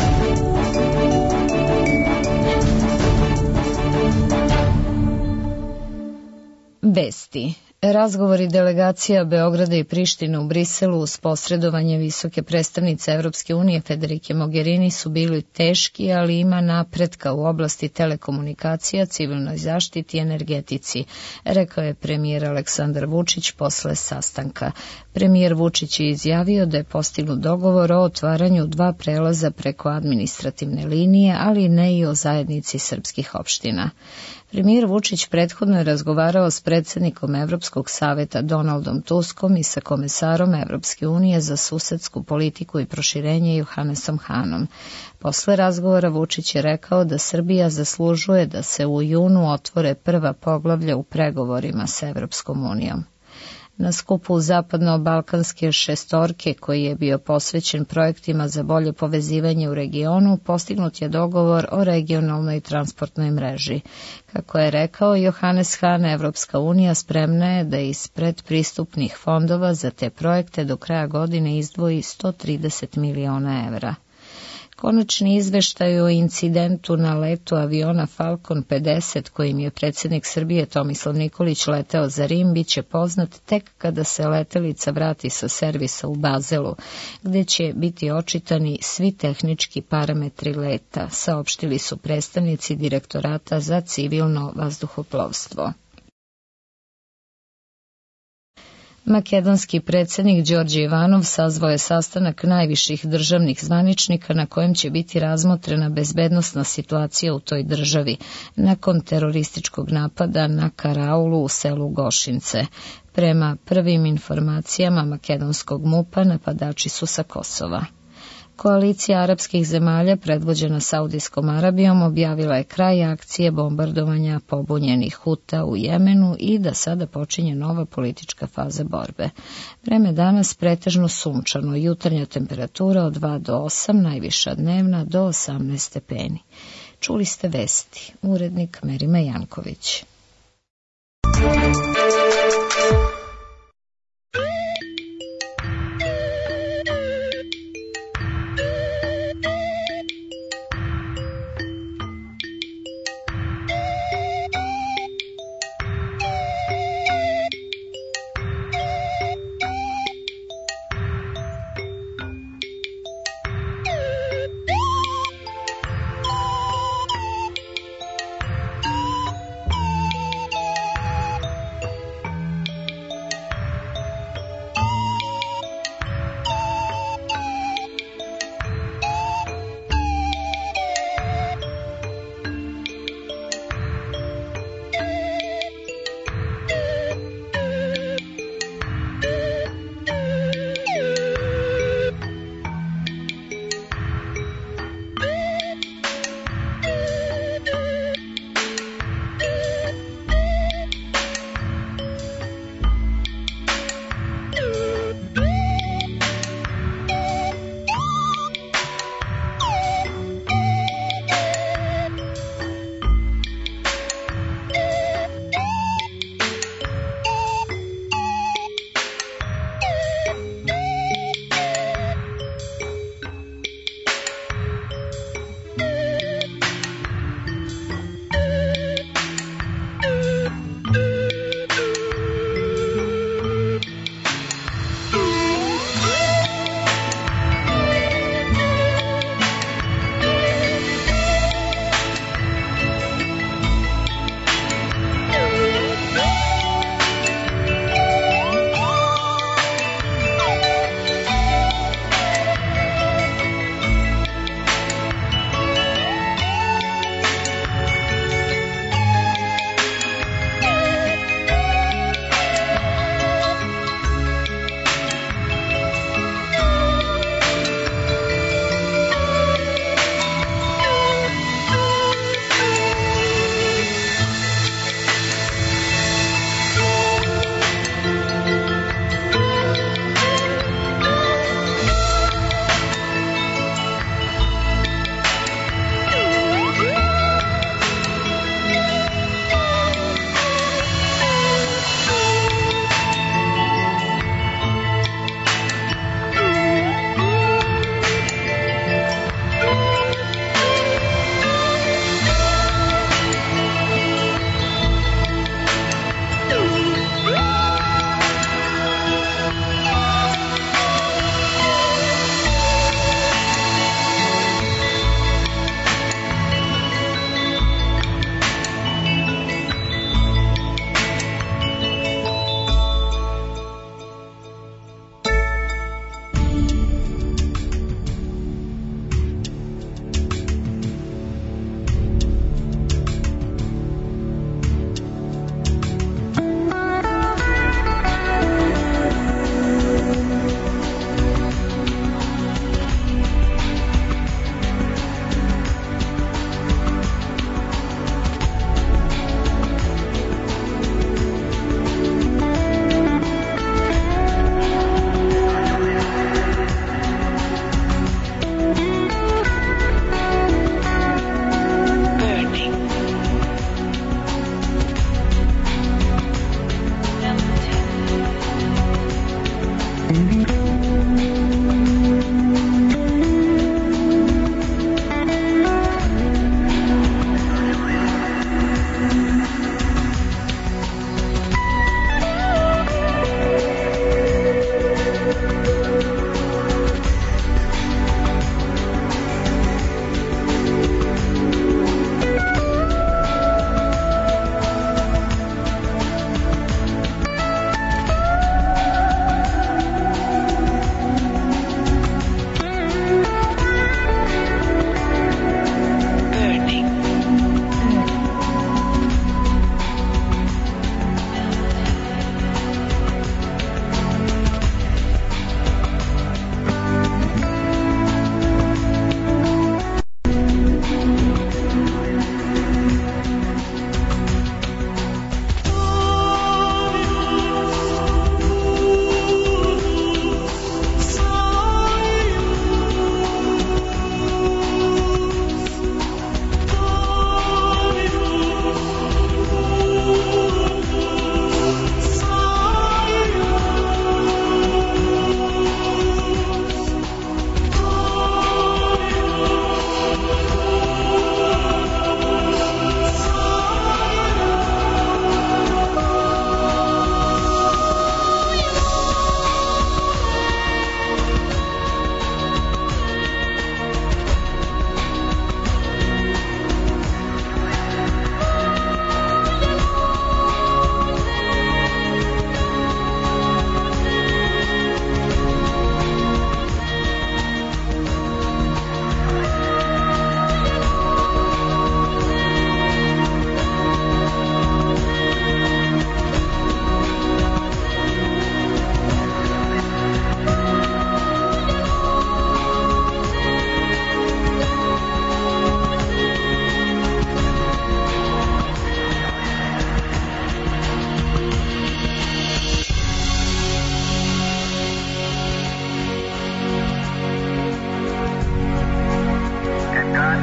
Vesti. Razgovori delegacija Beograda i Prištine u Briselu uz posredovanje visoke predstavnice Evropske unije Federike Mogherini su bili teški, ali ima napretka u oblasti telekomunikacija, civilnoj zaštiti i energetici, rekao je premijer Aleksandar Vučić posle sastanka. Premijer Vučić je izjavio da je postignut dogovor o otvaranju dva prelaza preko administrativne linije, ali ne i o zajednici srpskih opština. Premijer Vučić prethodno je razgovarao s predsjednikom Evropskog saveta Donaldom Tuskom i sa komesarom Evropske unije za susedsku politiku i proširenje Johannesom Hanom. Posle razgovora Vučić je rekao da Srbija zaslužuje da se u junu otvore prva poglavlja u pregovorima sa Evropskom unijom. Na skupu zapadno-balkanske šestorke, koji je bio posvećen projektima za bolje povezivanje u regionu, postignut je dogovor o regionalnoj transportnoj mreži. Kako je rekao Johannes Hahn, Evropska unija spremna je da iz predpristupnih fondova za te projekte do kraja godine izdvoji sto trideset miliona evra. Konačni izveštaj o incidentu na letu aviona Falcon pedeset kojim je predsjednik Srbije Tomislav Nikolić leteo za Rim biće poznat tek kada se letelica vrati sa servisa u Bazelu, gde će biti očitani svi tehnički parametri leta, saopštili su predstavnici Direktorata za civilno vazduhoplovstvo. Makedonski predsjednik Đorđe Ivanov sazvao je sastanak najviših državnih zvaničnika na kojem će biti razmotrena bezbednosna situacija u toj državi nakon terorističkog napada na karaulu u selu Gošince. Prema prvim informacijama makedonskog MUP-a napadači su sa Kosova. Koalicija arapskih zemalja predvođena Saudijskom Arabijom objavila je kraj akcije bombardovanja pobunjenih Huta u Jemenu i da sada počinje nova politička faza borbe. Vreme danas pretežno sunčano, jutarnja temperatura od dva do osam, najviša dnevna do osamnaest stepeni. Čuli ste vesti, urednik Merima Janković.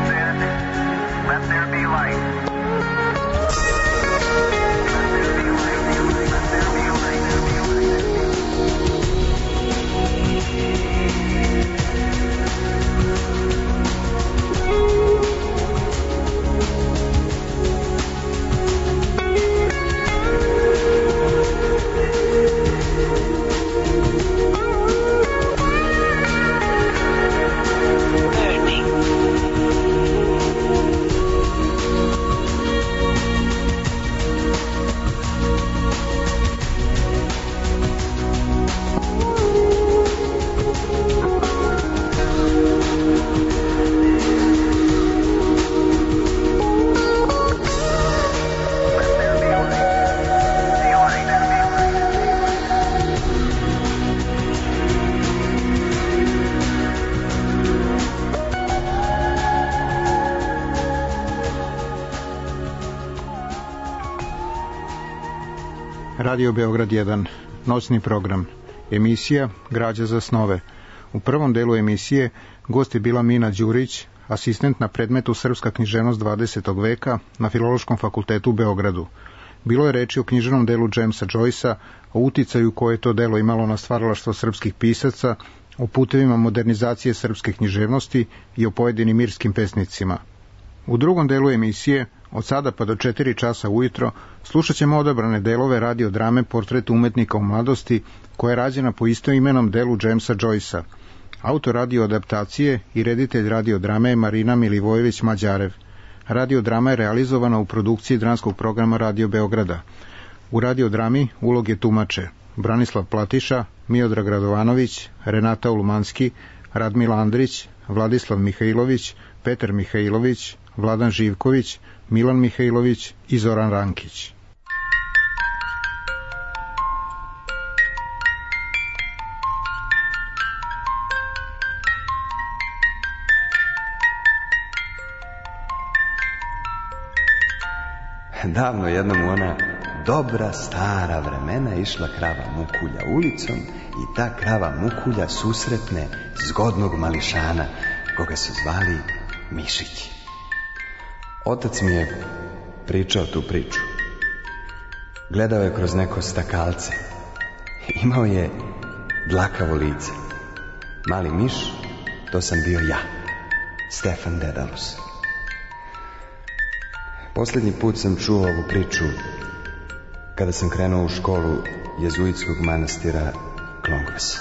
in. Let there be light. Radio Beograd jedan, noćni program, emisija Građa za snove. U prvom delu emisije gost je bila Mina Đurić, asistent na predmetu Srpska književnost dvadesetog veka na Filološkom fakultetu u Beogradu. Bilo je reči o književnom delu Jamesa Joycea, o uticaju koje je to delo imalo na stvaralaštvo srpskih pisaca, o putevima modernizacije srpske književnosti i o pojedinim mirskim pesnicima. U drugom delu emisije, od sada pa do četiri časa ujutro, slušat ćemo odabrane delove radiodrame Portret umetnika u mladosti, koja je rađena po istoimenom delu Jamesa Joycea. Autor radioadaptacije i reditelj radiodrame je Marina Milivojević-Mađarev. Radiodrama je realizovana u produkciji dramskog programa Radio Beograda. U radiodrami uloge tumače Branislav Platiša, Miodrag Radovanović, Renata Ulumanski, Radmila Andrić, Vladislav Mihajlović, Petar Mihajlović, Vladan Živković, Milan Mihajlović i Zoran Rankić. Davno jednom u ona dobra stara vremena išla krava Mukulja ulicom i ta krava Mukulja susretne zgodnog mališana koga su zvali Mišić. Otac mi je pričao tu priču. Gledao je kroz neko stakalce. Imao je dlakavo lice. Mali miš, to sam bio ja, Stefan Dedalus. Posljednji put sam čuo ovu priču kada sam krenuo u školu jezuitskog manastira Klongvasa.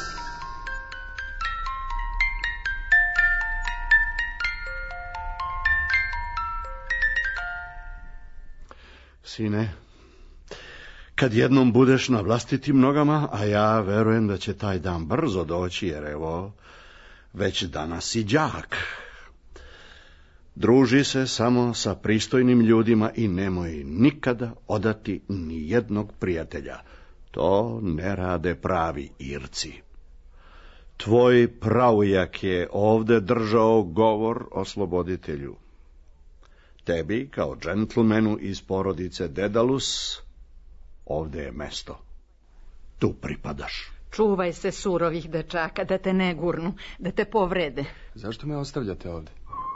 Sine, kad jednom budeš na vlastitim nogama, a ja verujem da će taj dan brzo doći, jer evo, već danas si đak. Druži se samo sa pristojnim ljudima i nemoj nikada odati ni jednog prijatelja. To ne rade pravi Irci. Tvoj praujak je ovde držao govor osloboditelju. Tebi, kao džentlmenu iz porodice Dedalus, ovde je mesto. Tu pripadaš. Čuvaj se surovih dečaka, da te ne gurnu, da te povrede. Zašto me ostavljate ovde?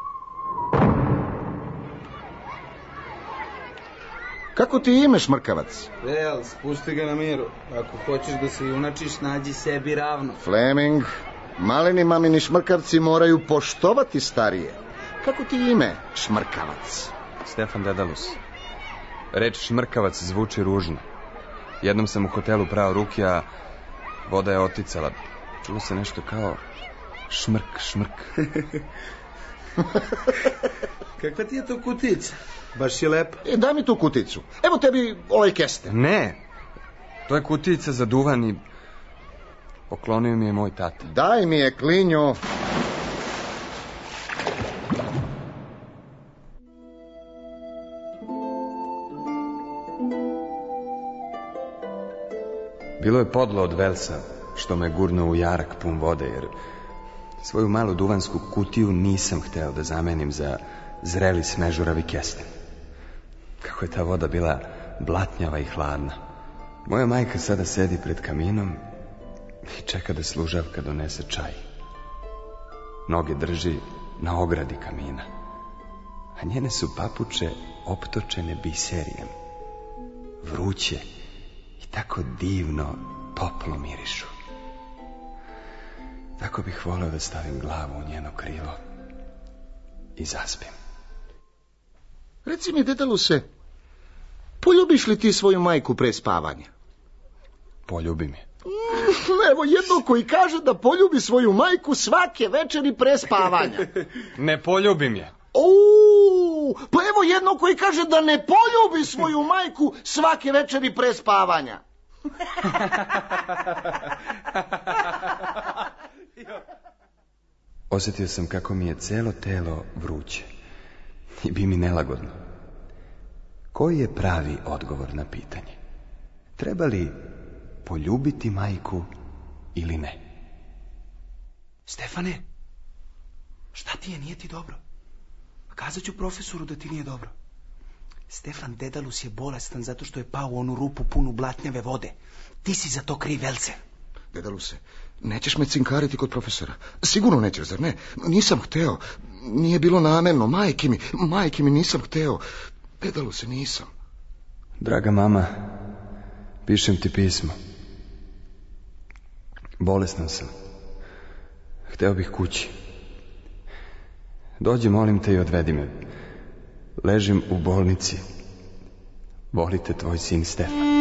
Kako ti ime, šmrkavac? Real, spusti ga na miru. Ako hoćeš da se junačiš, nađi sebi ravno. Fleming, maleni mamini šmrkavci moraju poštovati starije. Kako ti ime, šmrkavac? Stefan Dedalus. Reč šmrkavac zvuči ružno. Jednom sam u hotelu prao ruke, a voda je oticala. Čulo se nešto kao šmrk, šmrk. Kakva ti je to kutica? Baš je lepa. E, daj mi tu kuticu. Evo tebi ovaj kesten. Ne, to je kutica za duvan i poklonio mi je moj tata. Daj mi je, klinjo. Bilo je podlo od Velsa što me gurnuo u jarak pun vode, jer svoju malu duvansku kutiju nisam hteo da zamenim za zreli smežuravi kesten. Kako je ta voda bila blatnjava i hladna. Moja majka sada sedi pred kaminom i čeka da služavka donese čaj. Noge drži na ogradi kamina. a njene su papuče optočene biserijem. Vruće i tako divno toplo mirišu. Tako bih voleo da stavim glavu u njeno krilo i zaspim. Reci mi, Dedaluse, poljubiš li ti svoju majku pre spavanja? Poljubim je. Mm, evo jedno koji kaže da poljubi svoju majku svake večeri pre spavanja. Ne poljubim je. Uuu, pa evo jedno koji kaže da ne poljubi svoju majku svake večeri pre spavanja. Osjetio sam kako mi je celo telo vruće i bi mi nelagodno. Koji je pravi odgovor na pitanje? Treba li poljubiti majku ili ne? Stefane, šta ti je, nije ti dobro? Kazat ću profesoru da ti nije dobro. Stefan Dedalus je bolestan zato što je pao u onu rupu punu blatnjave vode. Ti si za to kriv, Velce. Dedaluse, nećeš me cinkariti kod profesora. Sigurno nećeš, zar ne? Nisam hteo. Nije bilo namerno. Majke mi, majke mi nisam hteo. Dedaluse, nisam. Draga mama, pišem ti pismo. Bolestan sam. Hteo bih kući. Dođi, molim te, i odvedi me. Ležim u bolnici. Volite, tvoj sin Stefan.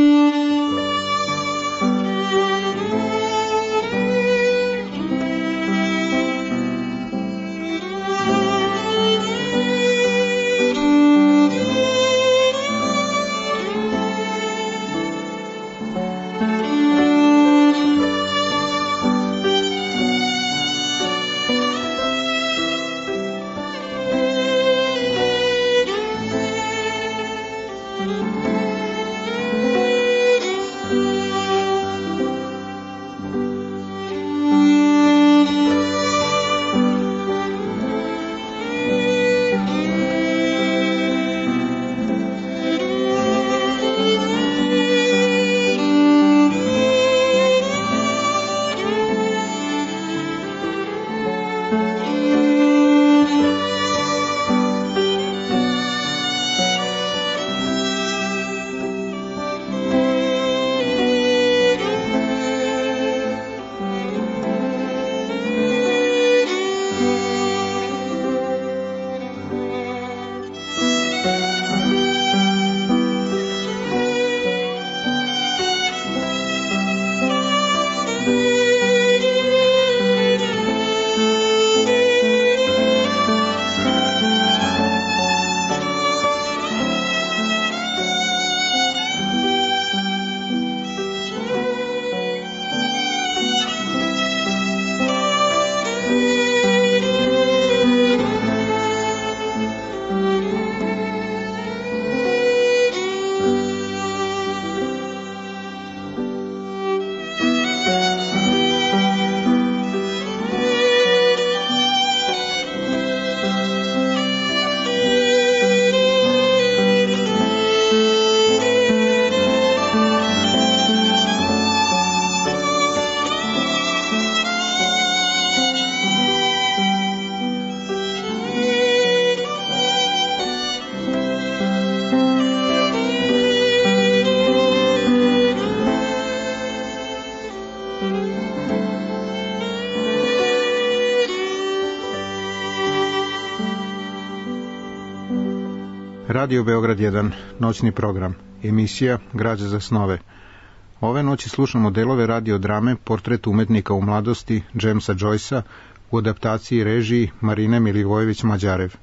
Radio Beograd jedan, noćni program, emisija Građa za snove. Ove noći slušamo delove radio drame Portret umetnika u mladosti Jamesa Joycea u adaptaciji i režiji Marine Milivojević-Mađarev.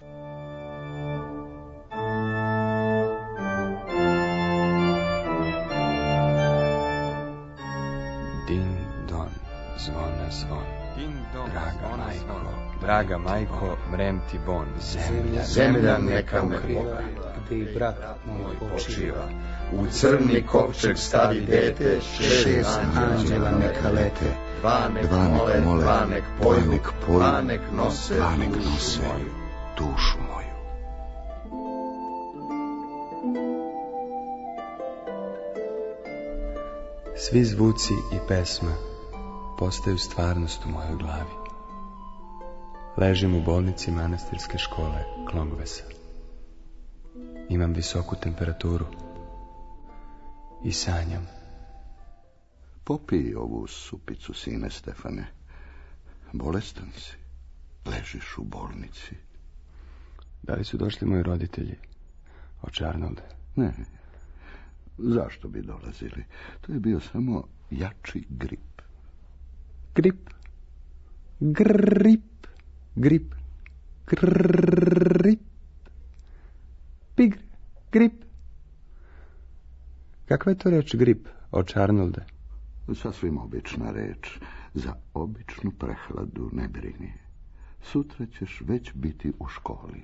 Din don, zvona zvon. Draga majko, draga majko, mrem ti bon. Zemlja, Zemlja neka me pokriva, gde i brat moj počiva. u crni kovčeg stavi dete, šest anđela neka lete, dva nek mole, dva nek poju, dva nek nose dušu moju. dušu moju. Svi zvuci i pesma postaju stvarnost u mojoj glavi. Ležim u bolnici manastirske škole Klongvesa. Imam visoku temperaturu i sanjam. Popij ovu supicu, sine Stefane. Bolestan si. Ležiš u bolnici. Da li su došli moji roditelji, oče Arnolde? Ne. Zašto bi dolazili? To je bio samo jači grip. Grip. Grip. Grip. Grip. Pigr. Grip. Kakva je to reč grip, oče Arnolde? Sasvim obična reč. Za običnu prehladu ne brini. Sutra ćeš već biti u školi.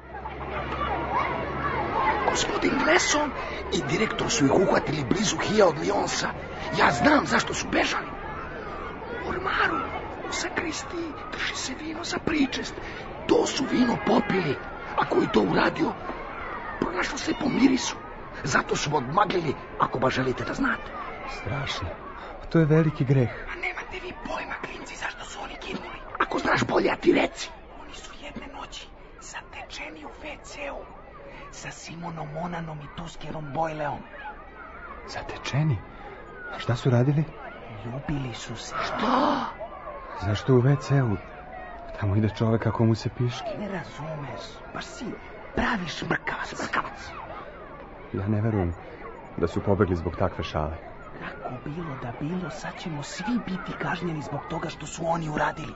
Gospodin Gleson i direktor su ih uhvatili blizu Hija od Lionsa. Ja znam zašto su bežali. U ormaru, u sakristiji, drži se vino za pričest. To su vino popili. Ako je to uradio, pronašlo se po mirisu. Zato su odmaglili, ako baš želite da znate. Strašno. To je veliki greh. A nemate vi pojma, klinci, zašto su oni ginuli. Ako znaš bolje, a ti reci. Oni su jedne noći zatečeni u ve ce-u sa Simonom Monanom i Tuskerom Bojleom. Zatečeni? Šta su radili? Ljubili su se. Šta? Zašto u ve ce-u? Tamo ide čovek kako mu se piški. Ne razumeš, baš si pravi šmrkavac, šmrkavac. Ja ne verujem da su pobegli zbog takve šale. Kako bilo da bilo, sad ćemo svi biti kažnjeni zbog toga što su oni uradili.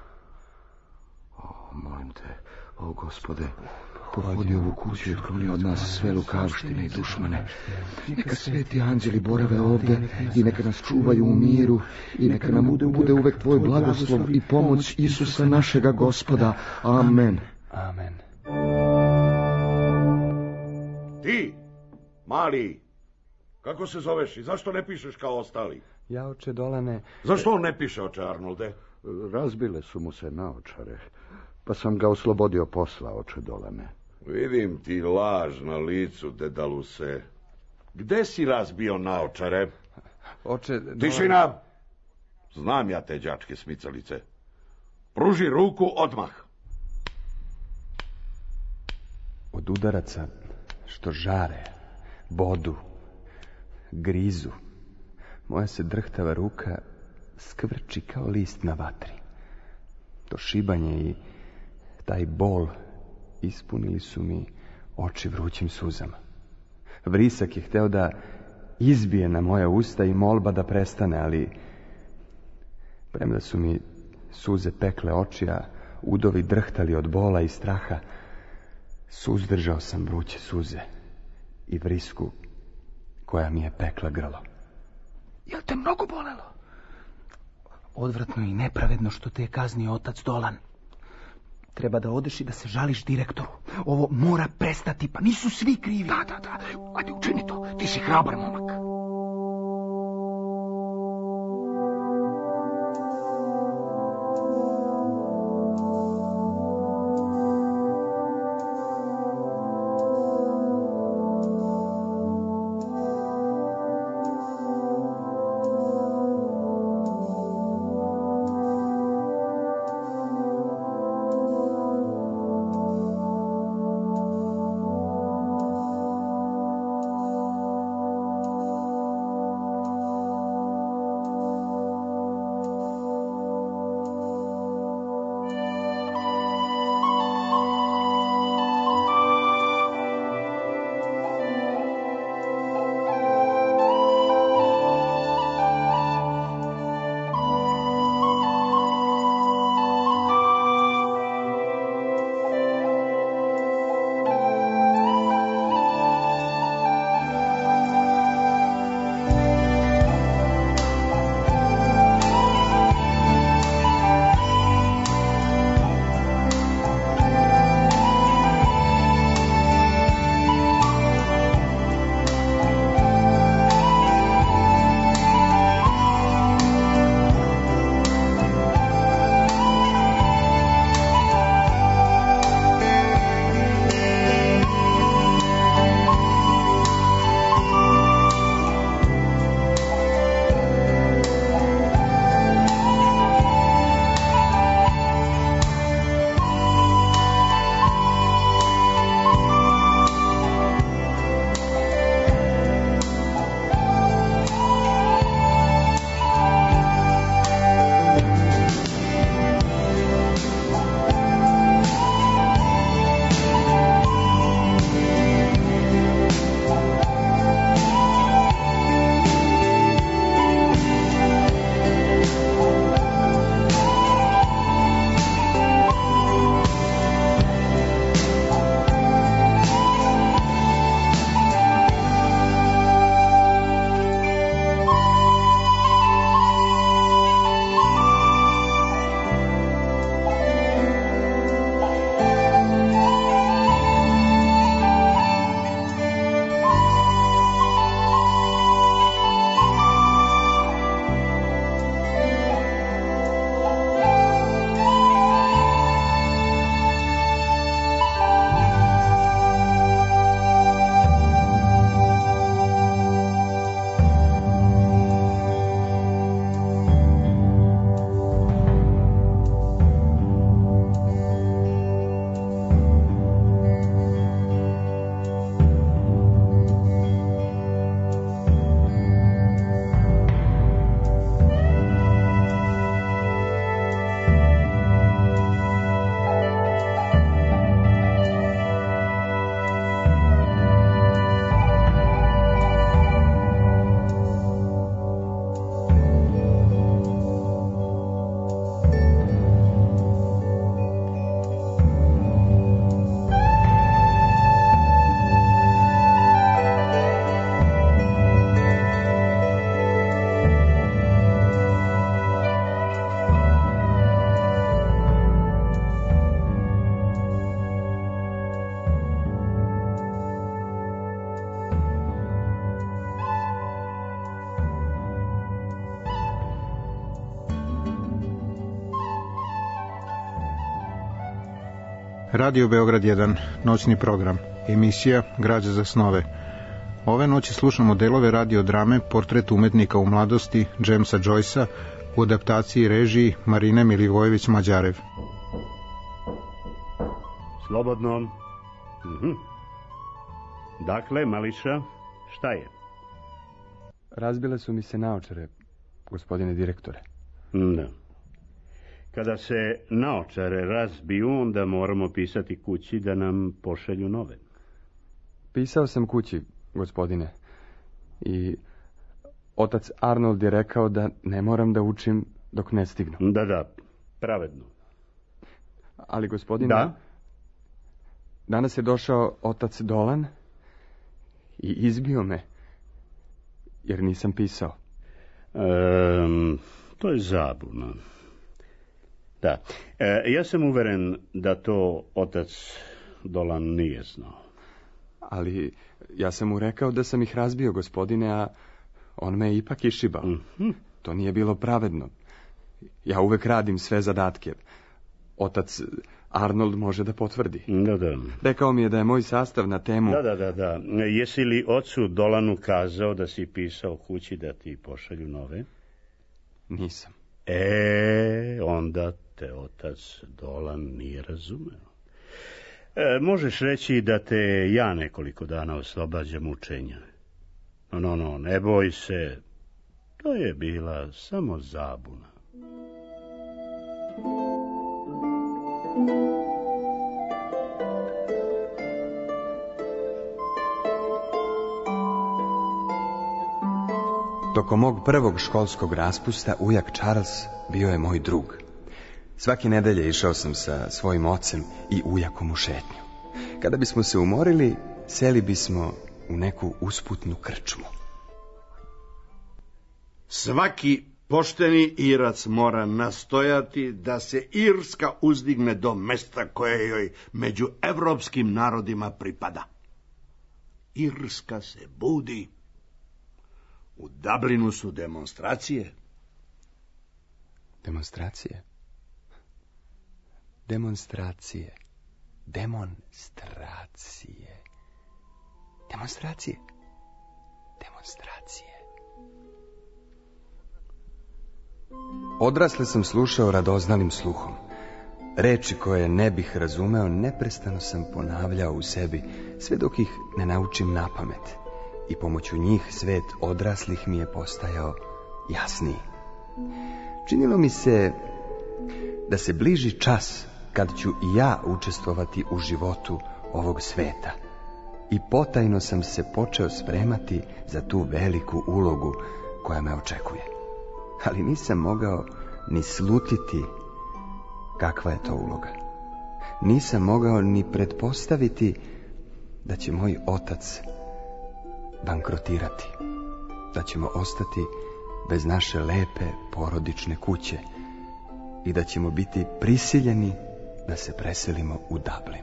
O, molim te, o Gospode, pohodi ovu kuću i otkloni od nas sve lukavštine i dušmane. Neka sveti anđeli borave ovde i neka nas čuvaju u miru i neka nam bude uvek tvoj blagoslov i pomoć Isusa našega Gospoda. Amen. Amen. Ti, mali, kako se zoveš i zašto ne pišeš kao ostali? Ja, oče Dolane... Zašto on ne piše, oče Arnolde? Razbile su mu se naočare, pa sam ga oslobodio posla, oče Dolane. Vidim ti laž na licu, Dedaluse. Gde si razbio naočare? Oče Dolane... Tišina! Znam ja te đačke smicalice. Pruži ruku odmah. Od udaraca što žare, bodu, grizu, moja se drhtava ruka skvrči kao list na vatri. To šibanje i taj bol ispunili su mi oči vrućim suzama. Vrisak je hteo da izbije na moja usta i molba da prestane, ali premda su mi suze pekle oči, a udovi drhtali od bola i straha, suzdržao sam vruće suze i vrisku koja mi je pekla grlo. Jel te mnogo bolelo? Odvratno i nepravedno što te je kaznio otac Dolan. Treba da odeš i da se žališ direktoru. Ovo mora prestati, pa nisu svi krivi. Da, da, da. Ajde, učini to. Ti si hrabar momak. Radio Beograd jedan, noćni program, emisija Građa za snove. Ove noći slušamo delove radiodrame Portret umetnika u mladosti Jamesa Joycea u adaptaciji i režiji Marine Milivojević-Mađarev. Slobodno. Mhm. Dakle, Mališa, šta je? Razbile su mi se naočare, gospodine direktore. Da. Kada se naočare razbiju, onda moramo pisati kući da nam pošalju nove. Pisao sam kući, gospodine. I otac Arnold je rekao da ne moram da učim dok ne stignu. Da, da, pravedno. Ali, gospodine... Da? Danas je došao otac Dolan i izbio me, jer nisam pisao. Um, to je zabuna. Da. E, ja sam uveren da to otac Dolan nije znao. Ali ja sam mu rekao da sam ih razbio, gospodine, a on me ipak išibao. Mm-hmm. To nije bilo pravedno. Ja uvek radim sve zadatke. Otac Arnold može da potvrdi. Da, da. Rekao mi je da je moj sastav na temu... Da, da, da, da. Jesi li ocu Dolanu kazao da si pisao kući da ti pošalju nove? Nisam. E, onda te otac Dolan nije razumeo. E, možeš reći da te ja nekoliko dana oslobađam učenja. No, no, no, ne boj se. To je bila samo zabuna. Tokom mog prvog školskog raspusta ujak Charles bio je moj drug. Svake nedelje išao sam sa svojim ocem i ujakom u šetnju. Kada bismo se umorili, seli bismo u neku usputnu krčmu. Svaki pošteni Irac mora nastojati da se Irska uzdigne do mesta koje joj među evropskim narodima pripada. Irska se budi. U Dublinu su demonstracije. Demonstracije? Demonstracije. Demonstracije. Demonstracije. Demonstracije. Odrasle sam slušao radoznalim sluhom. Reči koje ne bih razumeo neprestano sam ponavljao u sebi, sve dok ih ne naučim napamet. I pomoću njih svet odraslih mi je postajao jasniji. Činilo mi se da se bliži čas kad ću i ja učestvovati u životu ovog sveta. I potajno sam se počeo spremati za tu veliku ulogu koja me očekuje. Ali nisam mogao ni slutiti kakva je to uloga. Nisam mogao ni pretpostaviti da će moj otac bankrotirati, da ćemo ostati bez naše lepe porodične kuće i da ćemo biti prisiljeni da se preselimo u Dublin.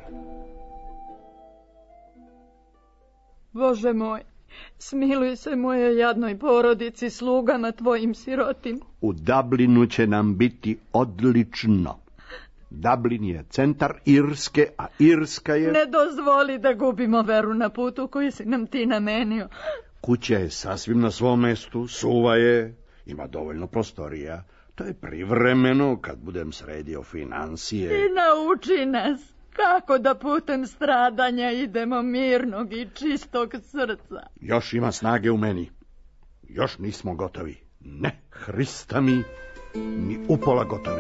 Bože moj, smiluj se moje jadnoj porodici, slugama tvojim sirotim. U Dublinu će nam biti odlično. Dublin je centar Irske, a Irska je... Ne dozvoli da gubimo veru na putu koji si nam ti namenio. Kuća je sasvim na svom mestu, suva je, ima dovoljno prostorija. To je privremeno kad budem sredio financije. I nauči nas kako da putem stradanja idemo mirnog i čistog srca. Još ima snage u meni. Još nismo gotovi. Ne, Hrista mi, ni upola gotovi.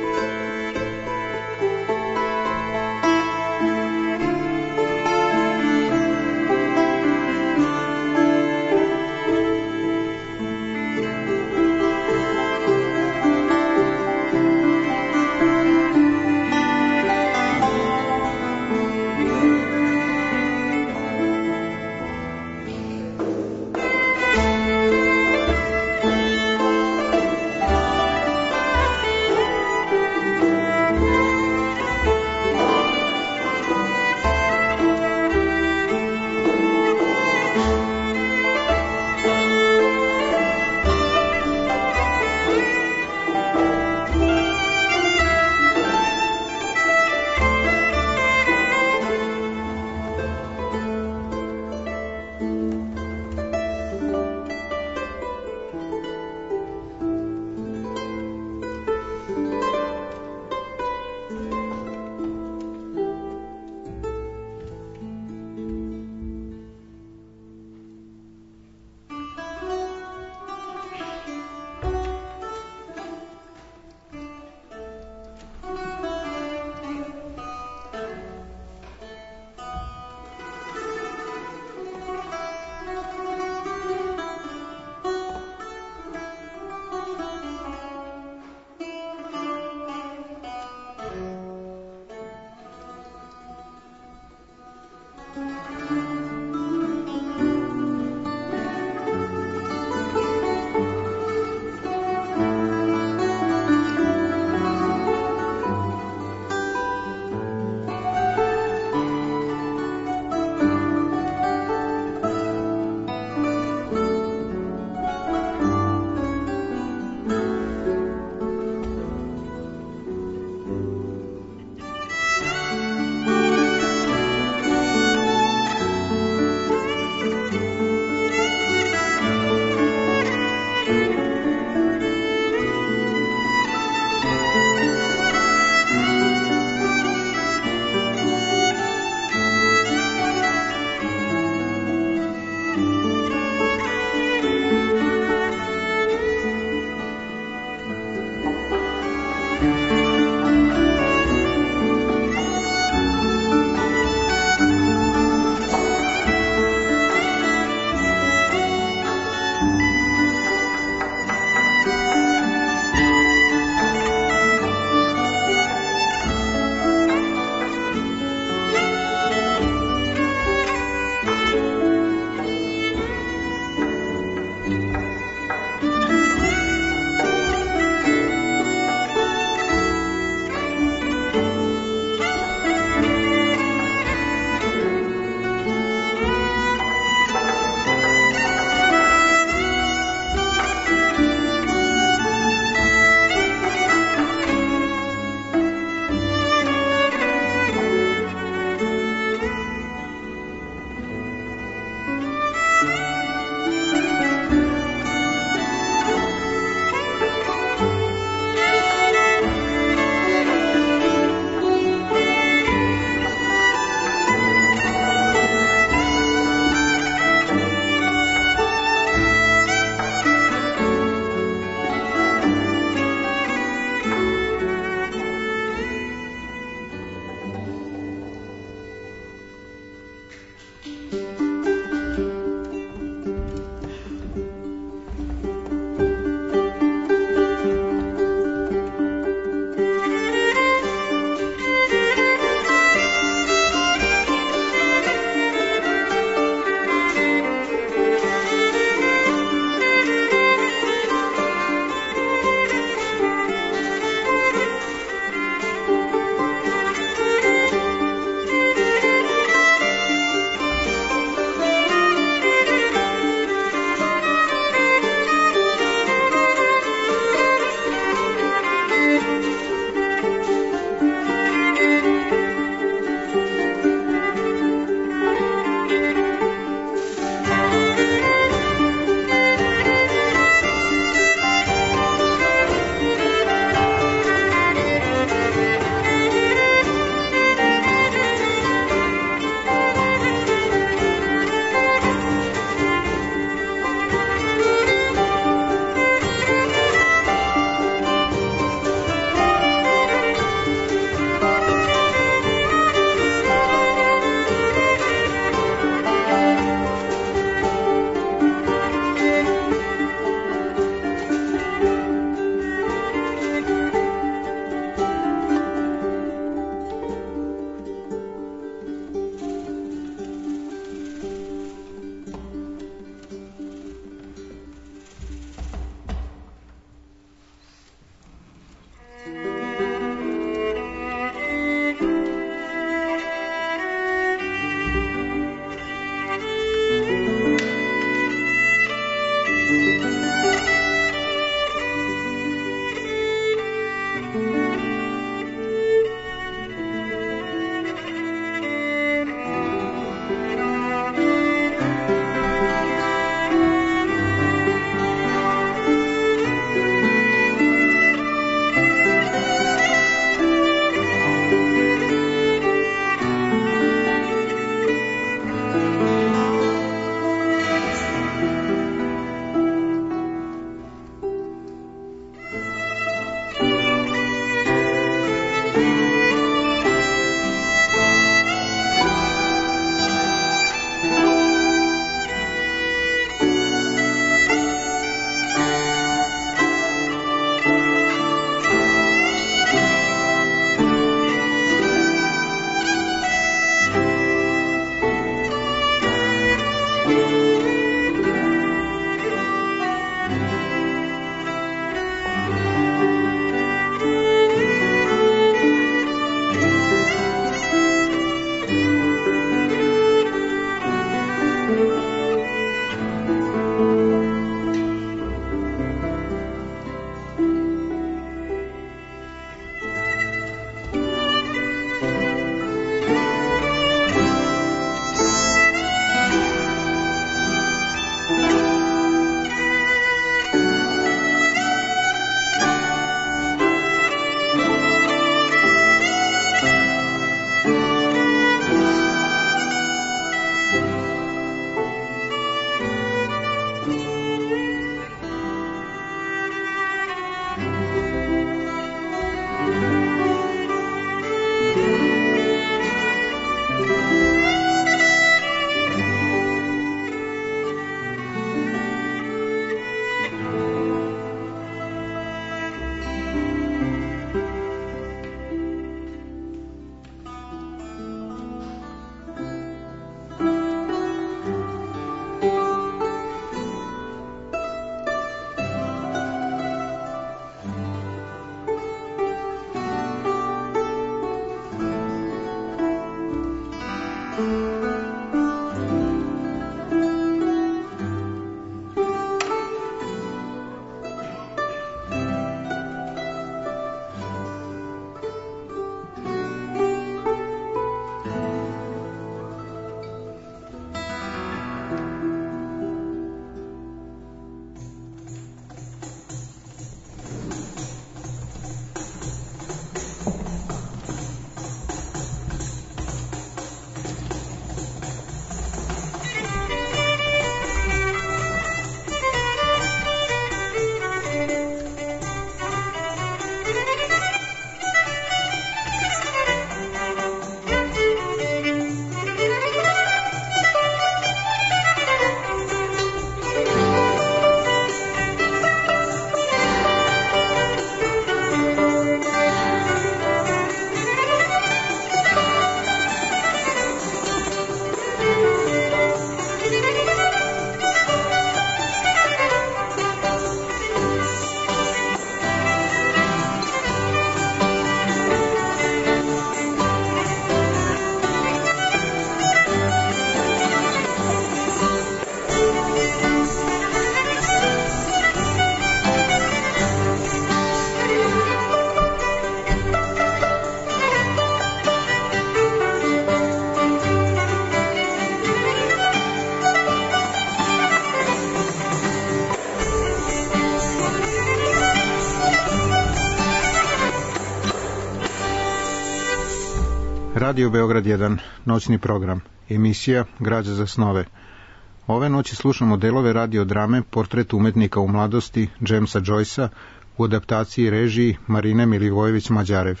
Radio Beograd jedan, noćni program, emisija Građa za snove. Ove noći slušamo delove radiodrame Portret umetnika u mladosti Jamesa Joycea u adaptaciji i režiji Marine Milivojević-Mađarev.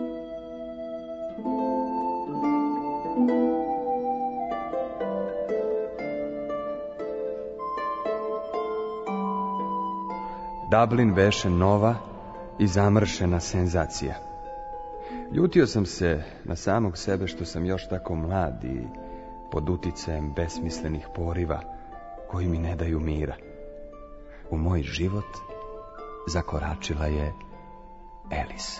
Dublin beše nova i zamršena senzacija. Ljutio sam se na samog sebe što sam još tako mlad i pod uticajem besmislenih poriva koji mi ne daju mira. U moj život zakoračila je Alice.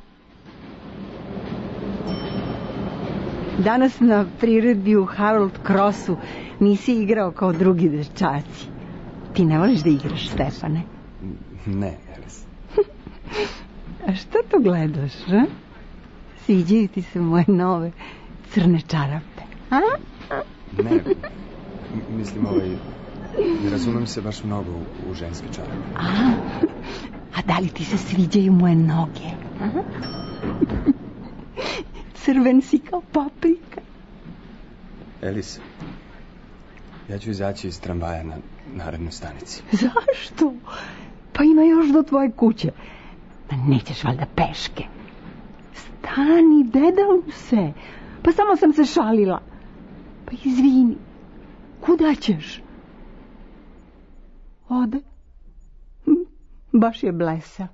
Danas na priredbi u Harold Crossu nisi igrao kao drugi dečaci. Ti ne voliš da igraš, Stefane? Ne, Alice. A što to gledaš, a? Sviđaju ti se moje nove crne čarape, a? Ne, mislim ovaj, ne razumem se baš mnogo u, u ženske čarape. A, a da li ti se sviđaju moje noge? A? Crven si kao paprika. Alice, ja ću izaći iz tramvaja na narednoj stanici. Zašto? Pa ima još do tvoje kuće. Ma nećeš valjda peške. Stani, Dedaluse. Pa samo sam se šalila. Pa izvini. Kuda ćeš? Ode. Hm, baš je blesa.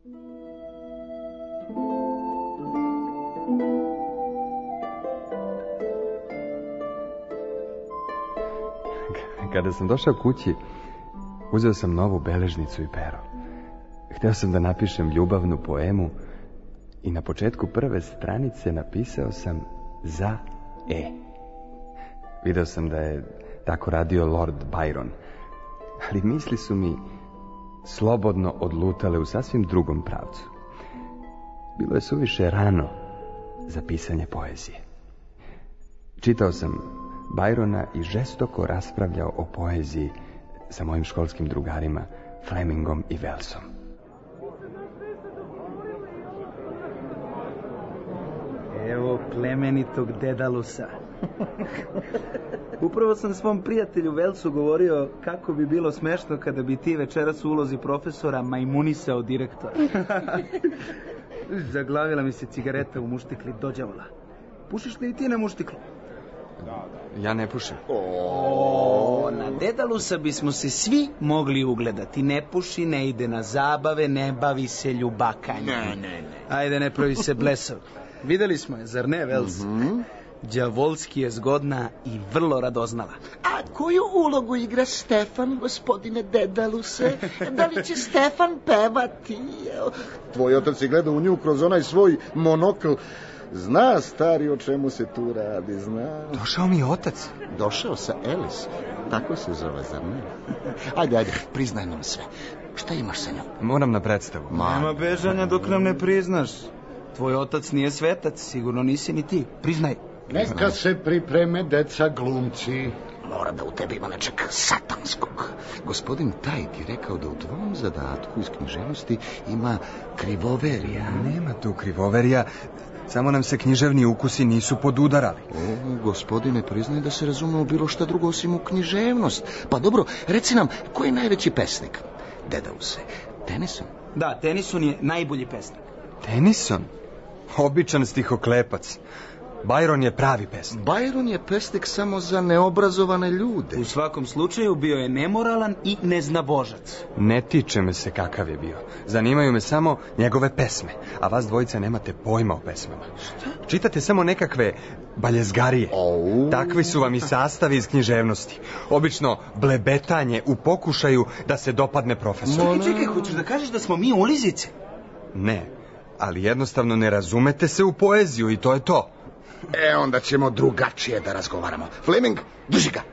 Kada sam došao kući, uzeo sam novu beležnicu i pero. Hteo sam da napišem ljubavnu poemu i na početku prve stranice napisao sam za E. Video sam da je tako radio Lord Byron, ali misli su mi slobodno odlutale u sasvim drugom pravcu. Bilo je suviše rano za pisanje poezije. Čitao sam Byrona i žestoko raspravljao o poeziji sa mojim školskim drugarima Flemingom i Welsom. Evo plemenitog Dedalusa. Upravo sam svom prijatelju Welsu govorio kako bi bilo smešno kada bi ti večeras u ulozi profesora majmunisao direktora. Zaglavila mi se cigareta u muštikli do đavola. Pušiš li i ti na muštiklu? Ja ne pušim. O, na Dedalusa bismo se svi mogli ugledati. Ne puši, ne ide na zabave, ne bavi se ljubakanjem. Ne, ne, ne. Ajde, ne pravi se blesav. Videli smo je, zar ne, Vels? Mm-hmm. Đavolski je zgodna i vrlo radoznala. A koju ulogu igra Stefan, gospodine Dedaluse? Da li će Stefan pevati? Tvoj otac je gledao u nju kroz onaj svoj monokl. Zna, stari, o čemu se tu radi, zna. Došao mi je otac. Došao sa Alice. Tako se zove, zar ne? Ajde, ajde, priznaj nam sve. Šta imaš sa njom? Moram na predstavu. Ma. Nema bežanja dok nam ne priznaš. Tvoj otac nije svetac, sigurno nisi ni ti. Priznaj. Neka se pripreme deca glumci. Mora da u tebi ima nečeg satanskog. Gospodin Taj ti rekao da u tvom zadatku iz književnosti ima krivoverija. Nema tu krivoverija. Samo nam se književni ukusi nisu podudarali. O, gospodine, priznaj da se razume u bilo šta drugo osim u književnost. Pa dobro, reci nam, ko je najveći pesnik? Dedaluse, Tennyson? Da, Tennyson je najbolji pesnik. Tennyson? Običan stihoklepac. Byron je pravi pesnik. Byron je pesnik samo za neobrazovane ljude. U svakom slučaju bio je nemoralan i neznabožac. Ne tiče me se kakav je bio. Zanimaju me samo njegove pesme. A vas dvojica nemate pojma o pesmama. Šta? Čitate samo nekakve baljezgarije. Oh. Takvi su vam i sastavi iz književnosti. Obično blebetanje u pokušaju da se dopadne profesoru. Čekaj, čekaj, hoćeš da kažeš da smo mi ulizice? Ne, ali jednostavno ne razumete se u poeziju i to je to. E, onda ćemo drugačije da razgovaramo. Fleming, drži ga.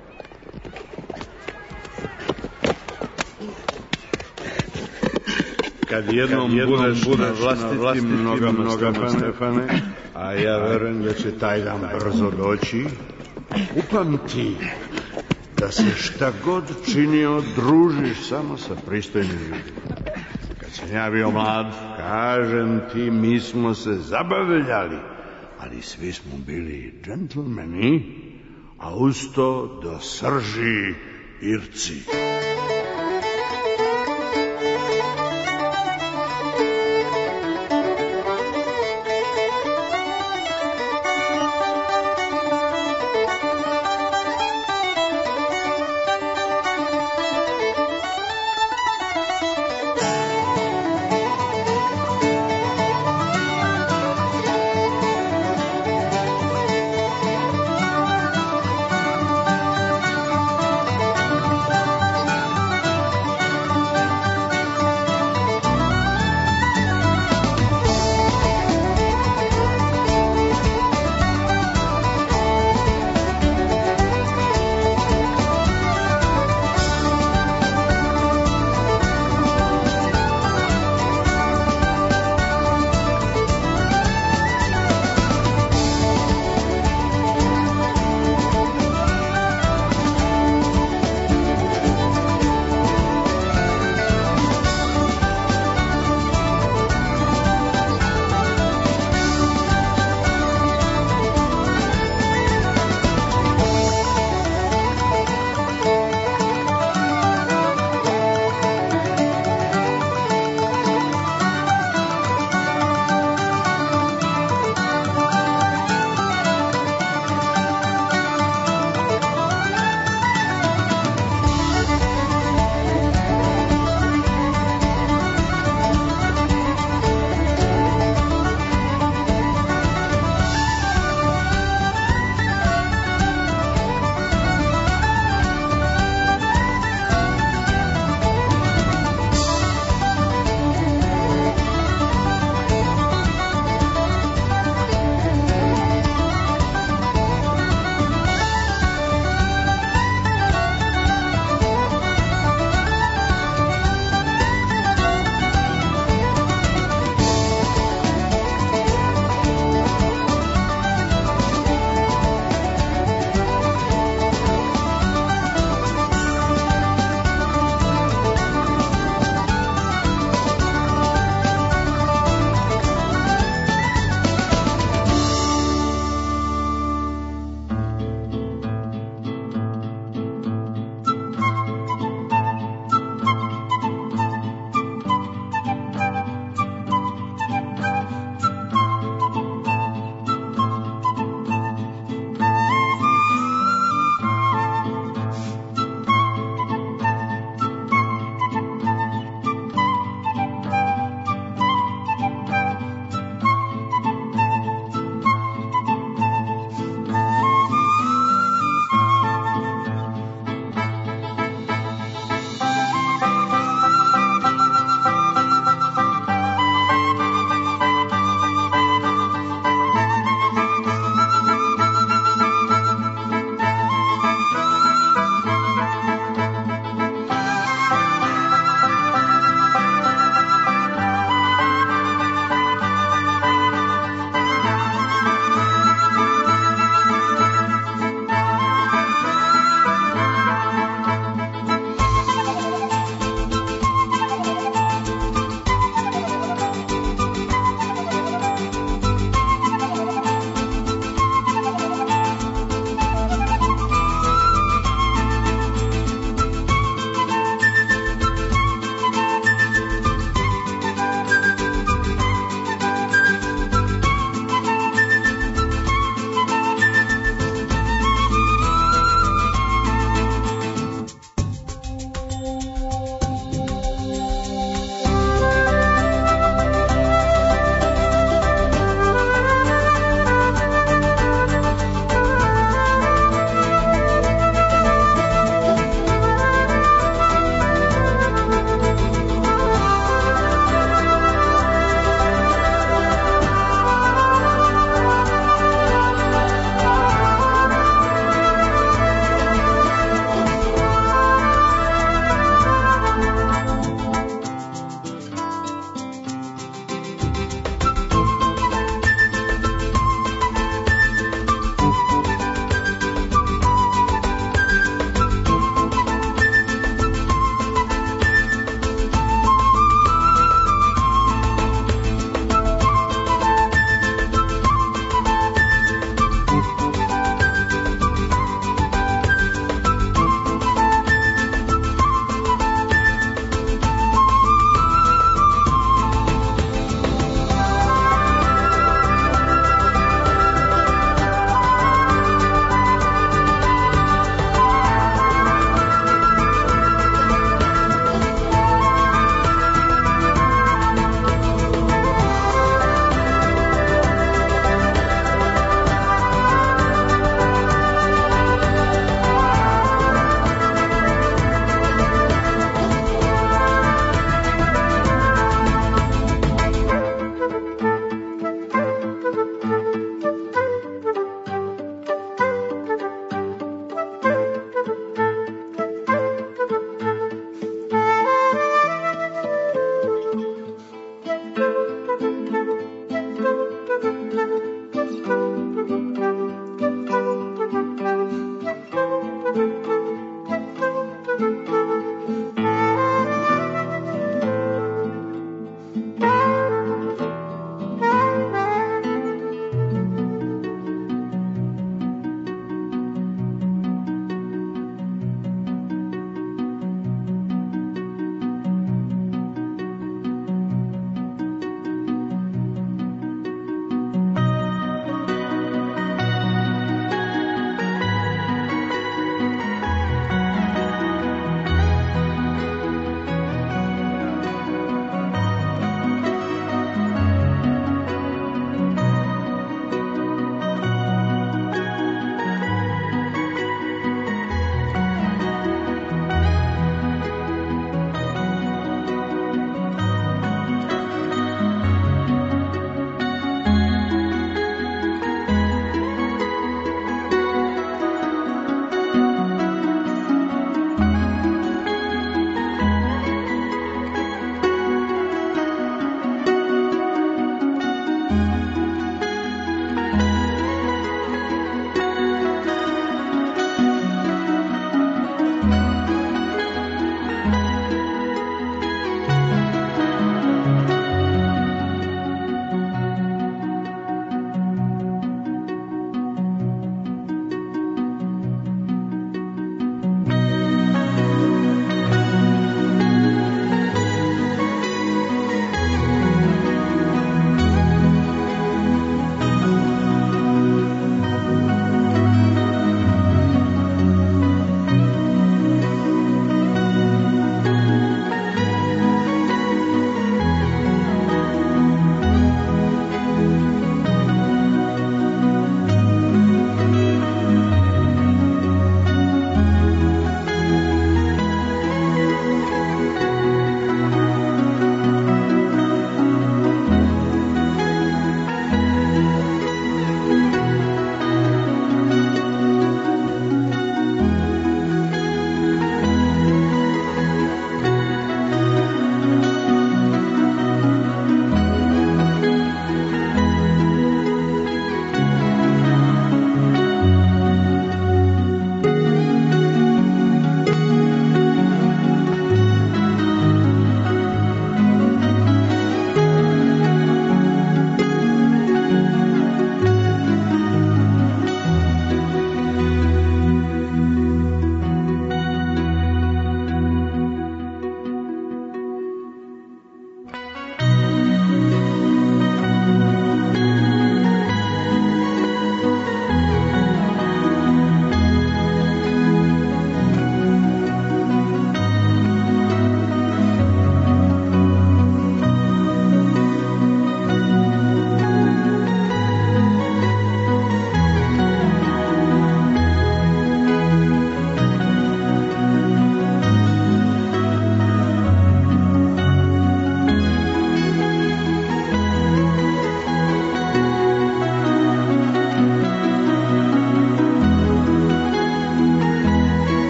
Kad jednom, Kad jednom budeš, budeš vlastitim, vlastitim nogama, nogama Stefane, a ja verujem da će taj dan brzo doći, upamti da se šta god činio družiš samo sa pristojnim ljudima. Kad sam ja bio mlad, kažem ti, mi smo se zabavljali. ali svi smo bili džentlmeni, a usto do srži Irci.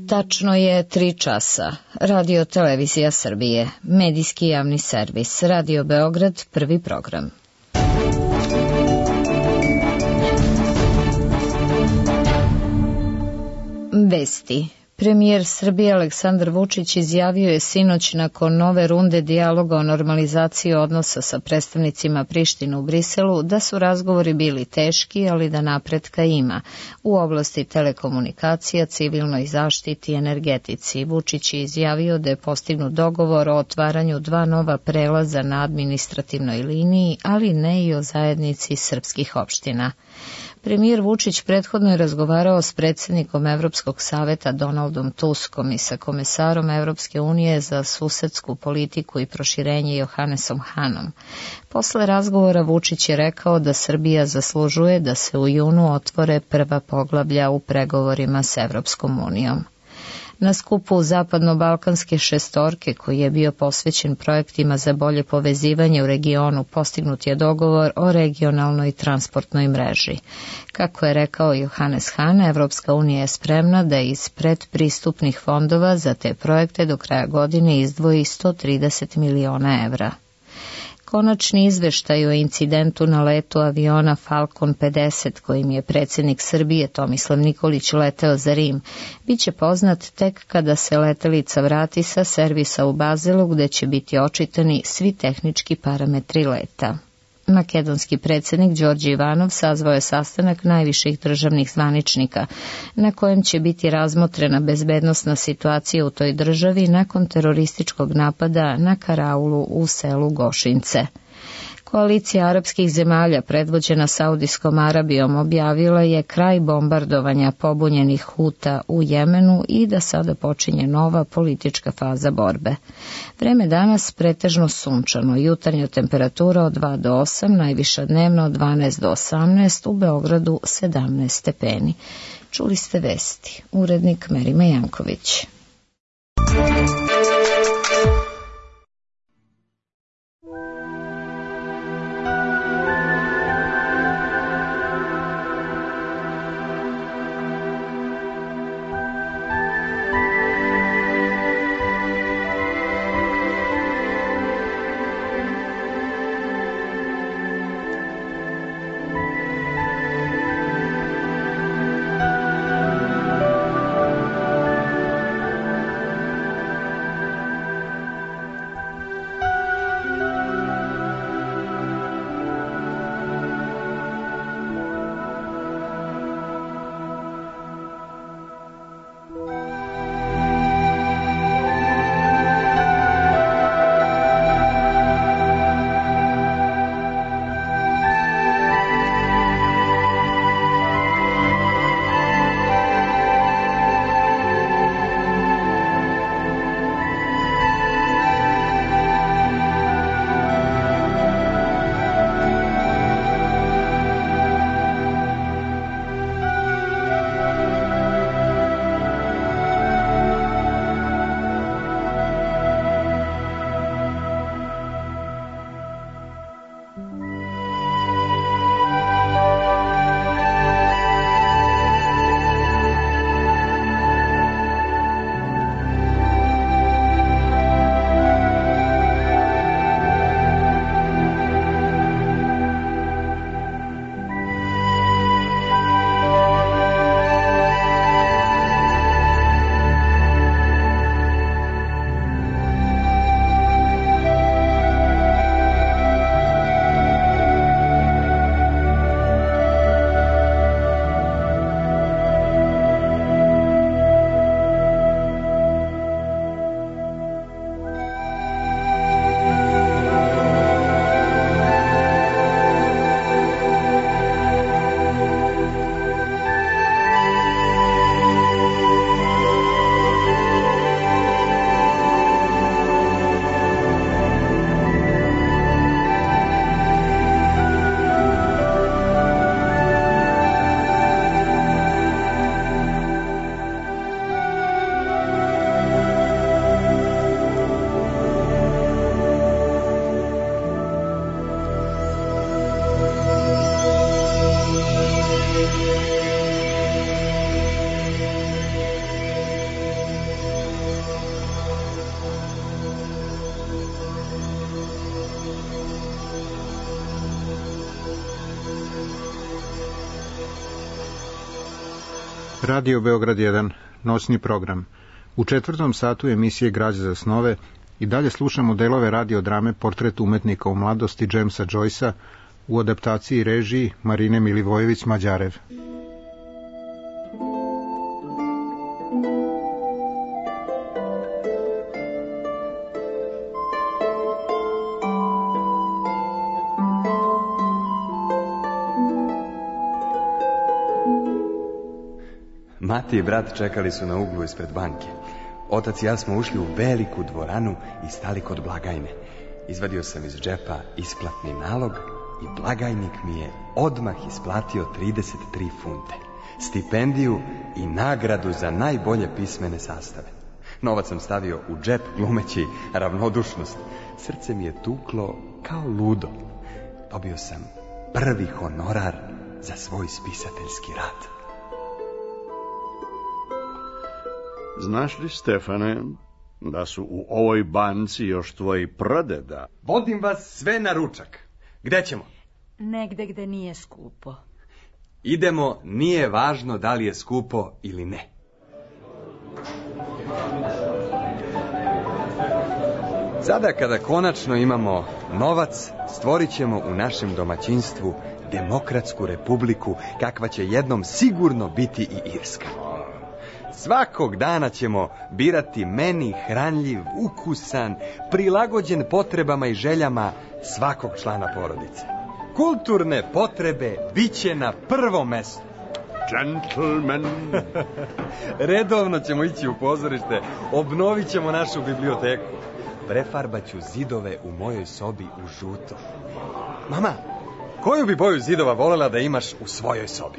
Tačno je tri časa. Radio Televizija Srbije, medijski javni servis, Radio Beograd, prvi program. Vesti. Premijer Srbije Aleksandar Vučić izjavio je sinoć nakon nove runde dijaloga o normalizaciji odnosa sa predstavnicima Prištine u Briselu da su razgovori bili teški, ali da napretka ima. U oblasti telekomunikacija, civilnoj zaštiti i energetici Vučić je izjavio da je postignut dogovor o otvaranju dva nova prelaza na administrativnoj liniji, ali ne i o zajednici srpskih opština. Premijer Vučić prethodno je razgovarao s predsjednikom Evropskog saveta Donaldom Tuskom i sa komesarom Evropske unije za susedsku politiku i proširenje Johannesom Hanom. Posle razgovora Vučić je rekao da Srbija zaslužuje da se u junu otvore prva poglavlja u pregovorima s Evropskom unijom. Na skupu Zapadno-Balkanske šestorke, koji je bio posvećen projektima za bolje povezivanje u regionu, postignut je dogovor o regionalnoj transportnoj mreži. Kako je rekao Johannes Hahn, Evropska unija je spremna da iz predpristupnih fondova za te projekte do kraja godine izdvoji sto trideset miliona evra. Konačni izveštaj o incidentu na letu aviona Falcon pedeset, kojim je predsjednik Srbije Tomislav Nikolić leteo za Rim, biće poznat tek kada se letelica vrati sa servisa u Bazelu, gde će biti očitani svi tehnički parametri leta. Makedonski predsjednik Đorđe Ivanov sazvao je sastanak najviših državnih zvaničnika, na kojem će biti razmotrena bezbednosna situacija u toj državi nakon terorističkog napada na karaulu u selu Gošince. Koalicija arapskih zemalja predvođena Saudijskom Arabijom objavila je kraj bombardovanja pobunjenih Huta u Jemenu i da sada počinje nova politička faza borbe. Vreme danas pretežno sunčano, jutarnja temperatura od dva do osam, najviša dnevno od dvanaest do osamnaest, u Beogradu sedamnaest stepeni. Čuli ste vesti. Urednik Merima Janković. Radio Beograd jedan, noćni program. U četvrtom satu emisije Građa za snove i dalje slušamo delove radiodrame Portret umetnika u mladosti Jamesa Joycea u adaptaciji režiji Marine Milivojević-Mađarev. Mati i brat čekali su na uglu ispred banke. Otac i ja smo ušli u veliku dvoranu i stali kod blagajne. Izvadio sam iz džepa isplatni nalog i blagajnik mi je odmah isplatio trideset tri funte. Stipendiju i nagradu za najbolje pismene sastave. Novac sam stavio u džep glumeći ravnodušnost. Srce mi je tuklo kao ludo. Dobio sam prvi honorar za svoj spisateljski rad. Znaš li, Stefane, da su u ovoj banci još tvoji pradeda? Vodim vas sve na ručak. Gde ćemo? Negde gde nije skupo. Idemo, nije važno da li je skupo ili ne. Sada kada konačno imamo novac, stvorit ćemo u našem domaćinstvu demokratsku republiku, kakva će jednom sigurno biti i Irska. Svakog dana ćemo birati meni hranljiv, ukusan, prilagođen potrebama i željama svakog člana porodice. Kulturne potrebe bit će na prvom mestu. Gentlemen. Redovno ćemo ići u pozorište, obnovit ćemo našu biblioteku. Prefarbat ću zidove u mojoj sobi u žuto. Mama, koju bi boju zidova volela da imaš u svojoj sobi?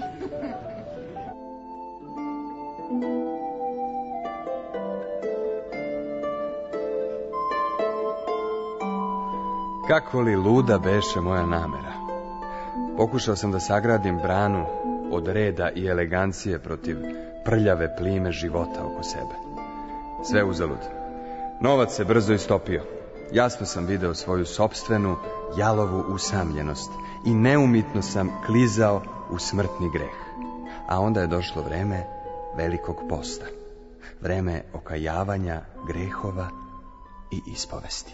Kako li luda beše moja namera. Pokušao sam da sagradim branu od reda i elegancije protiv prljave plime života oko sebe. Sve uzalud. Novac se brzo istopio. Jasno sam video svoju sopstvenu jalovu usamljenost i neumitno sam klizao u smrtni greh. A onda je došlo vreme velikog posta. Vreme okajavanja, grehova i ispovesti.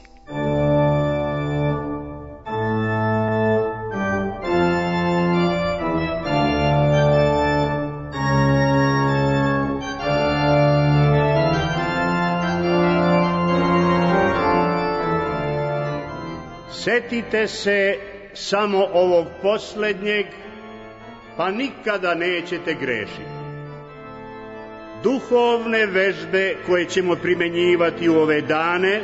Setite se samo ovog posljednjeg, pa nikada nećete grešiti. Duhovne vežbe koje ćemo primenjivati u ove dane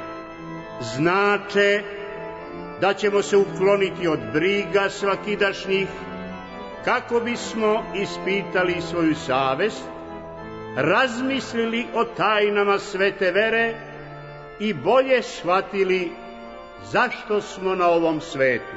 znače da ćemo se ukloniti od briga svakidašnjih kako bismo ispitali svoju savest, razmislili o tajnama svete vere i bolje shvatili zašto smo na ovom svetu.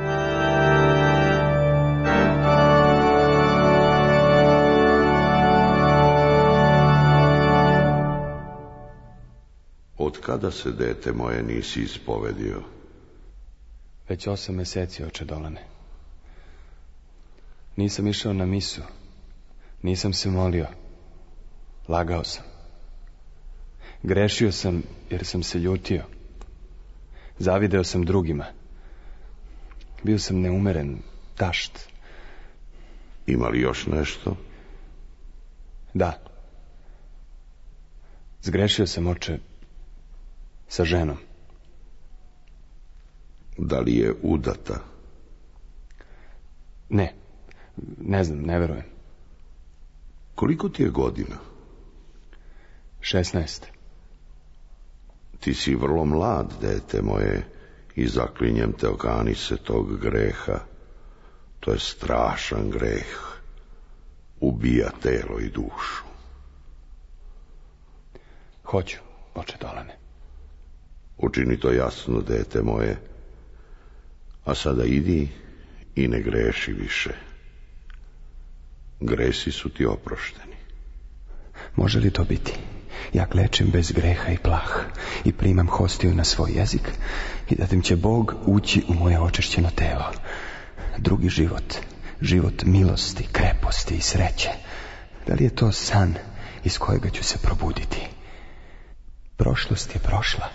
Od kada se, dete moje, nisi ispovedio? Već osam meseci, oče Dolane. Nisam išao na misu. Nisam se molio. Lagao sam. Grešio sam jer sam se ljutio. Zavideo sam drugima. Bio sam neumeren, tašt. Ima li još nešto? Da. Zgrešio sam, oče, sa ženom. Da li je udata? Ne, ne znam, ne verujem. Koliko ti je godina? Šesnaest. Ti si vrlo mlad, dete moje, i zaklinjem te okani se tog greha. To je strašan greh. Ubija telo i dušu. Hoću, oče Dolane. Učini to jasno, dete moje. A sada idi i ne greši više. Gresi su ti oprošteni. Može li to biti? Ja klečem bez greha i plah i primam hostiju na svoj jezik i zatim će Bog ući u moje očišćeno telo. Drugi život, život milosti, kreposti i sreće. Da li je to san iz kojega ću se probuditi? Prošlost je prošla.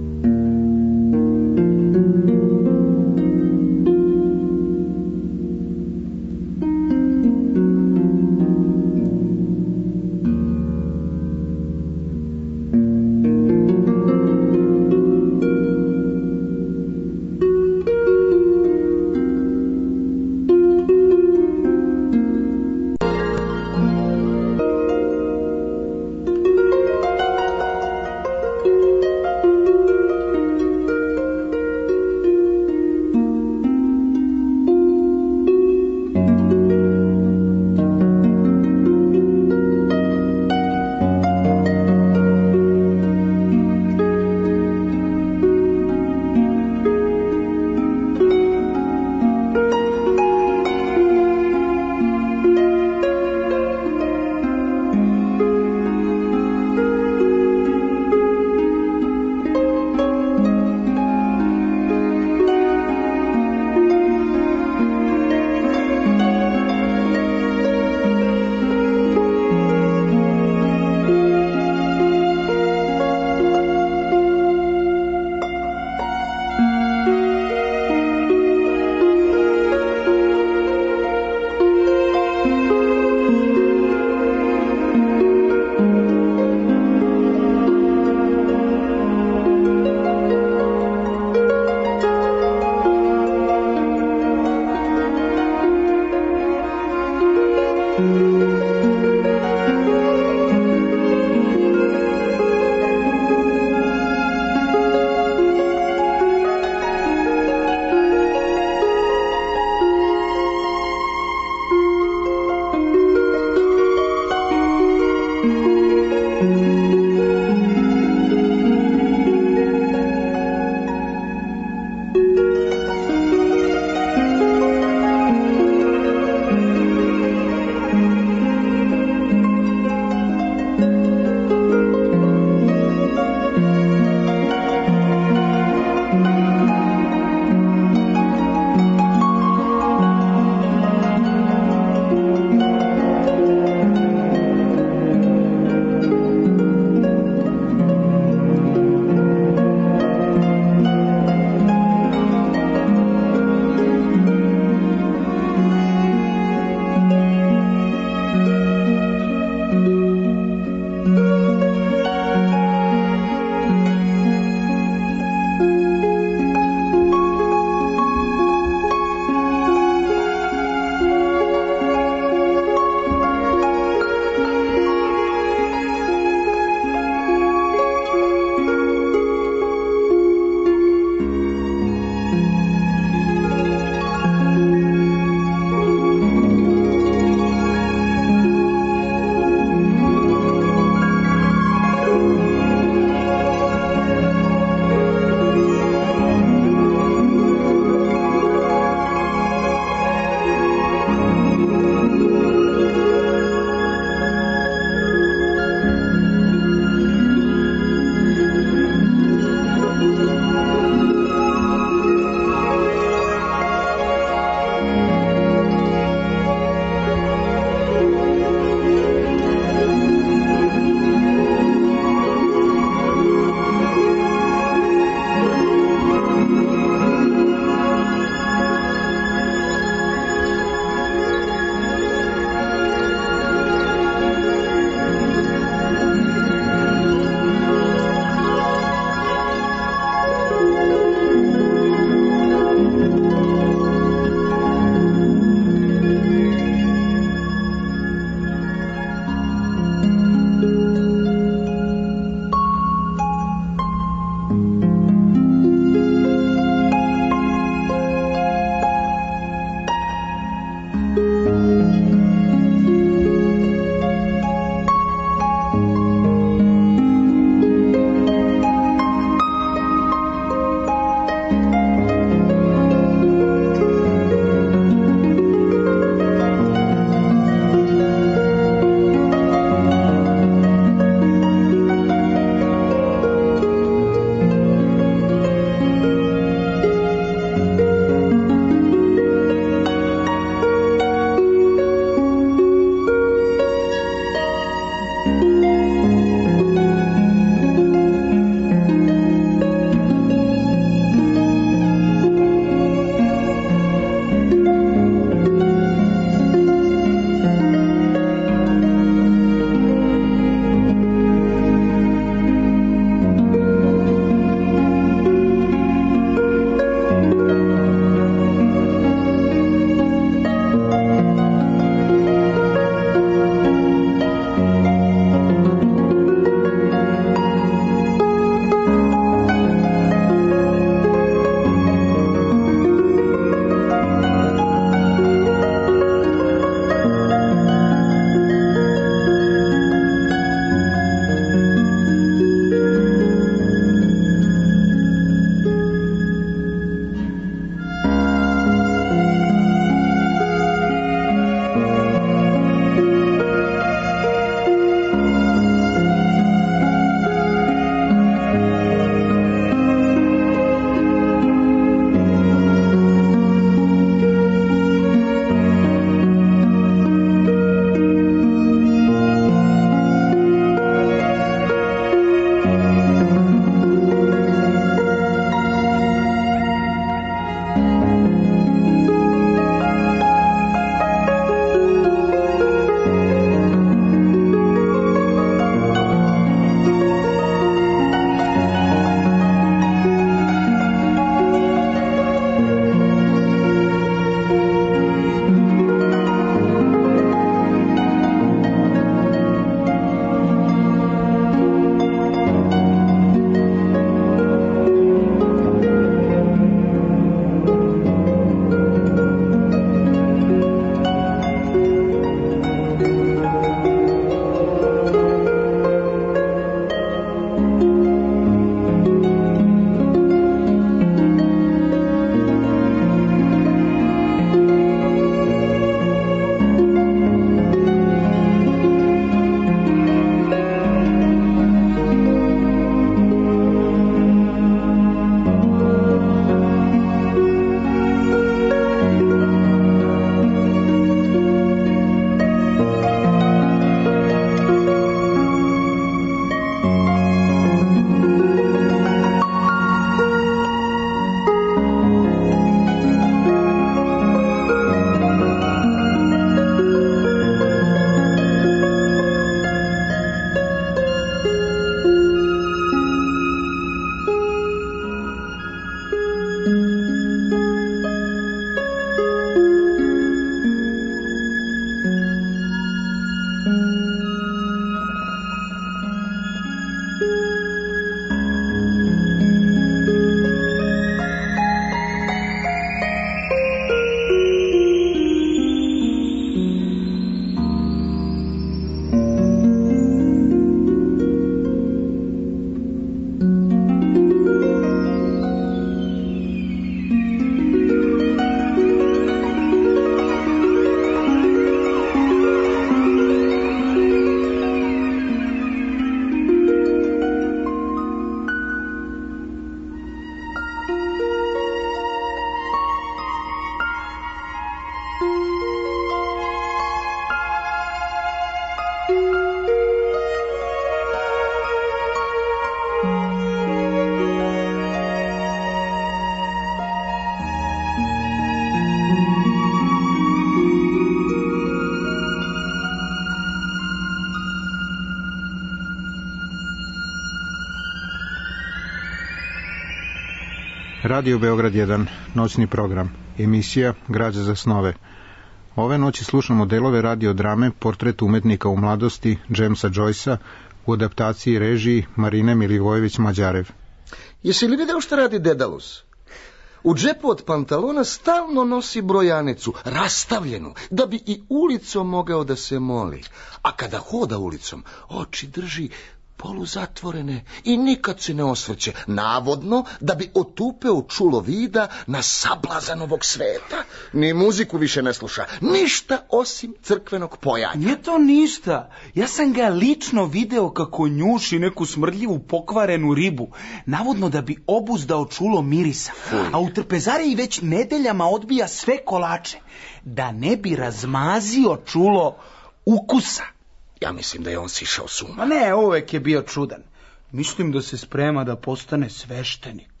Radio Beograd jedan, noćni program, emisija Građa za snove. Ove noći slušamo delove radiodrame Portret umetnika u mladosti Jamesa Joycea u adaptaciji i režiji Marine Milivojević-Mađarev. Jesi li video šta radi Dedalus? U džepu od pantalona stalno nosi brojanicu, rastavljenu, da bi i ulicom mogao da se moli. A kada hoda ulicom, oči drži poluzatvorene i nikad se ne osvrće, navodno da bi otupeo čulo vida na sablazan ovog sveta. Ni muziku više ne sluša, ništa osim crkvenog pojanja. Nije to ništa. Ja sam ga lično video kako njuši neku smrdljivu pokvarenu ribu, navodno da bi obuzdao čulo mirisa. Fuj. A u trpezariji već nedeljama odbija sve kolače, da ne bi razmazio čulo ukusa. Ja mislim da je on sišao s uma. Ma ne, uvek je bio čudan. Mislim da se sprema da postane sveštenik.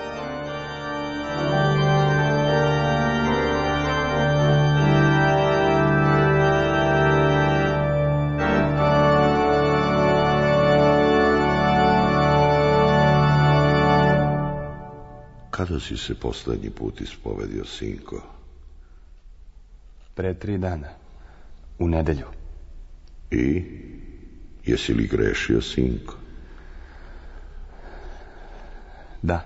Kada si se poslednji put ispovedio, sinko? Pre tri dana, u nedelju. I, jesi li grešio, sinko? Da.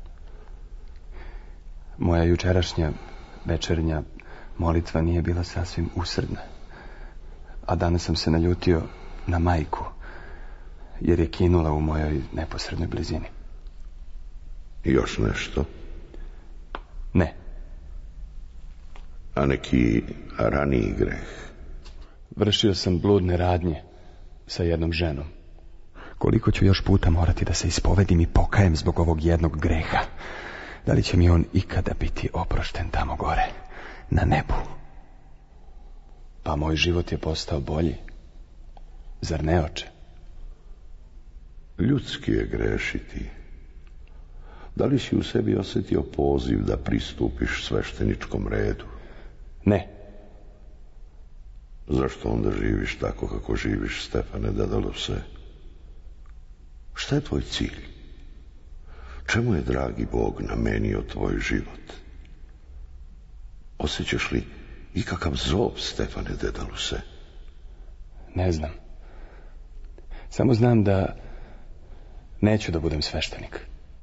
Moja jučerašnja večernja molitva nije bila sasvim usrdna. A danas sam se naljutio na majku, jer je kinula u mojoj neposrednoj blizini. I još nešto? Ne. A neki raniji greh? Vršio sam bludne radnje sa jednom ženom. Koliko ću još puta morati da se ispovedim i pokajem zbog ovog jednog greha? Da li će mi on ikada biti oprošten tamo gore, na nebu? Pa moj život je postao bolji. Zar ne, oče? Ljudski je grešiti. Da li si u sebi osjetio poziv da pristupiš svešteničkom redu? Ne. Zašto onda živiš tako kako živiš, Stefane Dedaluse? Šta je tvoj cilj? Čemu je dragi Bog namenio tvoj život? Osjećaš li ikakav zov, Stefane Dedaluse? Ne znam. Samo znam da neću da budem sveštenik.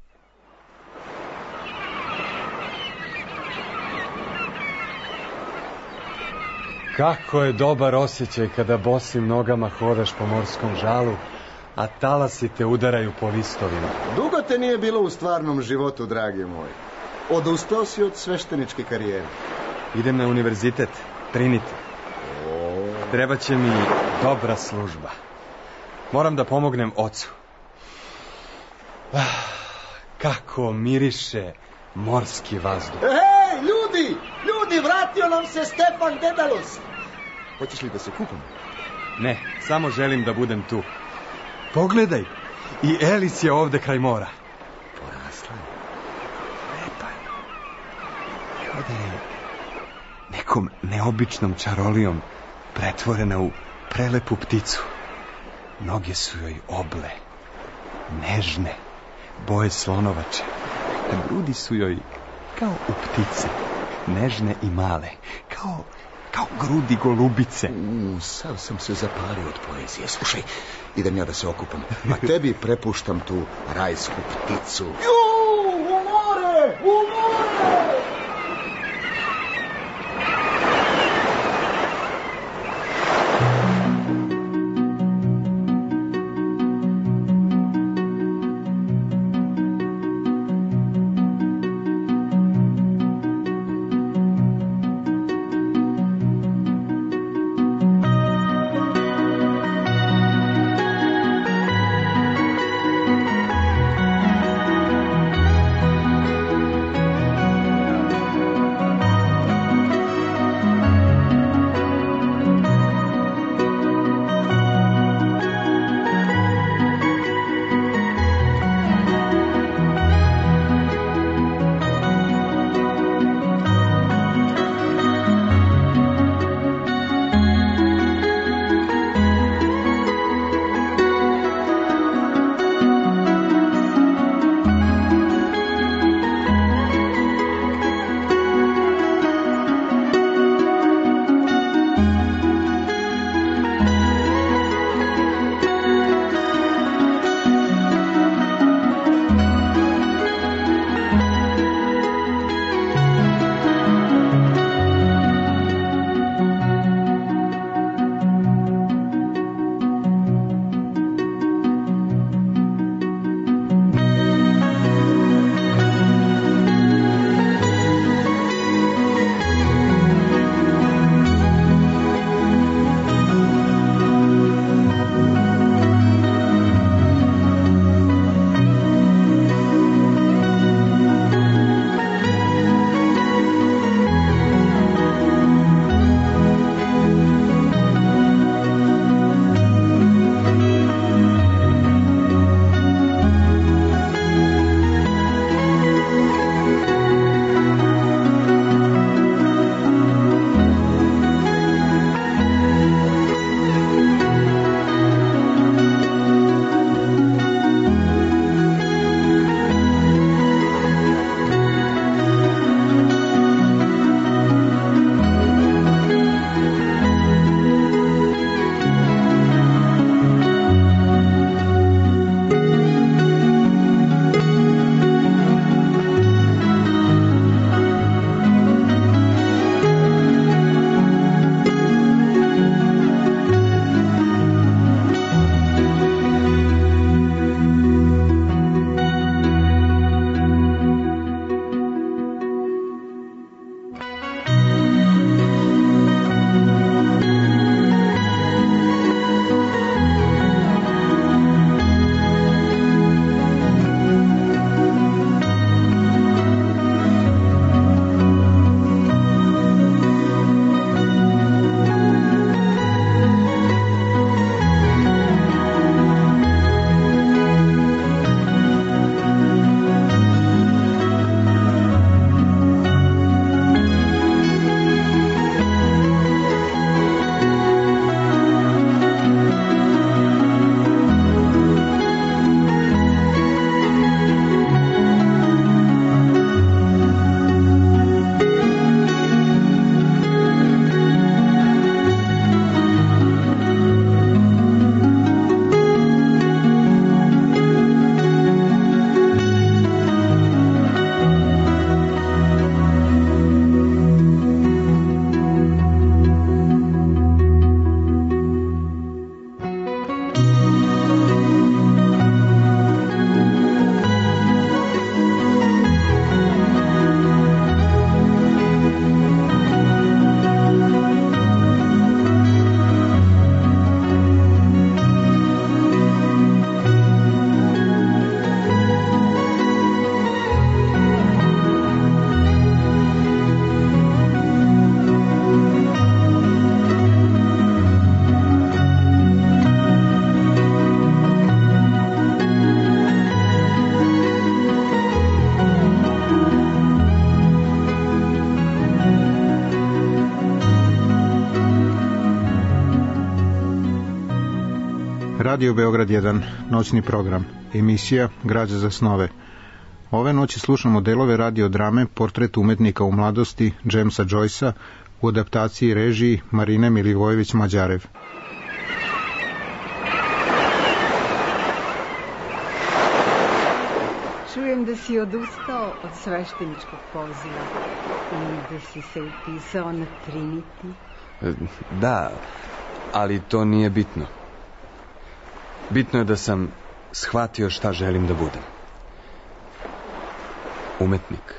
Kako je dobar osjećaj kada bosim nogama hodaš po morskom žalu, a talasi te udaraju po listovima. Dugo te nije bilo u stvarnom životu, dragi moj. Odustao si od svešteničke karijere. Idem na univerzitet, Trinity. Treba će mi dobra služba. Moram da pomognem ocu. Ah, kako miriše morski vazduh. Ej, ljudi! Ljudi, vratio nam se Stefan Dedalus! Hoćeš li da se kupam? Ne, samo želim da budem tu. Pogledaj, i Elis je ovde kraj mora. Porasla je. Lepa je. Evo da je nekom neobičnom čarolijom pretvorena u prelepu pticu. Noge su joj oble, nežne, boje slonovače. A grudi su joj kao u ptice, nežne i male, kao, kao grudi golubice. Mm, sav sam se zapalio od poezije. Slušaj, idem ja da se okupam, a tebi prepuštam tu rajsku pticu. Ju, u more, u more! Radio Beograd jedan, noćni program, emisija Građa za snove. Ove noći slušamo delove radiodrame Portret umetnika u mladosti Jamesa Joycea u adaptaciji režiji Marine Milivojević-Mađarev. Čujem da si odustao od svešteničkog poziva i da si se upisao na Trinity. Da, ali to nije bitno. Bitno je da sam shvatio šta želim da budem. Umetnik.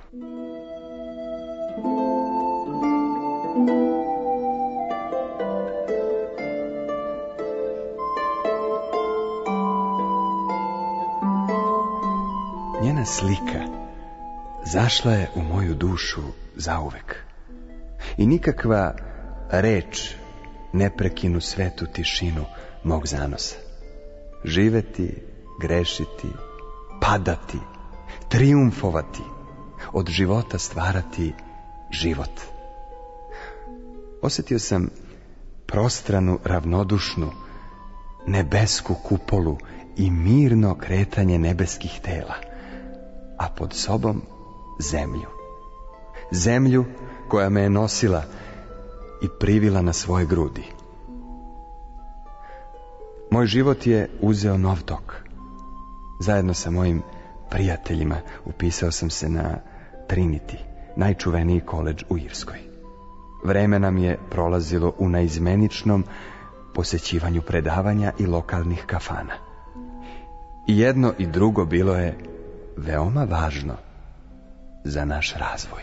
Njena slika zašla je u moju dušu zauvek. I nikakva reč ne prekinu svetu tišinu mog zanosa. Živeti, grešiti, padati, trijumfovati, od života stvarati život. Osjetio sam prostranu, ravnodušnu, nebesku kupolu i mirno kretanje nebeskih tela, a pod sobom zemlju. Zemlju koja me je nosila i privila na svoje grudi. Moj život je uzeo nov tok. Zajedno sa mojim prijateljima upisao sam se na Trinity, najčuveniji koledž u Irskoj. Vreme nam je prolazilo u naizmeničnom posećivanju predavanja i lokalnih kafana. I jedno i drugo bilo je veoma važno za naš razvoj.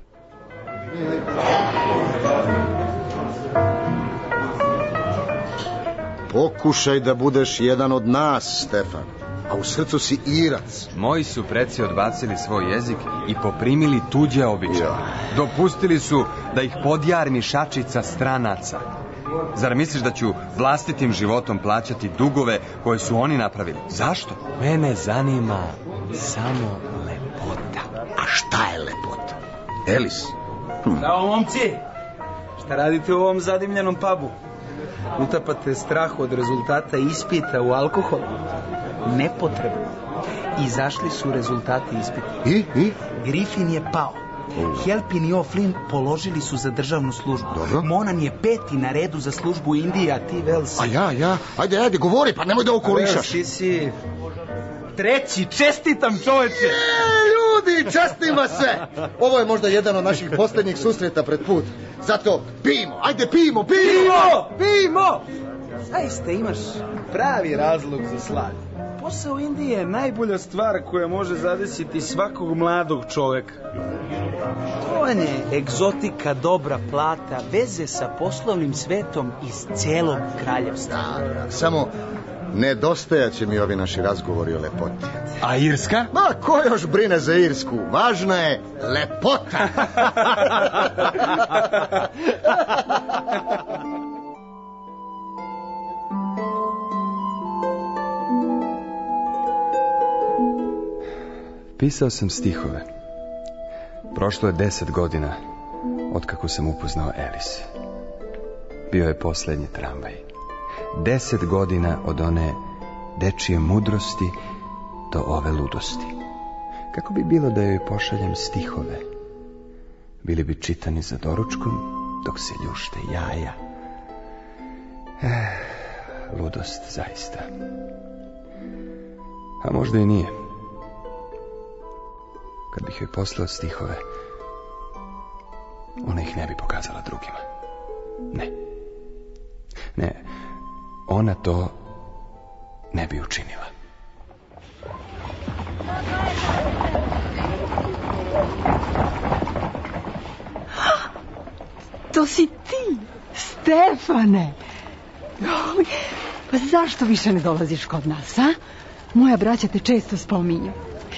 Pokušaj da budeš jedan od nas, Stefan, a u srcu si Irac. Moji su preci odbacili svoj jezik i poprimili tuđe običaje. Dopustili su da ih podjarmi šačica stranaca. Zar misliš da ću vlastitim životom plaćati dugove koje su oni napravili? Zašto? Mene zanima samo lepota. A šta je lepota? Elis? Hm. Bravo, momci! Šta radite u ovom zadimljenom pubu? Utapate strah od rezultata ispita u alkohol? Nepotrebno. Izašli su rezultati ispita. I? I? Griffin je pao. Helpin i O'Flynn položili su za državnu službu. Dobro. Monan je peti na redu za službu u Indiji, a ti, Vels? A ja, ja? Ajde, ajde, govori, pa nemoj da okolišaš. Vels, ti si treći, čestitam, čoveče. Je, ljudi, čestima se. Ovo je možda jedan od naših posljednjih susreta pred put. Zato pijmo, ajde pijmo, pijmo! Pijmo! Zaista imaš pravi razlog za slavlje. Posao Indije je najbolja stvar koja može zadesiti svakog mladog čoveka. Trovanje, egzotika, dobra plata, veze sa poslovnim svetom iz cijelog kraljevstva. Da, samo nedostajaće mi ovi naši razgovori o lepoti. A Irska? Ma, ko još brine za Irsku? Važna je lepota. Pisao sam stihove. Prošlo je deset godina otkako sam upoznao Elis. Bio je posljednji tramvaj. Deset godina od one dečije mudrosti do ove ludosti. Kako bi bilo da joj pošaljem stihove? Bili bi čitani za doručkom dok se ljušte jaja. Eh, ludost zaista. A možda i nije. Kad bih joj poslao stihove, ona ih ne bi pokazala drugima. Ne. Ne, ona to ne bi učinila. To si ti, Stefane. Pa zašto više ne dolaziš kod nas, a? Moja braća te često spominju.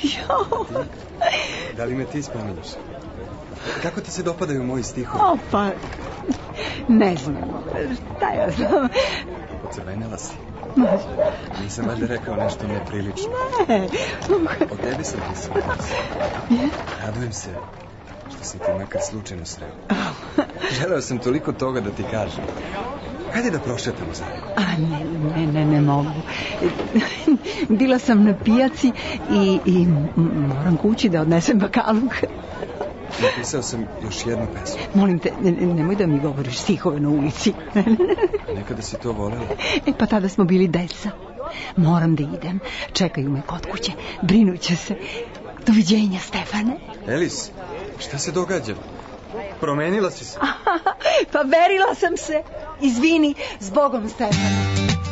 Da li me ti spominješ? Kako ti se dopadaju moji stihovi? O, pa, ne znam, šta ja znam. Pocrvenela si. Nisam valjda rekao nešto neprilično. Ne. O tebi sam pisao. Radujem se što sam ti makar slučajno sreo. Želeo sam toliko toga da ti kažem. Hajde da prošetamo zajedno. A ne, ne, ne, ne mogu. Bila sam na pijaci i, i moram kući da odnesem bakaluk. Napisao sam još jednu pesmu. Molim te, ne, nemoj da mi govoriš stihove na ulici. Nekada si to volela. E pa tada smo bili deca. Moram da idem. Čekaju me kod kuće. Brinuće se. Doviđenja, Stefane. Elis, šta se događa? Promenila si se. Pa verila sam se. Izvini, zbogom, Stefane.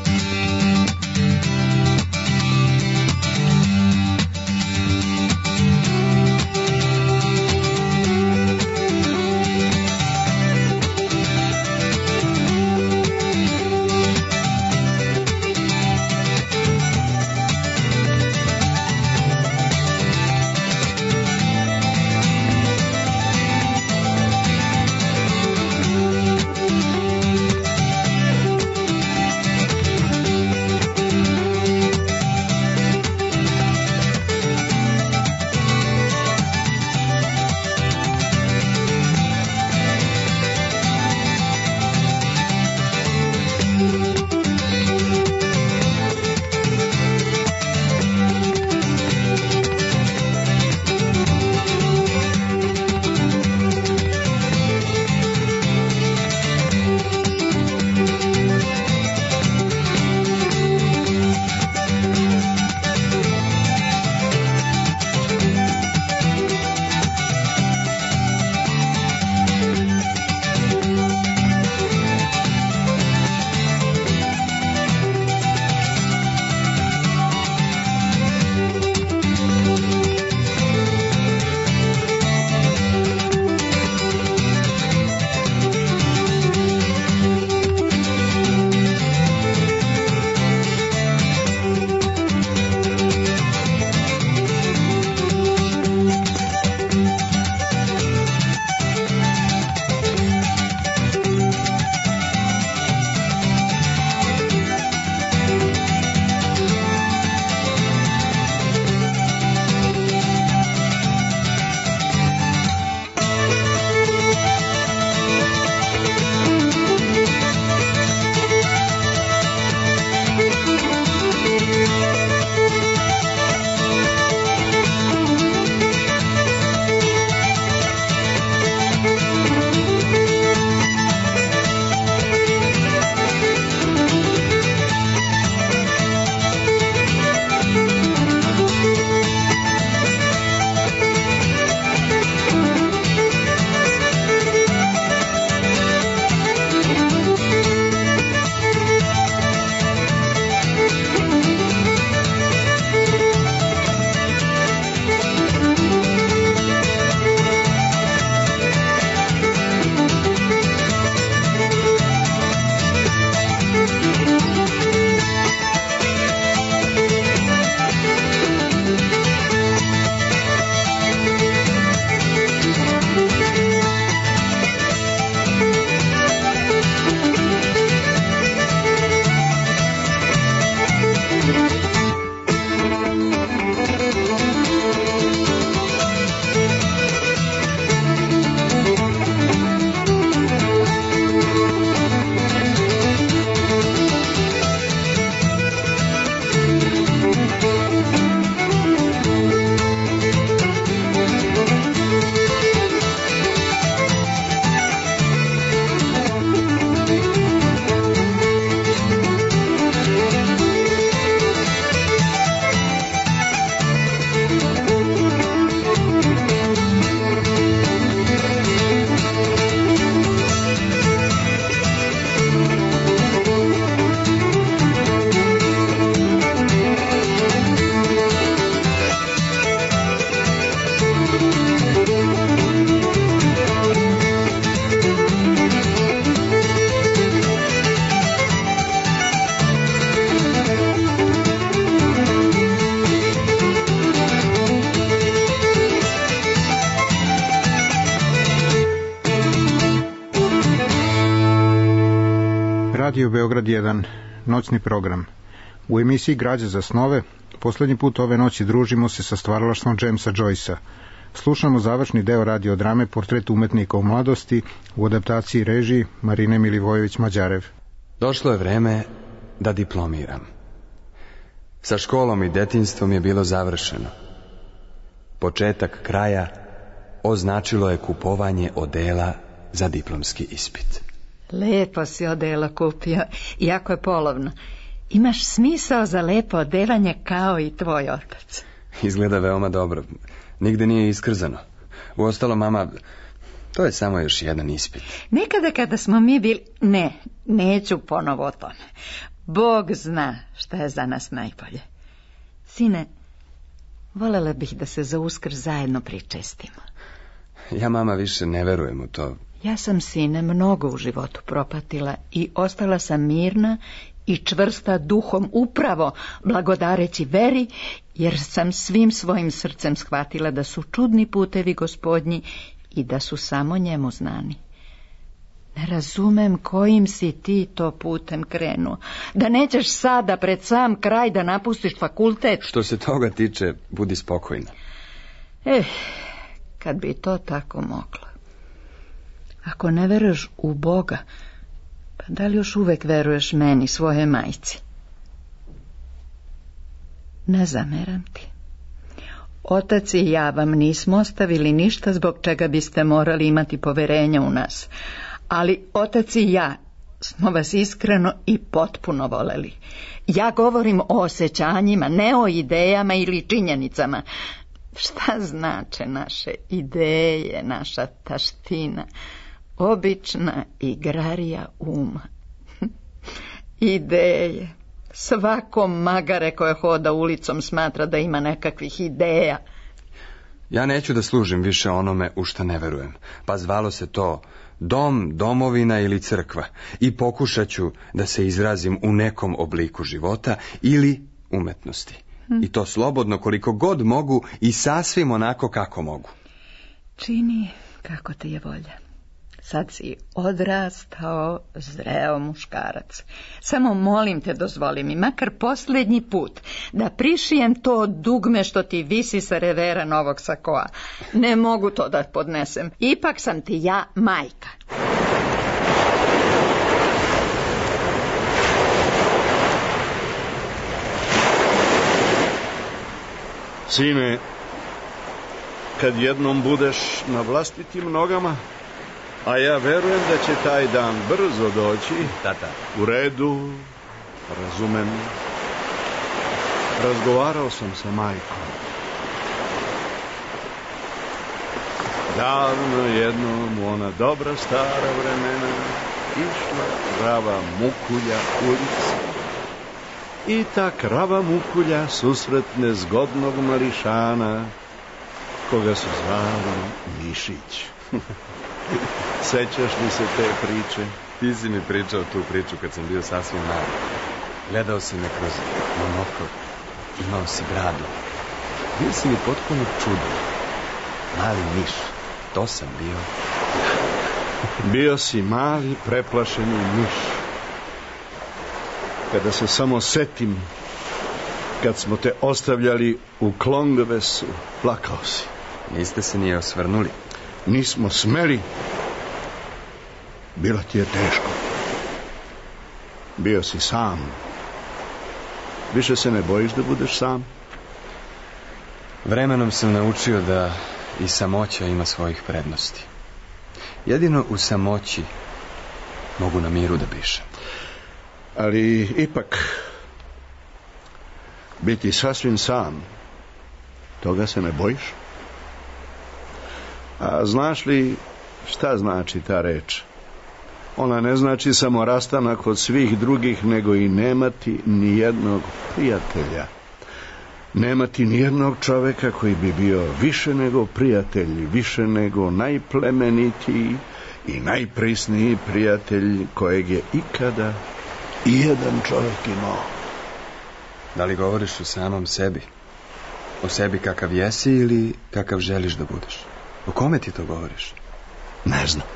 Radio Beograd jedan, noćni program. U emisiji Građa za snove, poslednji put ove noći družimo se sa stvaralaštvom Jamesa Joycea. Slušamo završni deo radiodrame Portret umetnika u mladosti u adaptaciji režiji Marine Milivojević-Mađarev. Došlo je vreme da diplomiram. Sa školom i detinjstvom je bilo završeno. Početak kraja označilo je kupovanje odela za diplomski ispit. Lepo si odelo kupio, iako je polovno. Imaš smisao za lepo odelanje kao i tvoj otac. Izgleda veoma dobro. Nigde nije iskrzano. Uostalom, mama, to je samo još jedan ispit. Nekada kada smo mi bili... Ne, neću ponovo o tome. Bog zna šta je za nas najbolje. Sine, volela bih da se za Uskrs zajedno pričestimo. Ja, mama, više ne verujem u to. Ja sam, sine, mnogo u životu propatila i ostala sam mirna i čvrsta duhom upravo blagodareći veri, jer sam svim svojim srcem shvatila da su čudni putevi Gospodnji i da su samo njemu znani. Ne razumem kojim si ti to putem krenuo, da nećeš sada pred sam kraj da napustiš fakultet. Što se toga tiče, budi spokojna. Eh, kad bi to tako moglo. Ako ne veruješ u Boga, pa da li još uvek veruješ meni, svoje majci? Ne zameram ti. Otac i ja vam nismo ostavili ništa zbog čega biste morali imati poverenja u nas, ali otac i ja smo vas iskreno i potpuno voleli. Ja govorim o osjećanjima, ne o idejama ili činjenicama. Šta znače naše ideje, naša taština? Obična igrarija uma. Ideje. Svako magare koje hoda ulicom smatra da ima nekakvih ideja. Ja neću da služim više onome u šta ne verujem, pa zvalo se to dom, domovina ili crkva, i pokušat ću da se izrazim u nekom obliku života ili umetnosti. Hm. I to slobodno koliko god mogu i sasvim onako kako mogu. Čini kako ti je volja. Sad si odrastao, zreo muškarac. Samo molim te, dozvoli mi, makar posljednji put, da prišijem to dugme što ti visi sa revera novog sakoa. Ne mogu to da podnesem. Ipak sam ti ja majka. Sine, kad jednom budeš na vlastitim nogama, a ja verujem da će taj dan brzo doći. Tata. U redu, razumem. Razgovarao sam sa majkom. Davno jednom u ona dobra stara vremena išla krava Mukulja ulicom. I ta krava Mukulja susretne zgodnog mališana, koga su zvali Mišić. Sećaš li se te priče? Ti si mi pričao tu priču kad sam bio sasvim mali. Gledao si me kroz monokl, imao si bradu. Bio si mi potpuno čudan. Mali miš, to sam bio. Bio si mali, preplašeni miš. Kada se samo setim, kad smo te ostavljali u Klongvesu, plakao si. Niste se nije osvrnuli. Nismo smeli. Bilo ti je teško. Bio si sam. Više se ne bojiš da budeš sam? Vremenom sam naučio da i samoća ima svojih prednosti. Jedino u samoći mogu na miru da dišem. Ali ipak biti sasvim sam, toga se ne bojiš? A znaš li šta znači ta reč? Ona ne znači samo rastanak od svih drugih, nego i nemati ni jednog prijatelja. Nemati ni jednog čoveka koji bi bio više nego prijatelj, više nego najplemenitiji i najprisniji prijatelj kojeg je ikada i jedan čovjek imao. Da li govoriš o samom sebi? O sebi kakav jesi ili kakav želiš da budeš? O kome ti to govoriš? Ne znam.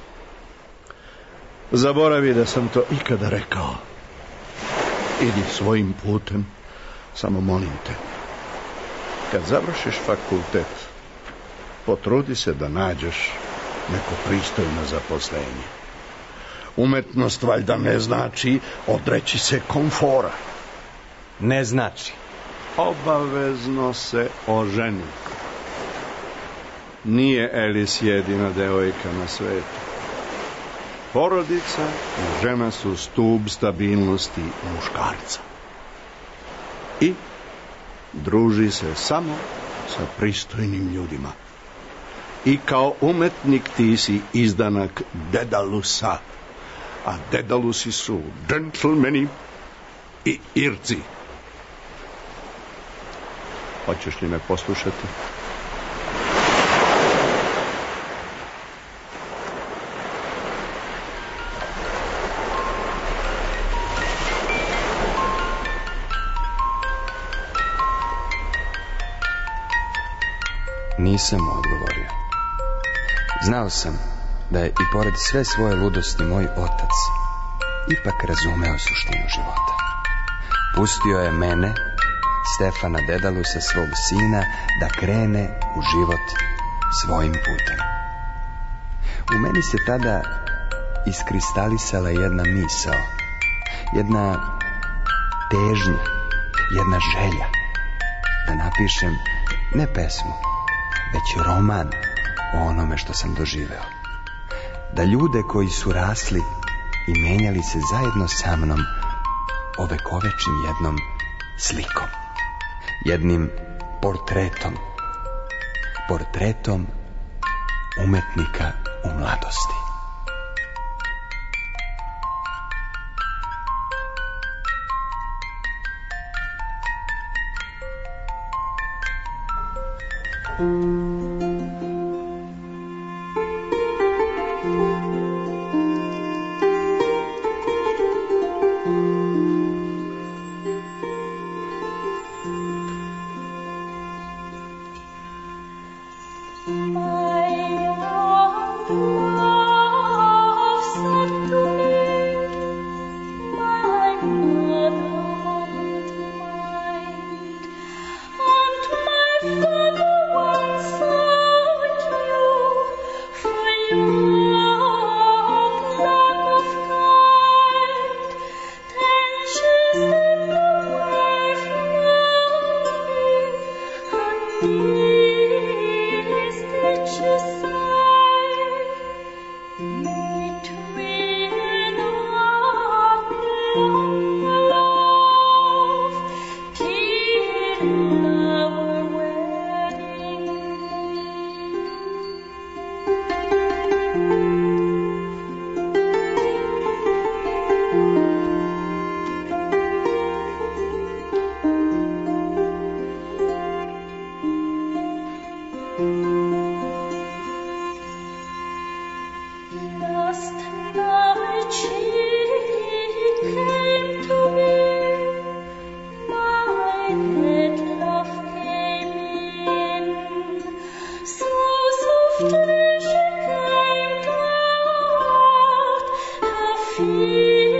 Zaboravi da sam to ikada rekao. Idi svojim putem, samo molim te. Kad završiš fakultet, potrudi se da nađeš neko pristojno zaposlenje. Umetnost valjda ne znači odreći se komfora. Ne znači. Obavezno se oženi. Nije Elis jedina devojka na svetu. Porodica i žena su stub stabilnosti muškarca. I druži se samo sa pristojnim ljudima. I kao umetnik ti si izdanak Dedalusa, a Dedalusi su džentlmeni i Irci. Hoćeš li me poslušati? Nisam mu odgovorio. Znao sam da je i pored sve svoje ludosti moj otac ipak razumeo suštinu života. Pustio je mene, Stefana Dedalusa, svog sina, da krene u život svojim putem. U meni se tada iskristalisala jedna misao, jedna težnja, jedna želja da napišem ne pesmu, već roman o onome što sam doživeo. Da ljude koji su rasli i menjali se zajedno sa mnom ovekovečim jednom slikom, jednim portretom, portretom umetnika u mladosti. Feel